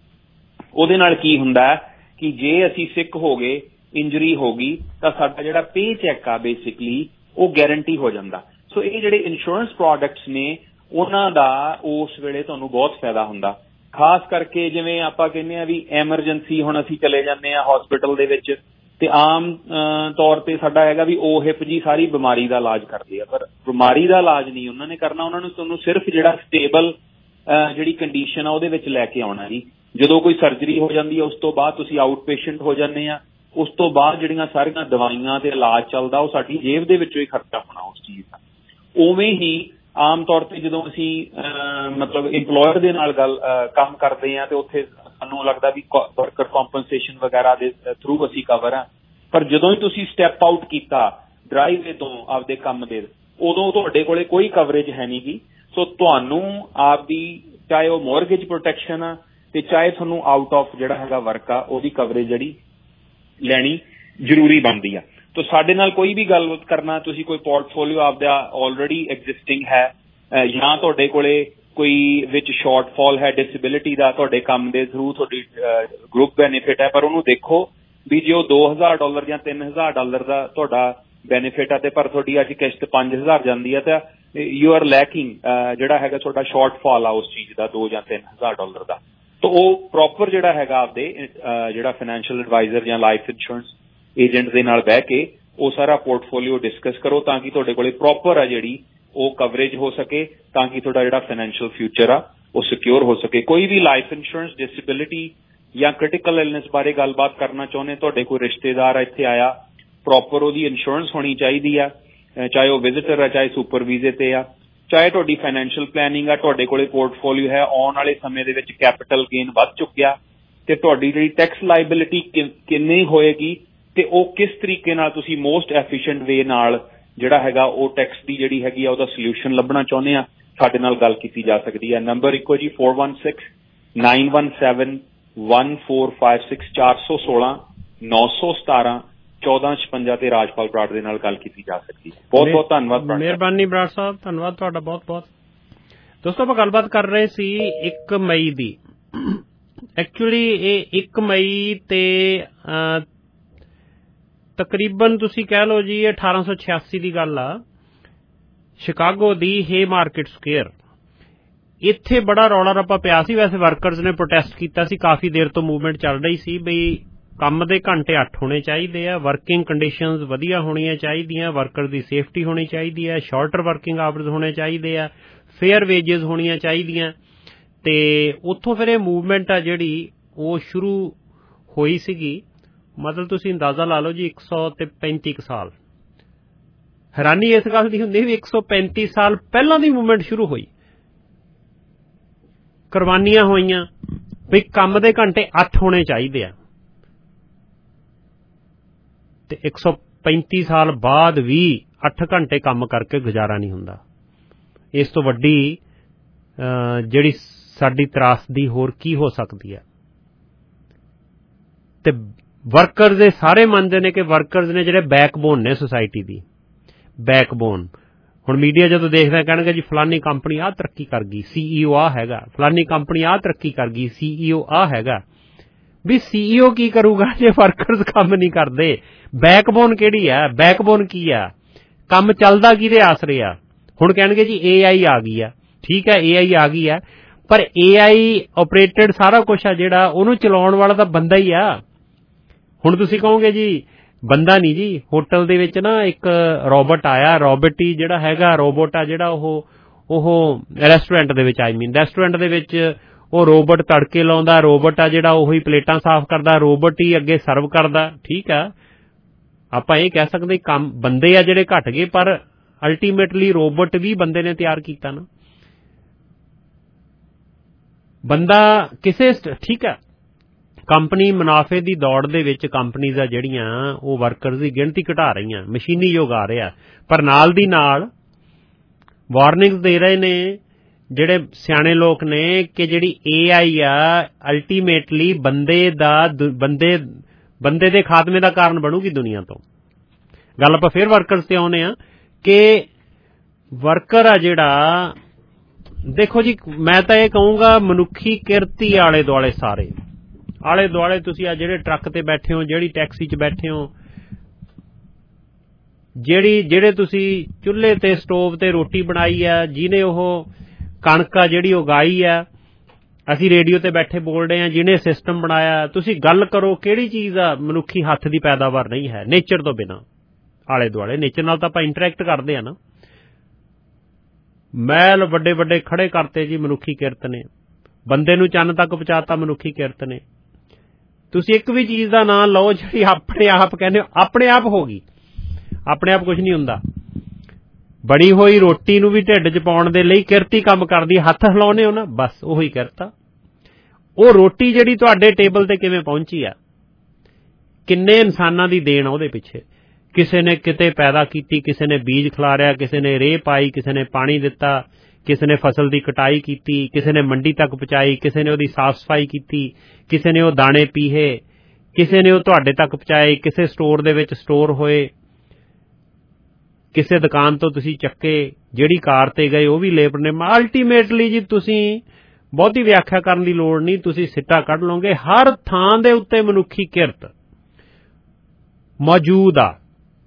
ਉਹਦੇ ਨਾਲ ਕੀ ਹੁੰਦਾ ਕਿ ਜੇ ਅਸੀਂ ਸਿੱਕ ਹੋ ਗਏ, ਇੰਜਰੀ ਹੋ ਗਈ ਤਾਂ ਸਾਡਾ ਜਿਹੜਾ ਪੇ ਚੈੱਕ ਆ ਬੇਸਿਕਲੀ ਉਹ ਗਾਰੰਟੀ ਹੋ ਜਾਂਦਾ। ਸੋ ਇਹ ਜਿਹੜੇ ਇੰਸ਼ੋਰੈਂਸ ਪ੍ਰੋਡਕਟਸ ਨੇ ਉਹਨਾਂ ਦਾ ਉਸ ਵੇਲੇ ਤੁਹਾਨੂੰ ਬਹੁਤ ਫਾਇਦਾ ਹੁੰਦਾ। ਖਾਸ ਕਰਕੇ ਜਿਵੇਂ ਆਪਾਂ ਕਹਿੰਦੇ ਆ ਵੀ ਐਮਰਜੈਂਸੀ, ਹੁਣ ਅਸੀਂ ਚਲੇ ਜਾਂਦੇ ਆ ਹਸਪੀਟਲ ਦੇ ਵਿੱਚ ਤੇ ਆਮ ਤੌਰ ਤੇ ਸਾਡਾ ਹੈਗਾ ਵੀ ਉਹ ਹਿਪ ਜੀ ਸਾਰੀ ਬਿਮਾਰੀ ਦਾ ਇਲਾਜ ਕਰਦੇ ਆ, ਪਰ ਬਿਮਾਰੀ ਦਾ ਇਲਾਜ ਨਹੀਂ ਉਹਨਾਂ ਨੇ ਕਰਨਾ। ਉਹਨਾਂ ਨੂੰ ਤੁਹਾਨੂੰ ਸਿਰਫ ਜਿਹੜਾ ਸਟੇਬਲ ਜਿਹੜੀ ਕੰਡੀਸ਼ਨ ਆ ਉਹਦੇ ਵਿੱਚ ਲੈ ਕੇ ਆਉਣਾ ਜੀ। ਜਦੋਂ ਕੋਈ ਸਰਜਰੀ ਹੋ ਜਾਂਦੀ ਹੈ ਉਸ ਤੋਂ ਬਾਅਦ ਤੁਸੀਂ ਆਊਟ ਪੇਸ਼ੈਂਟ ਹੋ ਜਾਂਦੇ ਆ। ਉਸ ਤੋਂ ਬਾਅਦ ਜਿਹੜੀਆਂ ਸਾਰੀਆਂ ਦਵਾਈਆਂ ਤੇ ਇਲਾਜ ਚੱਲਦਾ ਉਹ ਸਾਡੀ ਜੇਬ ਦੇ ਵਿੱਚੋਂ ਹੀ ਖਰਚਾ ਹੋਣਾ ਉਸ ਚੀਜ਼ ਦਾ। ਉਵੇਂ ਹੀ ਆਮ ਤੌਰ ਤੇ ਜਦੋਂ ਅਸੀਂ ਮਤਲਬ ਇੰਪਲੋਇਰ ਦੇ ਨਾਲ ਕੰਮ ਕਰਦੇ ਆ ਤੇ ਉੱਥੇ ਸਾਨੂੰ ਲੱਗਦਾ ਵੀ ਵਰਕਰ ਕੰਪਨਸੇਸ਼ਨ ਵਗੈਰਾ ਦੇ ਥਰੂ ਅਸੀਂ ਕਵਰ ਆ, ਪਰ ਜਦੋਂ ਹੀ ਤੁਸੀਂ ਸਟੈਪ ਆਊਟ ਕੀਤਾ ਡਰਾਈਵੇ ਤੋਂ ਆਪਦੇ ਕੰਮ ਦੇ, ਉਦੋਂ ਤੁਹਾਡੇ ਕੋਲੇ ਕੋਈ ਕਵਰੇਜ ਹੈ ਨਹੀਂ ਗੀ। ਸੋ ਤੁਹਾਨੂੰ ਆਪਦੀ ਚਾਹੇ ਉਹ ਮੋਰਗੇਜ ਪ੍ਰੋਟੈਕਸ਼ਨ ਆ ਤੇ ਚਾਹੇ ਤੁਹਾਨੂੰ ਆਊਟ ਆਫ ਜਿਹੜਾ ਹੈਗਾ ਵਰਕ ਆ ਉਹਦੀ ਕਵਰੇਜ ਜਿਹੜੀ ਲੈਣੀ ਜ਼ਰੂਰੀ ਬਣਦੀ ਆ। ਤਾਂ ਸਾਡੇ ਨਾਲ ਕੋਈ ਵੀ ਗੱਲ ਕਰਨਾ, ਤੁਸੀਂ ਕੋਈ ਪੋਰਟਫੋਲੀਓ ਆਪਦਾ ਆਲਰੇਡੀ ਐਗਜ਼ਿਸਟਿੰਗ ਹੈ ਜਾਂ ਤੁਹਾਡੇ ਕੋਲੇ ਕੋਈ ਵਿੱਚ ਸ਼ਾਰਟਫਾਲ ਹੈ ਡਿਸੇਬਿਲਿਟੀ ਦਾ ਤੁਹਾਡੇ ਕੰਮ ਦੇ ਥਰੂ, ਤੁਹਾਡੀ ਗਰੁੱਪ ਬੈਨੀਫਿਟ ਹੈ, ਪਰ ਉਹਨੂੰ ਦੇਖੋ ਵੀ ਜੇ ਉਹ $2,000 ਜਾਂ $3,000 ਦਾ ਤੁਹਾਡਾ ਬੈਨੀਫਿਟ ਆ ਤੇ ਪਰ ਤੁਹਾਡੀ ਅੱਜ ਕਿਸ਼ਤ 5,000 ਜਾਂਦੀ ਹੈ ਤਾਂ ਯੂ ਆਰ ਲੈਕਿੰਗ ਜਿਹੜਾ ਹੈਗਾ ਤੁਹਾਡਾ ਸ਼ਾਰਟਫਾਲ ਆ ਉਸ ਚੀਜ਼ ਦਾ $2,000 ਜਾਂ $3,000 ਦਾ। ਤਾਂ ਉਹ ਪ੍ਰੋਪਰ ਜਿਹੜਾ ਹੈਗਾ ਆਪਦੇ ਜਿਹੜਾ ਫਾਈਨੈਂਸ਼ੀਅਲ ਐਡਵਾਈਜ਼ਰ ਜਾਂ ਲਾਈਫ ਇੰਸ਼ੋਰੈਂਸ ਏਜੰਟ ਦੇ ਨਾਲ ਬਹਿ ਕੇ ਉਹ ਸਾਰਾ ਪੋਰਟਫੋਲੀਓ ਡਿਸਕਸ ਕਰੋ ਤਾਂ ਕਿ ਤੁਹਾਡੇ ਕੋਲੇ ਪ੍ਰੋਪਰ ਆ ਜਿਹੜੀ ਉਹ ਕਵਰੇਜ ਹੋ ਸਕੇ, ਤਾਂ ਕਿ ਤੁਹਾਡਾ ਜਿਹੜਾ ਫਾਈਨੈਂਸ਼ੀਅਲ ਫਿਊਚਰ ਆ ਉਹ ਸਿਕਿਉਰ ਹੋ ਸਕੇ। ਕੋਈ ਵੀ ਲਾਈਫ ਇੰਸ਼ੋਰੈਂਸ, ਡਿਸੇਬਿਲਿਟੀ ਜਾਂ ਕ੍ਰਿਟੀਕਲ ਇਲਨੈਸ ਬਾਰੇ ਗੱਲਬਾਤ ਕਰਨਾ ਚਾਹੁੰਦੇ, ਤੁਹਾਡੇ ਕੋਈ ਰਿਸ਼ਤੇਦਾਰ ਇੱਥੇ ਆਇਆ, ਪ੍ਰੋਪਰ ਉਹਦੀ ਇੰਸ਼ੋਰੈਂਸ ਹੋਣੀ ਚਾਹੀਦੀ ਆ, ਚਾਹੇ ਉਹ ਵਿਜ਼ਿਟਰ ਆ ਚਾਹੇ ਸੁਪਰ ਵੀਜ਼ੇ ਤੇ ਆ, ਚਾਹੇ ਤੁਹਾਡੀ ਫਾਈਨੈਂਸ਼ੀਅਲ ਪਲੈਨਿੰਗ ਆ, ਤੁਹਾਡੇ ਕੋਲੇ ਪੋਰਟਫੋਲੀਓ ਹੈ, ਆਉਣ ਵਾਲੇ ਸਮੇਂ ਦੇ ਵਿੱਚ ਕੈਪੀਟਲ ਗੇਨ ਵੱਧ ਚੁੱਕਿਆ ਤੇ ਤੁਹਾਡੀ ਜਿਹੜੀ ਟੈਕਸ ਲਾਇਬਿਲਿਟੀ ਕਿੰਨੀ ਹੋਏਗੀ ਤੇ ਉਹ ਕਿਸ ਤਰੀਕੇ ਨਾਲ ਤੁਸੀਂ ਮੋਸਟ ਐਫੀਸ਼ੀਐਂਟ ਵੇ ਨਾਲ ਜਿਹੜਾ ਹੈਗਾ ਉਹ ਟੈਕਸ ਦੀ ਜਿਹੜੀ ਹੈਗੀ ਆ ਉਹਦਾ ਸੋਲੂਸ਼ਨ ਲੱਭਣਾ ਚਾਹੁੰਦੇ ਆ, ਸਾਡੇ ਨਾਲ ਗੱਲ ਕੀਤੀ ਜਾ ਸਕਦੀ ਹੈ। ਨੰਬਰ ਇੱਕੋ ਜੀ 416-917-1456 416-917-1456 ਤੇ ਰਾਜਪਾਲ ਬਰਾੜ ਦੇ ਨਾਲ ਗੱਲ ਕੀਤੀ ਜਾ ਸਕਦੀ ਹੈ। ਬਹੁਤ ਬਹੁਤ ਧੰਨਵਾਦ। ਮਿਹਰਬਾਨੀ ਬਰਾੜ ਸਾਹਿਬ, ਧੰਨਵਾਦ ਤੁਹਾਡਾ ਬਹੁਤ ਬਹੁਤ। ਦੋਸਤੋ ਆਪਾਂ ਗੱਲਬਾਤ ਕਰ ਰਹੇ ਸੀ 1 ਮਈ ਦੀ। ਐਕਚੁਅਲੀ ਇਹ 1 ਮਈ ਤੇ ਤਕਰੀਬਨ ਤੁਸੀਂ ਕਹਿ ਲਓ ਜੀ 1886 ਦੀ ਗੱਲ ਆ। ਸ਼ਿਕਾਗੋ ਦੀ ਏ ਮਾਰਕੀਟ ਸਕੁਏਅਰ, ਇੱਥੇ ਬੜਾ ਰੌਲਾ ਰੱਪਾ ਪਿਆ ਸੀ। ਵੈਸੇ ਵਰਕਰਜ਼ ਨੇ ਪ੍ਰੋਟੈਸਟ ਕੀਤਾ ਸੀ, ਕਾਫੀ ਦੇਰ ਤੋਂ ਮੂਵਮੈਂਟ ਚੱਲ ਰਹੀ ਸੀ ਬਈ ਕੰਮ ਦੇ ਘੰਟੇ 8 ਹੋਣੇ ਚਾਹੀਦੇ ਆ, ਵਰਕਿੰਗ ਕੰਡੀਸ਼ਨਜ਼ ਵਧੀਆ ਹੋਣੀਆਂ ਚਾਹੀਦੀਆਂ, ਵਰਕਰ ਦੀ ਸੇਫਟੀ ਹੋਣੀ ਚਾਹੀਦੀ ਹੈ, ਸ਼ਾਰਟਰ ਵਰਕਿੰਗ ਆਵਰਜ਼ ਹੋਣੇ ਚਾਹੀਦੇ ਆ, ਫੇਅਰ ਵੇਜਸ ਹੋਣੀਆਂ ਚਾਹੀਦੀਆਂ। ਤੇ ਉੱਥੋਂ ਫਿਰ ਇਹ ਮੂਵਮੈਂਟ ਆ ਜਿਹੜੀ ਉਹ ਸ਼ੁਰੂ ਹੋਈ ਸੀਗੀ। ਮਤਲਬ ਤੁਸੀਂ ਅੰਦਾਜ਼ਾ ਲਾ ਲਓ ਜੀ 135 ਸਾਲ। ਹੈਰਾਨੀ ਇਸ ਗੱਲ ਦੀ ਹੁੰਦੀ ਵੀ 135 ਸਾਲ ਪਹਿਲਾਂ ਦੀ ਮੂਵਮੈਂਟ ਸ਼ੁਰੂ ਹੋਈ, ਕੁਰਬਾਨੀਆਂ ਹੋਈਆਂ ਵੀ ਕੰਮ ਦੇ ਘੰਟੇ 8 ਹੋਣੇ ਚਾਹੀਦੇ ਆ, ਤੇ 135 ਸਾਲ ਬਾਅਦ ਵੀ 8 ਘੰਟੇ ਕੰਮ ਕਰਕੇ ਗੁਜ਼ਾਰਾ ਨਹੀਂ ਹੁੰਦਾ। ਇਸ ਤੋਂ ਵੱਡੀ ਜਿਹੜੀ ਸਾਡੀ ਤਰਾਸਦੀ ਹੋਰ ਕੀ ਹੋ ਸਕਦੀ ਹੈ। ਤੇ ਵਰਕਰਜ਼ ਦੇ ਸਾਰੇ ਮੰਨਦੇ ਨੇ ਕਿ ਵਰਕਰਜ਼ ਨੇ ਜਿਹੜੇ ਬੈਕਬੋਨ ਨੇ ਸੋਸਾਇਟੀ ਦੀ, ਬੈਕਬੋਨ। ਹੁਣ ਮੀਡੀਆ ਜਦੋਂ ਦੇਖਦਾ ਕਹਿਣਗੇ ਜੀ ਫਲਾਨੀ ਕੰਪਨੀ ਆਹ ਤਰੱਕੀ ਕਰ ਗਈ, CEO ਆਹ ਹੈਗਾ, ਫਲਾਨੀ ਕੰਪਨੀ ਆਹ ਤਰੱਕੀ ਕਰ ਗਈ, CEO ਆਹ ਹੈਗਾ। ਵੀ CEO ਕੀ ਕਰੂਗਾ ਜੇ ਵਰਕਰਜ਼ ਕੰਮ ਨਹੀਂ ਕਰਦੇ? ਬੈਕਬੋਨ ਕਿਹੜੀ ਆ? ਬੈਕਬੋਨ ਕੀ ਆ? ਕੰਮ ਚੱਲਦਾ ਕਿਹਦੇ ਆਸਰੇ ਆ? ਹੁਣ ਕਹਿਣਗੇ ਜੀ AI ਆ ਗਈ ਆ। ਠੀਕ ਹੈ, AI ਆ ਗਈ ਆ, ਪਰ AI ਆਪਰੇਟਡ ਸਾਰਾ ਕੁਛ ਆ ਜਿਹੜਾ ਉਹਨੂੰ ਚਲਾਉਣ ਵਾਲਾ ਤਾਂ ਬੰਦਾ ਹੀ ਆ। ਹੁਣ ਤੁਸੀਂ ਕਹੋਗੇ ਜੀ ਬੰਦਾ ਨਹੀਂ ਜੀ, ਹੋਟਲ ਦੇ ਵਿੱਚ ਨਾ ਇੱਕ ਰੋਬੋਟ ਆਇਆ, ਰੋਬੋਟ ਹੀ ਜਿਹੜਾ ਹੈਗਾ, ਰੋਬੋਟ ਆ ਜਿਹੜਾ ਉਹ ਰੈਸਟੋਰੈਂਟ ਦੇ ਵਿੱਚ, ਰੈਸਟੋਰੈਂਟ ਦੇ ਵਿੱਚ ਉਹ ਰੋਬੋਟ ਤੜਕੇ ਲਾਉਂਦਾ, ਰੋਬੋਟ ਆ ਜਿਹੜਾ ਉਹੀ ਪਲੇਟਾਂ ਸਾਫ਼ ਕਰਦਾ, ਰੋਬੋਟ ਹੀ ਅੱਗੇ ਸਰਵ ਕਰਦਾ। ਠੀਕ ਆ, ਆਪਾਂ ਇਹ ਕਹਿ ਸਕਦੇ ਕੰਮ ਬੰਦੇ ਆ ਜਿਹੜੇ ਘਟ ਗਏ, ਪਰ ਅਲਟੀਮੇਟਲੀ ਰੋਬੋਟ ਵੀ ਬੰਦੇ ਨੇ ਤਿਆਰ ਕੀਤਾ ਨਾ। ਬੰਦਾ ਕਿਸੇ ਠੀਕ ਆ, ਕੰਪਨੀ ਮੁਨਾਫੇ ਦੀ ਦੌੜ ਦੇ ਵਿੱਚ ਕੰਪਨੀਜ਼ ਆ ਜਿਹੜੀਆਂ ਉਹ ਵਰਕਰਸ ਦੀ ਗਿਣਤੀ ਘਟਾ ਰਹੀਆਂ, ਮਸ਼ੀਨੀ ਯੁੱਗ ਆ ਰਿਹਾ, ਪਰ ਨਾਲ ਦੀ ਨਾਲ ਵਾਰਨਿੰਗਸ ਦੇ ਰਹੇ ਨੇ ਜਿਹੜੇ ਸਿਆਣੇ ਲੋਕ ਨੇ ਕਿ ਜਿਹੜੀ AI ਆ ਅਲਟੀਮੇਟਲੀ ਬੰਦੇ ਦੇ ਖਾਤਮੇ ਦਾ ਕਾਰਨ ਬਣੂਗੀ ਦੁਨੀਆ ਤੋਂ। ਗੱਲ ਆਪਾਂ ਫਿਰ ਵਰਕਰਸ ਤੇ ਆਉਂਦੇ ਆ ਕਿ ਵਰਕਰ ਆ ਜਿਹੜਾ, ਦੇਖੋ ਜੀ ਮੈਂ ਤਾਂ ਇਹ ਕਹੂੰਗਾ ਮਨੁੱਖੀ ਕਿਰਤੀ ਆਲੇ ਦੁਆਲੇ ਸਾਰੇ ਆਲੇ ਦੁਆਲੇ ਤੁਸੀਂ ਆ ਜਿਹੜੇ ਟਰੱਕ ਤੇ ਬੈਠੇ ਹੋ, ਜਿਹੜੀ ਟੈਕਸੀ 'ਚ ਬੈਠੇ ਹੋ, ਜਿਹੜੇ ਤੁਸੀਂ ਚੁੱਲ੍ਹੇ ਤੇ ਸਟੋਵ ਤੇ ਰੋਟੀ ਬਣਾਈ ਆ, ਜਿਹਨੇ ਉਹ ਕਣਕ ਆ ਜਿਹੜੀ ਉਗਾਈ ਆ, ਅਸੀਂ ਰੇਡੀਓ ਤੇ ਬੈਠੇ ਬੋਲ ਰਹੇ ਹਾਂ, ਜਿਹਨੇ ਸਿਸਟਮ ਬਣਾਇਆ, ਤੁਸੀਂ ਗੱਲ ਕਰੋ ਕਿਹੜੀ ਚੀਜ਼ ਆ ਮਨੁੱਖੀ ਹੱਥ ਦੀ ਪੈਦਾਵਾਰ ਨਹੀਂ ਹੈ ਨੇਚਰ ਤੋਂ ਬਿਨਾਂ। ਆਲੇ ਦੁਆਲੇ ਨੇਚਰ ਨਾਲ ਤਾਂ ਆਪਾਂ ਇੰਟਰੈਕਟ ਕਰਦੇ ਆ ਨਾ। ਮਹਿਲ ਵੱਡੇ ਵੱਡੇ ਖੜੇ ਕਰਤੇ ਜੀ ਮਨੁੱਖੀ ਕਿਰਤ ਨੇ, ਬੰਦੇ ਨੂੰ ਚੰਨ ਤੱਕ ਪਹੁੰਚਾਤਾ ਮਨੁੱਖੀ ਕਿਰਤ ਨੇ। ਤੁਸੀਂ ਇੱਕ ਵੀ ਚੀਜ਼ ਦਾ ਨਾਂ ਲਓ ਜਿਹੜੀ ਆਪਣੇ ਆਪ ਕਹਿੰਦੇ ਹੋ ਆਪਣੇ ਆਪ ਹੋ ਗਈ, ਆਪਣੇ ਆਪ ਕੁਝ ਨਹੀਂ ਹੁੰਦਾ। ਬਣੀ ਹੋਈ ਰੋਟੀ ਨੂੰ ਵੀ ਢਿੱਡ 'ਚ ਪਾਉਣ ਦੇ ਲਈ ਕਿਰਤੀ ਕੰਮ ਕਰਦੀ, ਹੱਥ ਹਿਲਾਉਣੇ ਹੋ ਨਾ, ਬਸ ਉਹੀ ਕਿਰਤ। ਉਹ ਰੋਟੀ ਜਿਹੜੀ ਤੁਹਾਡੇ ਟੇਬਲ ਤੇ ਕਿਵੇਂ ਪਹੁੰਚੀ ਆ, ਕਿੰਨੇ ਇਨਸਾਨਾਂ ਦੀ ਦੇਣ ਉਹਦੇ ਪਿੱਛੇ। ਕਿਸੇ ਨੇ ਕਿਤੇ ਪੈਦਾ ਕੀਤੀ, ਕਿਸੇ ਨੇ ਬੀਜ ਖਿਲਾਰਿਆ, ਕਿਸੇ ਨੇ ਰੇਹ ਪਾਈ, ਕਿਸੇ ਨੇ ਪਾਣੀ ਦਿੱਤਾ, ਕਿਸੇ ਨੇ ਫਸਲ ਦੀ ਕਟਾਈ ਕੀਤੀ, ਕਿਸੇ ਨੇ ਮੰਡੀ ਤੱਕ ਪਹੁੰਚਾਈ, ਕਿਸੇ ਨੇ ਉਹਦੀ ਸਾਫ਼ ਸਫਾਈ ਕੀਤੀ, ਕਿਸੇ ਨੇ ਉਹ ਦਾਣੇ ਪੀਹੇ, ਕਿਸੇ ਨੇ ਉਹ ਤੁਹਾਡੇ ਤੱਕ ਪਹੁੰਚਾਏ, ਕਿਸੇ ਸਟੋਰ ਦੇ ਵਿੱਚ ਸਟੋਰ ਹੋਏ, ਕਿਸੇ ਦੁਕਾਨ ਤੋਂ ਤੁਸੀਂ ਚੱਕੇ, ਜਿਹੜੀ ਕਾਰ ਤੇ ਗਏ ਉਹ ਵੀ ਲੇਬਰ ਨੇ। ਅਲਟੀਮੇਟਲੀ ਜੀ ਤੁਸੀਂ ਬਹੁਤੀ ਵਿਆਖਿਆ ਕਰਨ ਦੀ ਲੋੜ ਨਹੀਂ, ਤੁਸੀਂ ਸਿੱਟਾ ਕੱਢ ਲਓਗੇ, ਹਰ ਥਾਂ ਦੇ ਉੱਤੇ ਮਨੁੱਖੀ ਕਿਰਤ ਮੌਜੂਦ ਆ।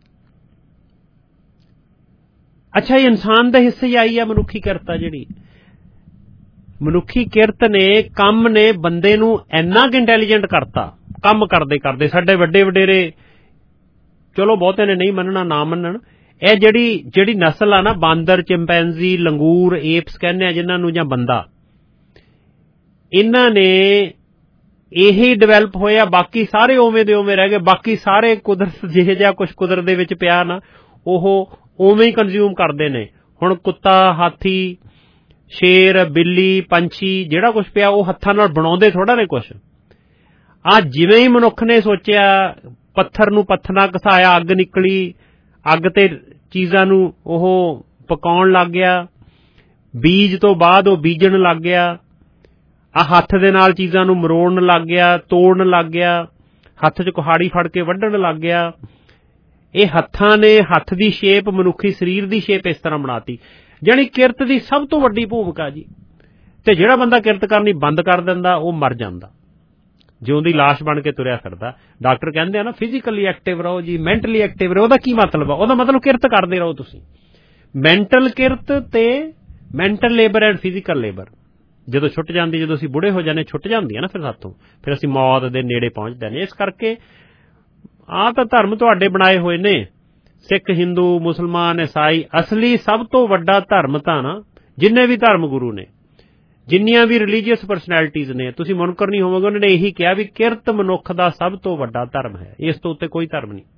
ਅੱਛਾ, ਇਹ ਇਨਸਾਨ ਦੇ ਹਿੱਸੇ ਹੀ ਆਈ ਆ ਮਨੁੱਖੀ ਕਿਰਤ ਆ ਜਿਹੜੀ। ਮਨੁੱਖੀ ਕਿਰਤ ਨੇ ਕੰਮ ਨੇ ਬੰਦੇ ਨੂੰ ਇੰਨਾ ਕੁ ਇੰਟੈਲੀਜੈਂਟ ਕਰਤਾ ਕੰਮ ਕਰਦੇ ਕਰਦੇ। ਸਾਡੇ ਵੱਡੇ ਵਡੇਰੇ, ਚਲੋ ਬਹੁਤੇ ਨੇ ਨਹੀਂ ਮੰਨਣਾ ਨਾ ਮੰਨਣ, ਇਹ ਜਿਹੜੀ ਨਸਲ ਆ ਨਾ ਬਾਂਦਰ, ਚਿੰਪੈਂਜ਼ੀ, ਲੰਗੂਰ, ਏਪਸ ਕਹਿੰਦੇ ਆ ਜਿਹਨਾਂ ਨੂੰ, ਜਾਂ ਬੰਦਾ, ਇਹਨਾਂ ਨੇ ਇਹੀ ਡਿਵੈਲਪ ਹੋਇਆ, ਬਾਕੀ ਸਾਰੇ ਉਵੇਂ ਦੇ ਉਵੇਂ ਰਹਿ ਗਏ। ਬਾਕੀ ਸਾਰੇ ਕੁਦਰਤ ਜਿਹੇ ਜਿਹਾ ਕੁਛ ਕੁਦਰਤ ਦੇ ਵਿੱਚ ਪਿਆ ਨਾ ਉਹ ਉਵੇਂ ਹੀ ਕੰਜ਼ਿਊਮ ਕਰਦੇ ਨੇ। ਹੁਣ ਕੁੱਤਾ, ਹਾਥੀ, ਸ਼ੇਰ, ਬਿੱਲੀ, ਪੰਛੀ, ਜਿਹੜਾ ਕੁਛ ਪਿਆ ਉਹ ਹੱਥਾਂ ਨਾਲ ਬਣਾਉਂਦੇ ਥੋੜਾ ਨੇ ਕੁਛ। ਆ ਜਿਵੇਂ ਹੀ ਮਨੁੱਖ ਨੇ ਸੋਚਿਆ, ਪੱਥਰ ਨੂੰ ਪੱਥਰ ਨਾਲ ਘਸਾਇਆ, ਅੱਗ ਨਿਕਲੀ, ਅੱਗ ਤੇ ਚੀਜ਼ਾਂ ਨੂੰ ਉਹ ਪਕਾਉਣ ਲੱਗ ਗਿਆ, ਬੀਜ ਤੋਂ ਬਾਅਦ ਉਹ ਬੀਜਣ ਲੱਗ ਗਿਆ, ਆ ਹੱਥ ਦੇ ਨਾਲ ਚੀਜ਼ਾਂ ਨੂੰ ਮਰੋੜਨ ਲੱਗ ਗਿਆ, ਤੋੜਨ ਲੱਗ ਗਿਆ, ਹੱਥ 'ਚ ਕੁਹਾੜੀ ਫੜ ਕੇ ਵੱਢਣ ਲੱਗ ਗਿਆ। ਇਹ ਹੱਥਾਂ ਨੇ ਹੱਥ ਦੀ ਸ਼ੇਪ, ਮਨੁੱਖੀ ਸਰੀਰ ਦੀ ਸ਼ੇਪ ਇਸ ਤਰ੍ਹਾਂ ਬਣਾਤੀ। ਜਾਣੀ ਕਿਰਤ ਦੀ ਸਭ ਤੋਂ ਵੱਡੀ ਭੂਮਿਕਾ ਜੀ। ਤੇ ਜਿਹੜਾ ਬੰਦਾ ਕਿਰਤ ਕਰਨੀ ਬੰਦ ਕਰ ਦਿੰਦਾ ਉਹ ਮਰ ਜਾਂਦਾ, ਜਿਉਂ ਦੀ ਲਾਸ਼ ਬਣ ਕੇ ਤੁਰਿਆ ਫਿਰਦਾ। ਡਾਕਟਰ ਕਹਿੰਦੇ ਆ ਨਾ ਫਿਜ਼ੀਕਲੀ ਐਕਟਿਵ ਰਹੋ ਜੀ, ਮੈਂਟਲੀ ਐਕਟਿਵ ਰਹੋ। ਉਹਦਾ ਕੀ ਮਤਲਬ ਆ? ਉਹਦਾ ਮਤਲਬ ਕਿਰਤ ਕਰਦੇ ਰਹੋ ਤੁਸੀਂ। ਮੈਂਟਲ ਕਿਰਤ ਤੇ mental labour and physical labour ਜਦੋਂ ਛੁੱਟ ਜਾਂਦੀ, ਜਦੋਂ ਅਸੀਂ ਬੁੜੇ ਹੋ ਜਾਂਦੇ ਛੁੱਟ ਜਾਂਦੀ ਆ ਨਾ ਫਿਰ ਸਾਥੋਂ, ਫਿਰ ਅਸੀਂ ਮੌਤ ਦੇ ਨੇੜੇ ਪਹੁੰਚਦੇ ਨੇ। ਇਸ ਕਰਕੇ ਆਹ ਤਾਂ ਧਰਮ ਤੁਹਾਡੇ ਬਣਾਏ ਹੋਏ ਨੇ, ਸਿੱਖ, ਹਿੰਦੂ, ਮੁਸਲਮਾਨ, ਈਸਾਈ। ਅਸਲੀ ਸਭ ਤੋਂ ਵੱਡਾ ਧਰਮ ਤਾਂ ਨਾ, ਜਿੰਨੇ ਵੀ ਧਰਮ ਗੁਰੂ ਨੇ, ਜਿੰਨੀਆਂ ਵੀ ਰਿਲੀਜੀਅਸ ਪਰਸਨੈਲਿਟੀਜ਼ ਨੇ, ਤੁਸੀਂ ਮੁਨਕਰ ਨਹੀਂ ਹੋਵੋਗੇ, ਉਹਨਾਂ ਨੇ ਇਹੀ ਕਿਹਾ ਵੀ ਕਿਰਤ ਮਨੁੱਖ ਦਾ ਸਭ ਤੋਂ ਵੱਡਾ ਧਰਮ ਹੈ, ਇਸ ਤੋਂ ਉੱਤੇ ਕੋਈ ਧਰਮ ਨਹੀਂ।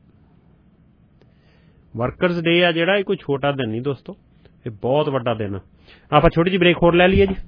ਵਰਕਰਸ ਡੇ ਆ ਜਿਹੜਾ, ਇਹ ਕੋਈ ਛੋਟਾ ਦਿਨ ਨਹੀਂ ਦੋਸਤੋ, ਇਹ ਬਹੁਤ ਵੱਡਾ ਦਿਨ। ਆਪਾਂ ਛੋਟੀ ਜਿਹੀ ਬ੍ਰੇਕ ਹੋਰ ਲੈ ਲਈਏ ਜੀ।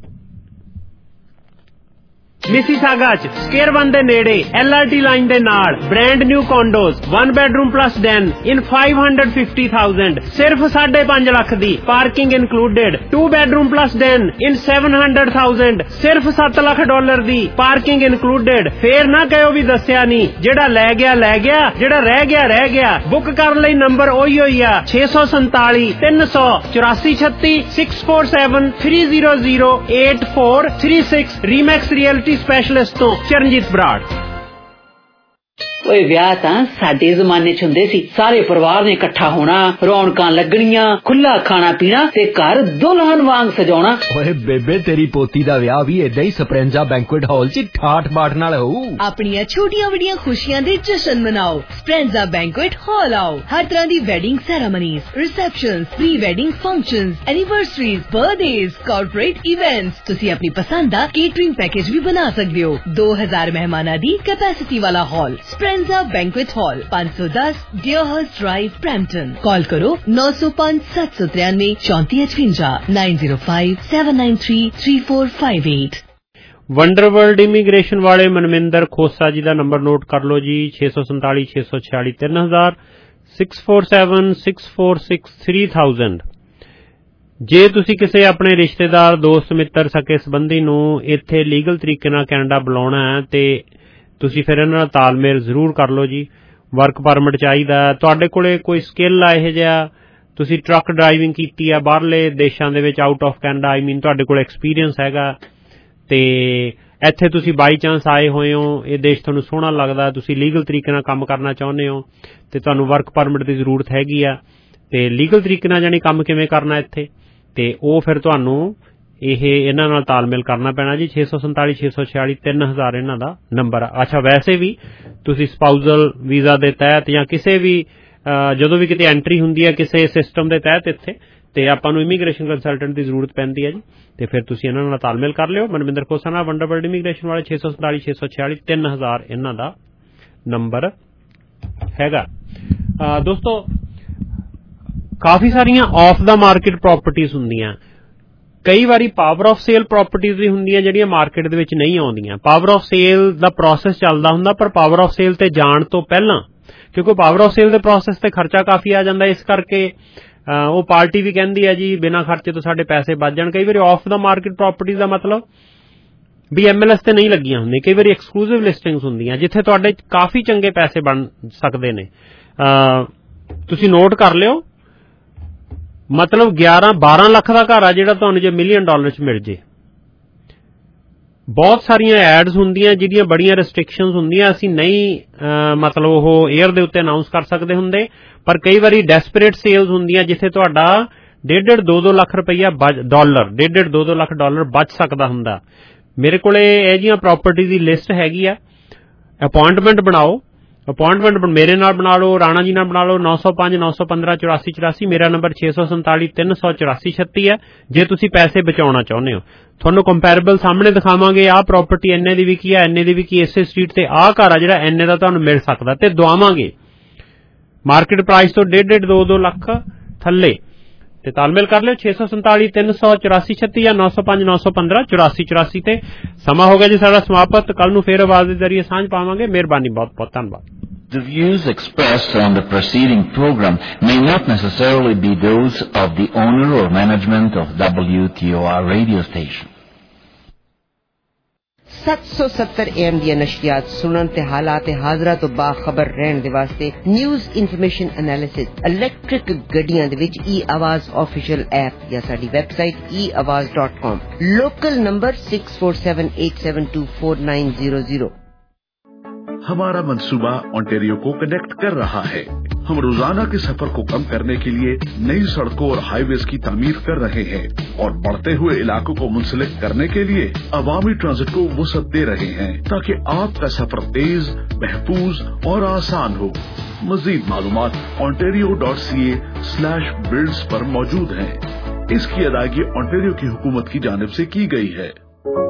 ਮਿਸੀਸਾਗਾ 'ਚ ਸਕੁਅਰ 1 ਦੇ ਨੇੜੇ LRT ਲਾਈਨ ਦੇ ਨਾਲ brand new condos 1 bedroom plus den in 550,000 ਸਿਰਫ 5.5 ਲੱਖ ਦੀ, parking included. 2 bedroom plus den in 700,000 ਸਿਰਫ $7 ਲੱਖ ਦੀ, ਪਾਰਕਿੰਗ ਇਨਕਲੂਡਡ। ਫੇਰ ਨਾ ਕਹਿਓ ਵੀ ਦੱਸਿਆ ਨਹੀਂ, ਜਿਹੜਾ ਲੈ ਗਿਆ ਲੈ ਗਿਆ, ਜਿਹੜਾ ਰਹਿ ਗਿਆ ਰਹਿ ਗਿਆ। ਬੁੱਕ ਕਰਨ ਲਈ ਨੰਬਰ ਉਹੀ ਹੋਈ ਆ 647 300 8436 647 300 8436। ਰੀਮੈਕਸ ਰੀਅਲਟੀ ਸਪੈਸ਼ਲਿਸਟ ਤੋਂ ਚਰਨਜੀਤ ਬਰਾੜ। ਓਏ ਵਿਆਹ ਤਾਂ ਸਾਡੇ ਜ਼ਮਾਨੇ 'ਚ ਹੁੰਦੇ ਸੀ, ਸਾਰੇ ਪਰਿਵਾਰ ਨੇ ਇਕੱਠਾ ਹੋਣਾ, ਰੌਣਕਾਂ ਲੱਗਣੀਆਂ, ਖੁੱਲਾ ਖਾਣਾ ਪੀਣਾ ਤੇ ਘਰ ਦੁਲਹਨ ਵਾਂਗ ਸਜਾਉਣਾ। ਓਏ ਬੇਬੇ ਤੇਰੀ ਪੋਤੀ ਦਾ ਵਿਆਹ ਵੀ ਏਦਾਂ ਹੀ ਸਪਰੈਂਜਾ ਬੈਂਕੁਏਟ ਹਾਲ 'ਚ ਠਾਠ ਬਾਠ ਨਾਲ ਹੋਊ। ਆਪਣੀਆਂ ਛੋਟੀਆਂ ਵੱਡੀਆਂ ਖੁਸ਼ੀਆਂ ਦੇ ਜਸ਼ਨ ਮਨਾਓ, ਸਪਰੈਂਜਾ ਬੈਂਕੁਏਟ ਹਾਲ ਆਓ। ਹਰ ਤਰ੍ਹਾਂ ਦੀ wedding ceremonies, receptions, pre wedding functions, anniversaries, birthdays, corporate events. ਤੁਸੀਂ ਆਪਣੀ ਪਸੰਦ ਦਾ ਕੇਟਰਿੰਗ ਪੈਕੇਜ ਵੀ ਬਣਾ ਸਕਦੇ ਹੋ। 2000 ਮਹਿਮਾਨਾਂ ਦੀ ਕੈਪੈਸਿਟੀ ਵਾਲਾ hall, Speranza banquet hall, 510 Deerhurst Drive, Brampton. Call ਕਰੋ 905-793 3458 9057933458। ਵੰਡਰਵਰਲਡ ਇਮੀਗ੍ਰੇਸ਼ਨ ਵਾਲੇ ਮਨਮਿੰਦਰ ਖੋਸਾ ਜੀ ਦਾ ਨੰਬਰ ਨੋਟ ਕਰ ਲਓ ਜੀ, 647 646 3000 6476463000। ਜੇ ਤੁਸੀਂ ਕਿਸੇ ਆਪਣੇ ਰਿਸ਼ਤੇਦਾਰ, ਦੋਸਤ, ਮਿੱਤਰ, ਸਕੇ ਸੰਬੰਧੀ ਨੂੰ ਇੱਥੇ ਲੀਗਲ ਤਰੀਕੇ ਨਾਲ ਕੈਨੇਡਾ ਬੁਲਾਉਣਾ ਹੈ ਤੇ ਤੁਸੀਂ ਫਿਰ ਇਹਨਾਂ ਨਾਲ ਤਾਲਮੇਲ ਜ਼ਰੂਰ ਕਰ ਲਓ ਜੀ। ਵਰਕ ਪਰਮਿਟ ਚਾਹੀਦਾ, ਤੁਹਾਡੇ ਕੋਲੇ ਕੋਈ ਸਕਿੱਲ ਆ ਇਹੋ ਜਿਹਾ, ਤੁਸੀਂ ਟਰੱਕ ਡਰਾਈਵਿੰਗ ਕੀਤੀ ਆ ਬਾਹਰਲੇ ਦੇਸ਼ਾਂ ਦੇ ਵਿੱਚ, out of Canada I mean, ਤੁਹਾਡੇ ਕੋਲ ਐਕਸਪੀਰੀਅੰਸ ਹੈਗਾ ਤੇ ਇੱਥੇ ਤੁਸੀਂ ਬਾਈ ਚਾਂਸ ਆਏ ਹੋਏ ਹੋ, ਇਹ ਦੇਸ਼ ਤੁਹਾਨੂੰ ਸੋਹਣਾ ਲੱਗਦਾ, ਤੁਸੀਂ ਲੀਗਲ ਤਰੀਕੇ ਨਾਲ ਕੰਮ ਕਰਨਾ ਚਾਹੁੰਦੇ ਹੋ ਤੇ ਤੁਹਾਨੂੰ ਵਰਕ ਪਰਮਿਟ ਦੀ ਜ਼ਰੂਰਤ ਹੈਗੀ ਆ ਤੇ ਲੀਗਲ ਤਰੀਕੇ ਨਾਲ ਜਾਣੀ ਕੰਮ ਕਿਵੇਂ ਕਰਨਾ ਇੱਥੇ, ਤੇ ਉਹ ਫਿਰ ਤੁਹਾਨੂੰ ਇਹਨਾਂ ਨਾਲ ਤਾਲਮੇਲ ਕਰਨਾ ਪੈਣਾ ਜੀ। 647 646 3000 ਇਹਨਾਂ ਦਾ ਨੰਬਰ ਆ। ਅੱਛਾ, ਵੈਸੇ ਵੀ ਤੁਸੀਂ ਸਪਾਊਜ਼ਲ ਵੀਜ਼ਾ ਦੇ ਤਹਿਤ ਜਾਂ ਕਿਸੇ ਵੀ ਜਦੋਂ ਵੀ ਕਿਤੇ ਐਂਟਰੀ ਹੁੰਦੀ ਹੈ ਕਿਸੇ ਸਿਸਟਮ ਦੇ ਤਹਿਤ ਇੱਥੇ, ਤੇ ਆਪਾਂ ਨੂੰ ਇਮੀਗ੍ਰੇਸ਼ਨ ਕੰਸਲਟੈਂਟ ਦੀ ਜ਼ਰੂਰਤ ਪੈਂਦੀ ਹੈ ਜੀ, ਤੇ ਫਿਰ ਤੁਸੀਂ ਇਹਨਾਂ ਨਾਲ ਤਾਲਮੇਲ ਕਰ ਲਿਓ। ਮਨਵਿੰਦਰ ਖੋਸਾ ਨਾਲ ਵੰਡਰਵਰਲਡ ਇਮੀਗ੍ਰੇਸ਼ਨ ਵਾਲੇ 647 646 3000 ਇਹਨਾਂ ਦਾ ਨੰਬਰ ਹੈਗਾ। ਦੋਸਤੋ, ਕਾਫੀ ਸਾਰੀਆਂ ਆਫ ਦਾ ਮਾਰਕੀਟ ਪ੍ਰਾਪਰਟੀਜ਼ ਹੁੰਦੀਆਂ, ਕਈ ਵਾਰੀ ਪਾਵਰ ਆਫ ਸੇਲ ਪ੍ਰਾਪਰਟੀਜ਼ ਵੀ ਹੁੰਦੀਆਂ ਜਿਹੜੀਆਂ ਮਾਰਕੀਟ ਦੇ ਵਿੱਚ ਨਹੀਂ ਆਉਂਦੀਆਂ। ਪਾਵਰ ਆਫ ਸੇਲ ਦਾ ਪ੍ਰੋਸੈਸ ਚੱਲਦਾ ਹੁੰਦਾ, ਪਰ ਪਾਵਰ ਆਫ ਸੇਲ ਤੇ ਜਾਣ ਤੋਂ ਪਹਿਲਾਂ, ਕਿਉਂਕਿ ਪਾਵਰ ਆਫ ਸੇਲ ਦੇ ਪ੍ਰੋਸੈਸ ਤੇ ਖਰਚਾ ਕਾਫੀ ਆ ਜਾਂਦਾ, ਇਸ ਕਰਕੇ ਉਹ ਪਾਰਟੀ ਵੀ ਕਹਿੰਦੀ ਹੈ ਜੀ ਬਿਨਾਂ ਖਰਚੇ ਤੋਂ ਸਾਡੇ ਪੈਸੇ ਬਚ ਜਾਣ। ਕਈ ਵਾਰੀ ਆਫ ਦਾ ਮਾਰਕੀਟ ਪ੍ਰਾਪਰਟੀਜ਼ ਦਾ ਮਤਲਬ ਵੀ MLS ਤੇ ਨਹੀਂ ਲੱਗੀਆਂ ਹੁੰਦੀਆਂ, ਕਈ ਵਾਰੀ ਐਕਸਕਲੂਸਿਵ ਲਿਸਟਿੰਗਸ ਹੁੰਦੀਆਂ ਜਿੱਥੇ ਤੁਹਾਡੇ ਕਾਫੀ ਚੰਗੇ ਪੈਸੇ ਬਣ ਸਕਦੇ ਨੇ। ਤੁਸੀਂ ਨੋਟ ਕਰ ਲਿਓ, ਮਤਲਬ 11-12 ਲੱਖ ਦਾ ਘਰ ਆ ਜਿਹੜਾ ਤੁਹਾਨੂੰ ਜੇ $1 ਮਿਲੀਅਨ 'ਚ ਮਿਲ ਜੇ। ਬਹੁਤ ਸਾਰੀਆਂ ਐਡਸ ਹੁੰਦੀਆਂ ਜਿਹਦੀਆਂ ਬੜੀਆਂ ਰੈਸਟ੍ਰਿਕਸ਼ਨਸ ਹੁੰਦੀਆਂ, ਅਸੀਂ ਨਹੀਂ ਮਤਲਬ ਉਹ 에ਅਰ ਦੇ ਉੱਤੇ ਅਨਾਉਂਸ ਕਰ ਸਕਦੇ ਹੁੰਦੇ, ਪਰ ਕਈ ਵਾਰੀ ਡੈਸਪਰੇਟ ਸੇਲਸ ਹੁੰਦੀਆਂ ਜਿੱਥੇ ਤੁਹਾਡਾ 1.5-2 ਲੱਖ ਰੁਪਈਆ ਡਾਲਰ, 1.5-2 ਲੱਖ ਡਾਲਰ ਬਚ ਸਕਦਾ ਹੁੰਦਾ। ਮੇਰੇ ਕੋਲੇ ਇਹ ਜਿਹੀਆਂ ਪ੍ਰਾਪਰਟੀ ਦੀ ਲਿਸਟ ਹੈਗੀ ਆ। ਅਪਾਇੰਟਮੈਂਟ ਬਣਾਓ, ਅਪਾਇੰਟਮੈਂਟ ਮੇਰੇ ਨਾਲ ਬਣਾ ਲਓ, ਰਾਣਾ ਜੀ ਨਾਲ ਬਣਾ ਲਓ। 905-915-8484 ਮੇਰਾ ਨੰਬਰ 647-384-36 ਹੈ ਜੇ ਤੁਸੀਂ ਪੈਸੇ ਬਚਾਉਣਾ ਚਾਹੁੰਦੇ ਹੋ। ਤੁਹਾਨੂੰ ਕੰਪੈਰੀਬਲ ਸਾਹਮਣੇ ਦਿਖਾਵਾਂਗੇ, ਆਹ ਪ੍ਰਾਪਰਟੀ ਇੰਨੇ ਦੀ ਵਿਕੀ ਆ, ਇੰਨੇ ਦੀ ਵਿਕੀ, ਇਸੇ ਸਟਰੀਟ ਤੇ ਆਹ ਘਰ ਆ ਜਿਹੜਾ ਇੰਨੇ ਦਾ ਤੁਹਾਨੂੰ ਮਿਲ ਸਕਦਾ, ਤੇ ਦਵਾਵਾਂਗੇ ਮਾਰਕੀਟ ਪ੍ਰਾਈਸ ਤੋਂ 1.5-2 ਲੱਖ ਥੱਲੇ। ਤੇ ਤਾਲਮੇਲ ਕਰ ਲਿਓ 647-384-36 ਜਾਂ 905-915-8484 ਤੇ। ਸਮਾਂ ਹੋ ਗਿਆ ਜੀ ਸਾਡਾ ਸਮਾਪਤ, ਕੱਲ ਨੂੰ ਫੇਰ ਆਵਾਜ਼ ਦੇ ਜ਼ਰੀਏ ਸਾਂਝ ਪਾਵਾਂਗੇ। ਮਿਹਰਬਾਨੀ, ਬਹੁਤ ਬਹੁਤ ਧੰਨਵਾਦ। The views expressed on the preceding program may not necessarily be those of the owner or management of WTOR radio station. 770 AM ਦੀਆਂ ਨਸ਼ਰੀਆਤ ਸੁਣਨ ਤੇ ਹਾਲਾਤ ਹਾਜ਼ਰਾ ਤੋਂ ਬਾਖਬਰ ਰਹਿਣ ਦੇ ਵਾਸਤੇ ਨਿਊਜ਼ ਇਨਫੋਰਮੇਸ਼ਨ ਐਨਾਲਿਸਿਸ ਇਲੈਕਟ੍ਰਿਕ ਗੱਡੀਆਂ ਦੇ ਵਿੱਚ e-आवाज ऑफिशियल ऐप या साडी वेबसाइट eawaz.com। Local number 6478724900। हमारा मंसूबा ओंटारियो को कनेक्ट कर रहा है। हम रोजाना के सफर को कम करने के लिए नई सड़कों और हाईवेज की तामीर कर रहे हैं और बढ़ते हुए इलाकों को मुंसलिक करने के लिए अवामी ट्रांजिट को वसअत दे रहे हैं ताकि आपका सफर तेज, महफूज और आसान हो। मजीद मालूमात ontario.ca/builds पर मौजूद हैं। इसकी अदायगी ओंटारियो की हुकूमत की जानिब से की गई है।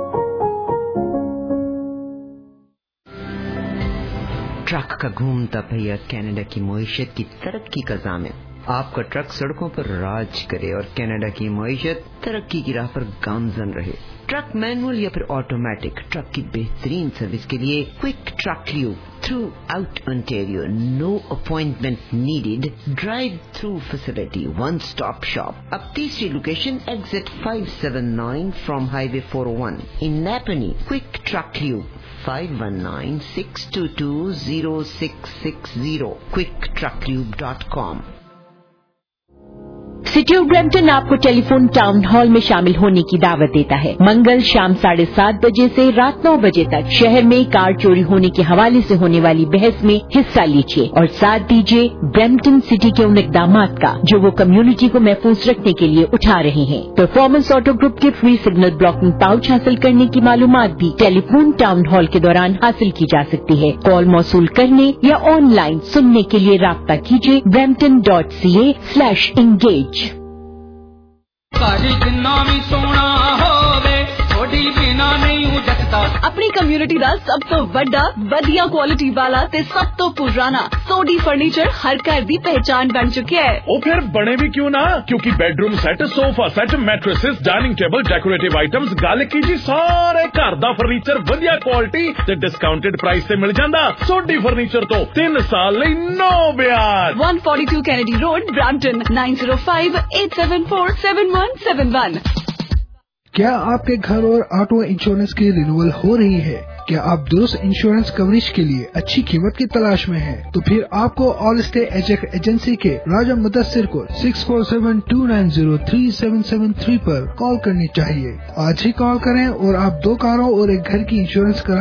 ट्रक का घूमता पहिया कनाडा की मईशत की तरक्की का ज़ामिन। आपका ट्रक सड़कों पर राज करे और कनाडा की मईशत तरक्की की राह पर गामजन रहे। ट्रक मैनुअल या फिर ऑटोमेटिक, ट्रक की बेहतरीन सर्विस के लिए Quick Truck Lube throughout Ontario. No appointment needed, drive through facility, one stop shop. अब तीसरी location exit 579 from highway 401 in Napanee. Quick Truck Lube 519-622-0660 quicktrucklube.com। City of Brampton आपको telephone town hall में शामिल होने की दावत देता है। मंगल शाम 7:30 बजे से रात 9 बजे तक शहर में कार चोरी होने के हवाले से होने वाली बहस में हिस्सा लीजिए और साथ दीजिए ब्रैम्पटन सिटी के उन इक़दामात का जो वो कम्युनिटी को महफूज रखने के लिए उठा रहे हैं। परफॉर्मेंस ऑटो ग्रुप के फ्री सिग्नल ब्लॉकिंग पाउच हासिल करने की मालूमात भी टेलीफोन टाउन हॉल के दौरान हासिल की जा सकती है। कॉल मौसूल करने या ऑनलाइन सुनने के लिए राब्ता कीजिए brampton.ca/engage। अपनी कम्युनिटी ਦਾ ਸਭ ਤੋਂ ਵੱਡਾ ਵਧੀਆ ਕੁਆਲਿਟੀ ਵਾਲਾ ਤੇ ਸਭ ਤੋਂ ਪੁਰਾਣਾ ਸੋਡੀ ਫਰਨੀਚਰ ਹਰ ਘਰ ਦੀ ਪਹਿਚਾਨ ਬਣ ਚੁੱਕਿਆ ਹੈ। ਉਹ ਫਿਰ ਬਣੇ ਵੀ ਕਿਉਂ ਨਾ, ਕਿਉਂਕਿ bedroom set, sofa set, mattresses, dining table, decorative items, ਗੱਲ ਕੀ ਜੀ ਸਾਰੇ ਘਰ ਦਾ ਫਰਨੀਚਰ ਵਧੀਆ ਕੁਆਲਿਟੀ ਤੇ ਡਿਸਕਾਊਂਟਡ ਪ੍ਰਾਈਸ ਤੇ ਮਿਲ ਜਾਂਦਾ। ਸੋਡੀ ਫਰਨੀਚਰ ਤੋਂ 3 ਸਾਲ ਲਈ ਨੋ ਵਿਆਜ। 142 ਕੈਨੇਡੀ ਰੋਡ, ਬ੍ਰੈਂਪਟਨ 9058747171। क्या आपके घर और ऑटो इंश्योरेंस की रिन्यूअल हो रही है? क्या आप दुरुस्त इंश्योरेंस कवरेज के लिए अच्छी कीमत की तलाश में हैं? तो फिर आपको ऑल स्टेट एजेंसी के राजा मुदस्सिर को 6472903773 पर कॉल करनी चाहिए। आज ही कॉल करें और आप 2 कारों और एक घर की इंश्योरेंस करा